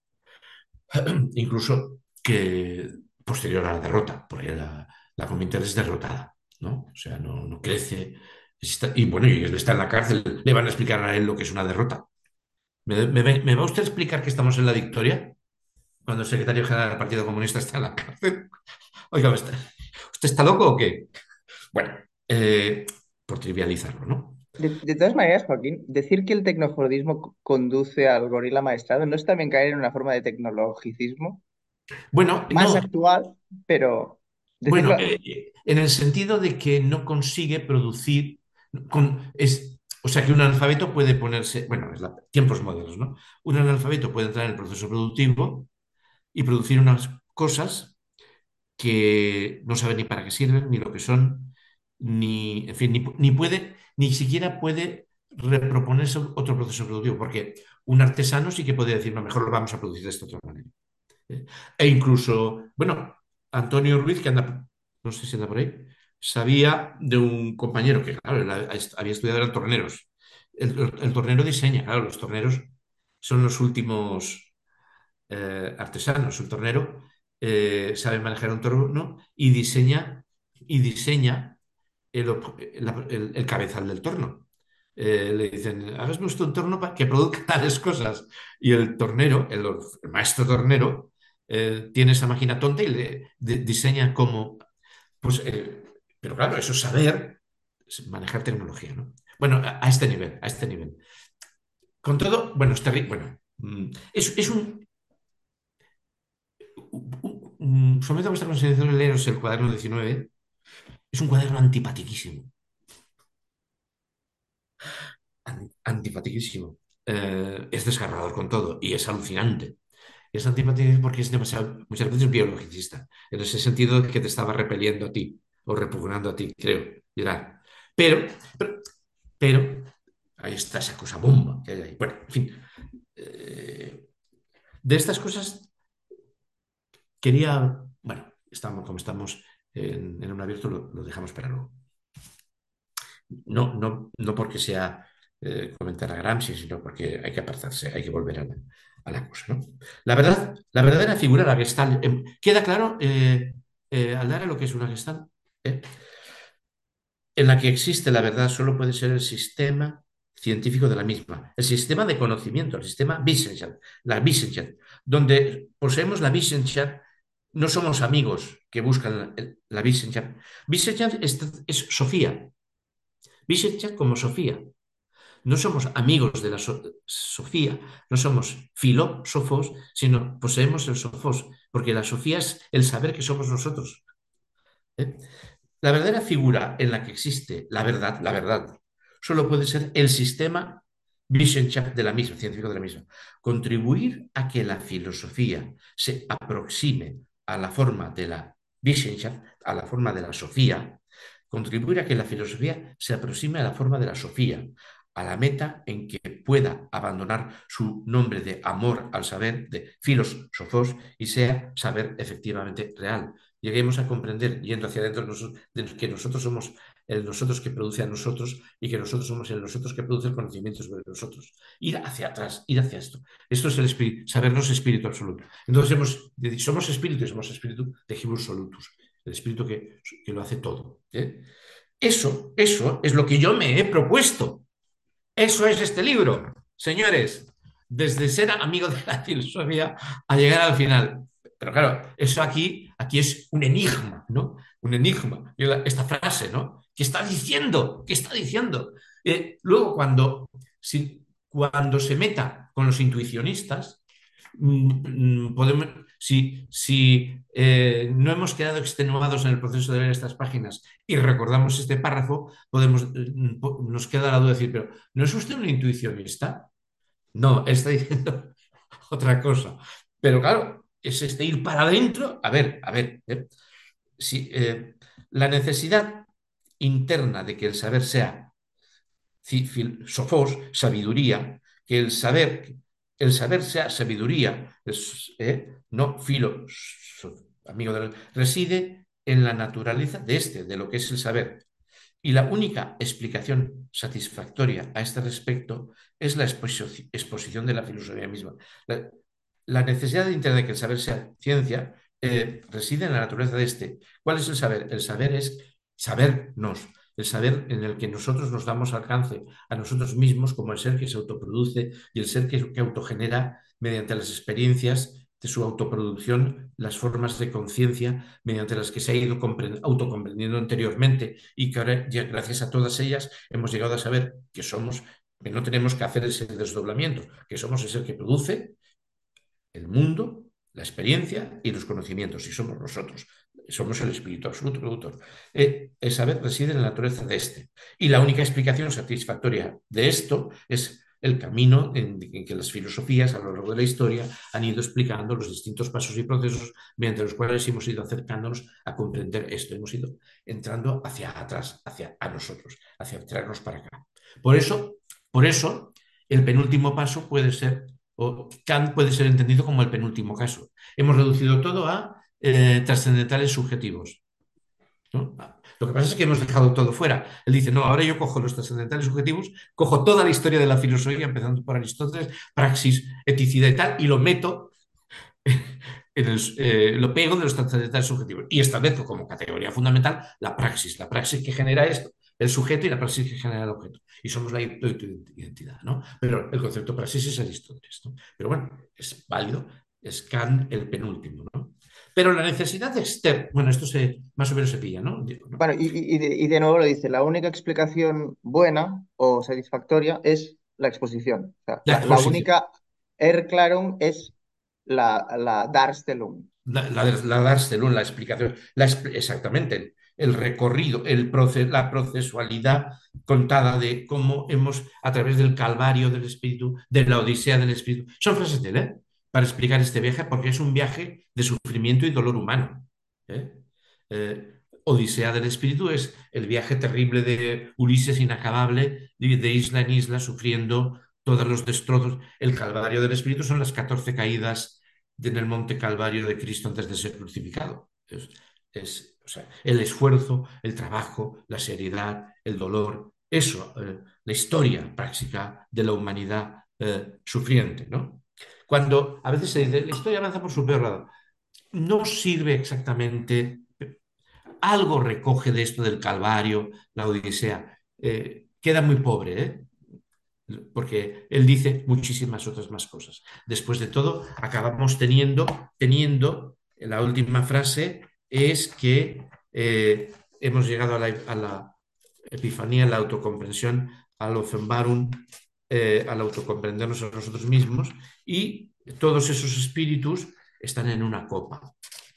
incluso que posterior a la derrota, porque la Comintern es derrotada, ¿no? O sea, no crece. Y bueno, y él está en la cárcel, le van a explicar a él lo que es una derrota. ¿Me va usted a explicar que estamos en la victoria cuando el secretario general del Partido Comunista está en la cárcel? Oiga, ¿usted está loco o qué? Bueno, por trivializarlo, ¿no? De todas maneras, Joaquín, decir que el tecnofordismo conduce al gorila maestrado no es también caer en una forma de tecnologicismo Bueno, más no, actual, pero bueno, decirlo. en el sentido de que no consigue producir, o sea, que un analfabeto puede ponerse, bueno, tiempos modernos, ¿no? Un analfabeto puede entrar en el proceso productivo y producir unas cosas que no sabe ni para qué sirven, ni lo que son, ni, en fin, ni puede, ni siquiera puede reproponerse otro proceso productivo, porque un artesano sí que puede decir, no, mejor lo vamos a producir de esta otra manera. ¿Eh? E incluso, bueno, Antonio Ruiz, que anda, no sé si anda por ahí, sabía de un compañero que, claro, él había estudiado, eran torneros. El tornero diseña, claro, los torneros son los últimos artesanos. El tornero sabe manejar un torno y diseña el cabezal del torno. Le dicen, hágame usted un torno para que produzca tales cosas. Y el tornero, el maestro tornero, tiene esa máquina tonta y diseña como. Pues, pero claro, eso es saber manejar tecnología, ¿no? Bueno, a este nivel, a este nivel. Con todo, bueno, es terrible. Bueno, es someto a vuestra consideración el leeros el cuaderno 19. Es un cuaderno antipatiquísimo. Antipatiquísimo. Es desgarrador con todo y es alucinante. Es antipático porque es demasiado, muchas veces biologicista, en ese sentido de que te estaba repeliendo a ti o repugnando a ti, creo, Gerard. Pero, pero, pero, ahí está esa cosa bomba que hay ahí. Bueno, en fin, de estas cosas quería, bueno, como estamos en un abierto, lo dejamos para luego. No porque sea comentar a Gramsci, sino porque hay que apartarse, hay que volver a la cosa, ¿no? La verdadera figura, la Gestalt, queda claro, Aldara, lo que es una Gestalt. ¿Eh? En la que existe la verdad solo puede ser el sistema científico de la misma, el sistema de conocimiento, el sistema Wissenschaft, la Wissenschaft, donde poseemos la Wissenschaft, no somos amigos que buscan la Wissenschaft. Wissenschaft es Sofía, Wissenschaft como Sofía. No somos amigos de la Sofía, no somos filósofos, sino poseemos el sofos, porque la Sofía es el saber que somos nosotros. ¿Eh? La verdadera figura en la que existe la verdad, solo puede ser el sistema Wissenschaft de la misma, científico de la misma. Contribuir a que la filosofía se aproxime a la forma de la Wissenschaft, a la forma de la Sofía, contribuir a que la filosofía se aproxime a la forma de la Sofía, a la meta en que pueda abandonar su nombre de amor al saber, de filósofos, y sea saber efectivamente real. Lleguemos a comprender, yendo hacia adentro, de que nosotros somos el nosotros que produce a nosotros y que nosotros somos el nosotros que produce el conocimiento sobre nosotros. Ir hacia atrás, ir hacia esto. Esto es el espíritu, sabernos espíritu absoluto. Entonces somos espíritu y somos espíritu de Hibus Solutus, el espíritu que lo hace todo. ¿Eh? Eso es lo que yo me he propuesto. Eso es este libro, señores, desde ser amigo de la filosofía a llegar al final. Pero claro, eso aquí es un enigma, ¿no? Un enigma. Esta frase, ¿no? ¿Qué está diciendo? ¿Qué está diciendo? Luego, cuando se meta con los intuicionistas, podemos, si no hemos quedado extenuados en el proceso de leer estas páginas y recordamos este párrafo, nos queda la duda de decir, pero ¿no es usted un intuicionista? No, él está diciendo otra cosa. Pero claro, es este ir para adentro. A ver, si, la necesidad interna de que el saber sea sofos, sabiduría, que el saber sea sabiduría, no filo, amigo reside en la naturaleza de lo que es el saber. Y la única explicación satisfactoria a este respecto es la exposición de la filosofía misma. La, la necesidad interna de que el saber sea ciencia reside en la naturaleza de este. ¿Cuál es el saber? El saber es sabernos, el saber en el que nosotros nos damos alcance a nosotros mismos como el ser que se autoproduce y el ser que autogenera mediante las experiencias de su autoproducción, las formas de conciencia mediante las que se ha ido autocomprendiendo anteriormente y que ahora, ya gracias a todas ellas, hemos llegado a saber que somos, que no tenemos que hacer ese desdoblamiento, que somos el ser que produce el mundo, la experiencia y los conocimientos, y somos nosotros. Somos el espíritu absoluto productor. El saber reside en la naturaleza de este. Y la única explicación satisfactoria de esto es el camino en que las filosofías a lo largo de la historia han ido explicando los distintos pasos y procesos mediante los cuales hemos ido acercándonos a comprender esto. Hemos ido entrando hacia atrás, hacia a nosotros, hacia traernos para acá. Por eso, el penúltimo paso puede ser, o Kant puede ser entendido como el penúltimo caso. Hemos reducido todo a trascendentales subjetivos, ¿no? Lo que pasa es que hemos dejado todo fuera. Él dice, no, ahora yo cojo los trascendentales subjetivos, cojo toda la historia de la filosofía, empezando por Aristóteles, praxis, eticidad y tal, y lo meto, lo pego de los trascendentales subjetivos y establezco como categoría fundamental la praxis que genera esto, el sujeto y la praxis que genera el objeto. Y somos la identidad, ¿no? Pero el concepto de praxis es Aristóteles, ¿no? Pero bueno, es válido, es Kant el penúltimo, ¿no? Pero la necesidad externa, bueno, esto más o menos se pilla, ¿no? ¿No? Bueno, y de nuevo lo dice, la única explicación buena o satisfactoria es la exposición. O sea, La la exposición. única Erklärung es la Darstellung. La Darstellung, la explicación, exactamente, el recorrido, la procesualidad contada de cómo hemos, a través del calvario del espíritu, de la odisea del espíritu. Son frases de él, ¿eh? Para explicar este viaje, porque es un viaje de sufrimiento y dolor humano. ¿Eh? Odisea del espíritu es el viaje terrible de Ulises inacabable, de isla en isla, sufriendo todos los destrozos. El calvario del espíritu son las 14 caídas en el monte Calvario de Cristo antes de ser crucificado. O sea, el esfuerzo, el trabajo, la seriedad, el dolor, eso, la historia práctica de la humanidad sufriente, ¿no? Cuando a veces se dice, la historia avanza por su peor lado, no sirve exactamente, algo recoge de esto del Calvario, la Odisea, queda muy pobre, ¿eh? Porque él dice muchísimas otras más cosas. Después de todo, acabamos teniendo la última frase es que hemos llegado a la epifanía, a la autocomprensión, al Offenbarung, al autocomprendernos a nosotros mismos, y todos esos espíritus están en una copa.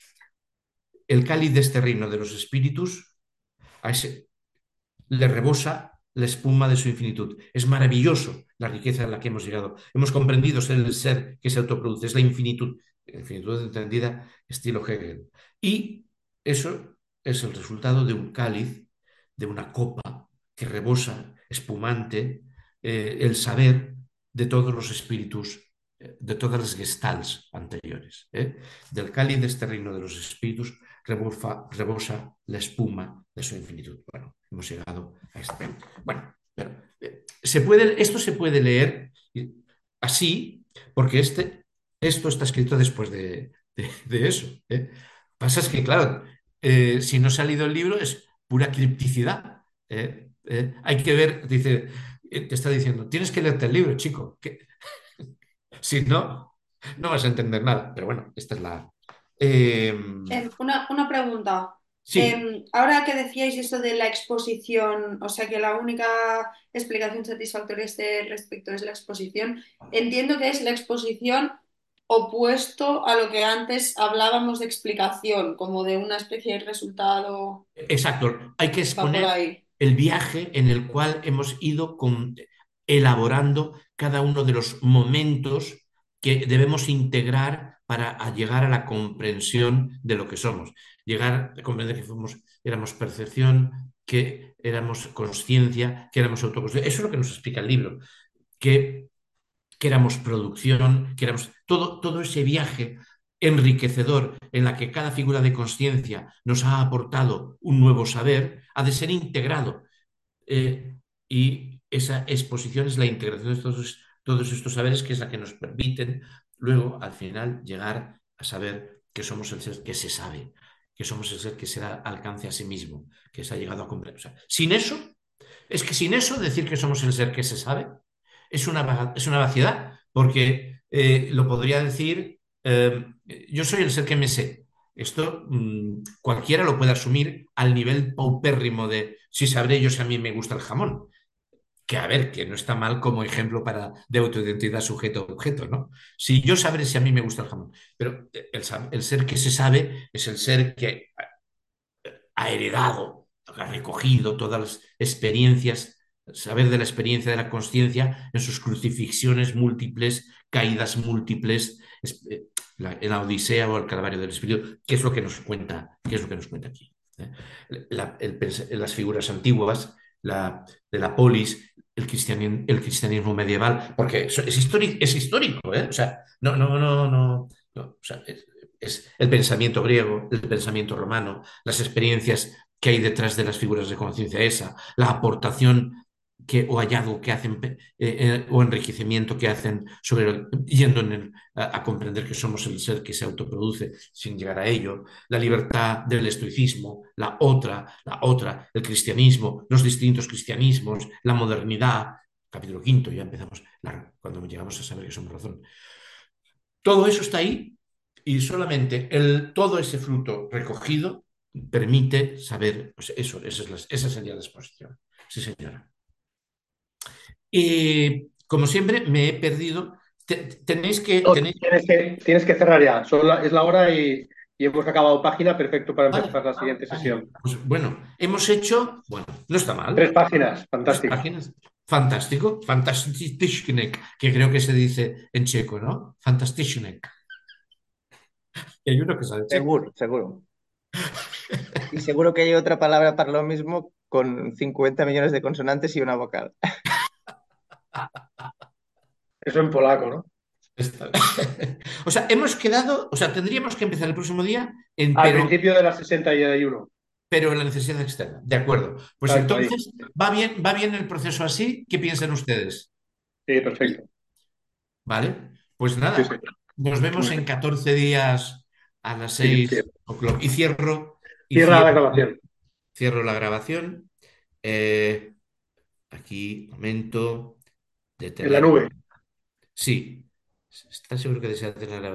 El cáliz de este reino de los espíritus a ese le rebosa la espuma de su infinitud. Es maravilloso la riqueza en la que hemos llegado. Hemos comprendido ser el ser que se autoproduce, es la infinitud entendida estilo Hegel. Y eso es el resultado de un cáliz, de una copa que rebosa, espumante, el saber de todos los espíritus, de todas las gestals anteriores. Del cáliz de este reino de los espíritus rebosa la espuma de su infinitud. Bueno, hemos llegado a este. Bueno, pero esto se puede leer así, porque esto está escrito después de eso. Pasa es que, claro, si no ha salido el libro es pura cripticidad. Hay que ver, dice, te está diciendo, tienes que leerte el libro, chico, que si no, no vas a entender nada. Pero bueno, esta es la... Una pregunta. Sí, Ahora que decíais esto de la exposición, o sea que la única explicación satisfactoria a este respecto es la exposición, entiendo que es la exposición opuesto a lo que antes hablábamos de explicación, como de una especie de resultado, exacto. Hay que va por exponer ahí. el viaje en el cual hemos ido elaborando cada uno de los momentos que debemos integrar para llegar a la comprensión de lo que somos. Llegar a comprender que éramos percepción, que éramos conciencia, que éramos autoconsciencia. Eso es lo que nos explica el libro, que éramos producción, que éramos todo ese viaje enriquecedor en la que cada figura de conciencia nos ha aportado un nuevo saber, ha de ser integrado. Y esa exposición es la integración de todos estos saberes que es la que nos permiten luego, al final, llegar a saber que somos el ser que se sabe, que somos el ser que se alcance a sí mismo, que se ha llegado a comprender. O sea, sin eso, es que sin eso, decir que somos el ser que se sabe es una vaciedad, porque lo podría decir, yo soy el ser que me sé. Esto cualquiera lo puede asumir al nivel paupérrimo de si sabré yo si a mí me gusta el jamón. Que a ver, que no está mal como ejemplo de autoidentidad sujeto-objeto, ¿no? Si yo sabré si a mí me gusta el jamón, pero el ser que se sabe es el ser que ha heredado, ha recogido todas las experiencias, saber de la experiencia de la conciencia en sus crucifixiones múltiples, caídas múltiples, en la Odisea o el Calvario del Espíritu, ¿qué es lo que nos cuenta, qué es lo que nos cuenta aquí? Las figuras antiguas, de la polis, el cristianismo medieval, porque es histórico, ¿eh? O sea, no, o sea, es el pensamiento griego, el pensamiento romano, las experiencias que hay detrás de las figuras de conciencia esa, la aportación o hallazgo que hacen o enriquecimiento que hacen yendo a comprender que somos el ser que se autoproduce sin llegar a ello, la libertad del estoicismo, el cristianismo, los distintos cristianismos, la modernidad, capítulo quinto, ya empezamos, cuando llegamos a saber que somos razón. Todo eso está ahí y solamente todo ese fruto recogido permite saber, pues eso, esa sería la exposición. Sí, señora. Y como siempre, me he perdido. No, Tenéis, tienes que cerrar ya. Es la hora y hemos acabado página, perfecto para vale, empezar la siguiente vale. sesión. Pues bueno, hemos hecho, bueno, no está mal, 3 páginas, tres fantástico. páginas. Fantástico, fantastischnek, que creo que se dice en checo, ¿no? Fantastischnek. Y hay uno que sabe checo. Seguro, seguro. Y seguro que hay otra palabra para lo mismo con 50 millones de consonantes y una vocal. Eso en polaco, ¿no? O sea, hemos quedado, o sea, tendríamos que empezar el próximo día, Al principio de la 61. pero en la necesidad externa. De acuerdo. Pues Exacto, ahí. entonces, va bien el proceso así? ¿Qué piensan ustedes? Sí, perfecto. ¿Vale? Pues Sí, nada, sí. nos vemos Muy en bien. 14 días a las Sí, 6 sí. o'clock. Y Cierra la cierro, grabación. cierro la grabación. Eh, aquí, momento, En la detener. nube. Sí, ¿está seguro que desea detener la grabación?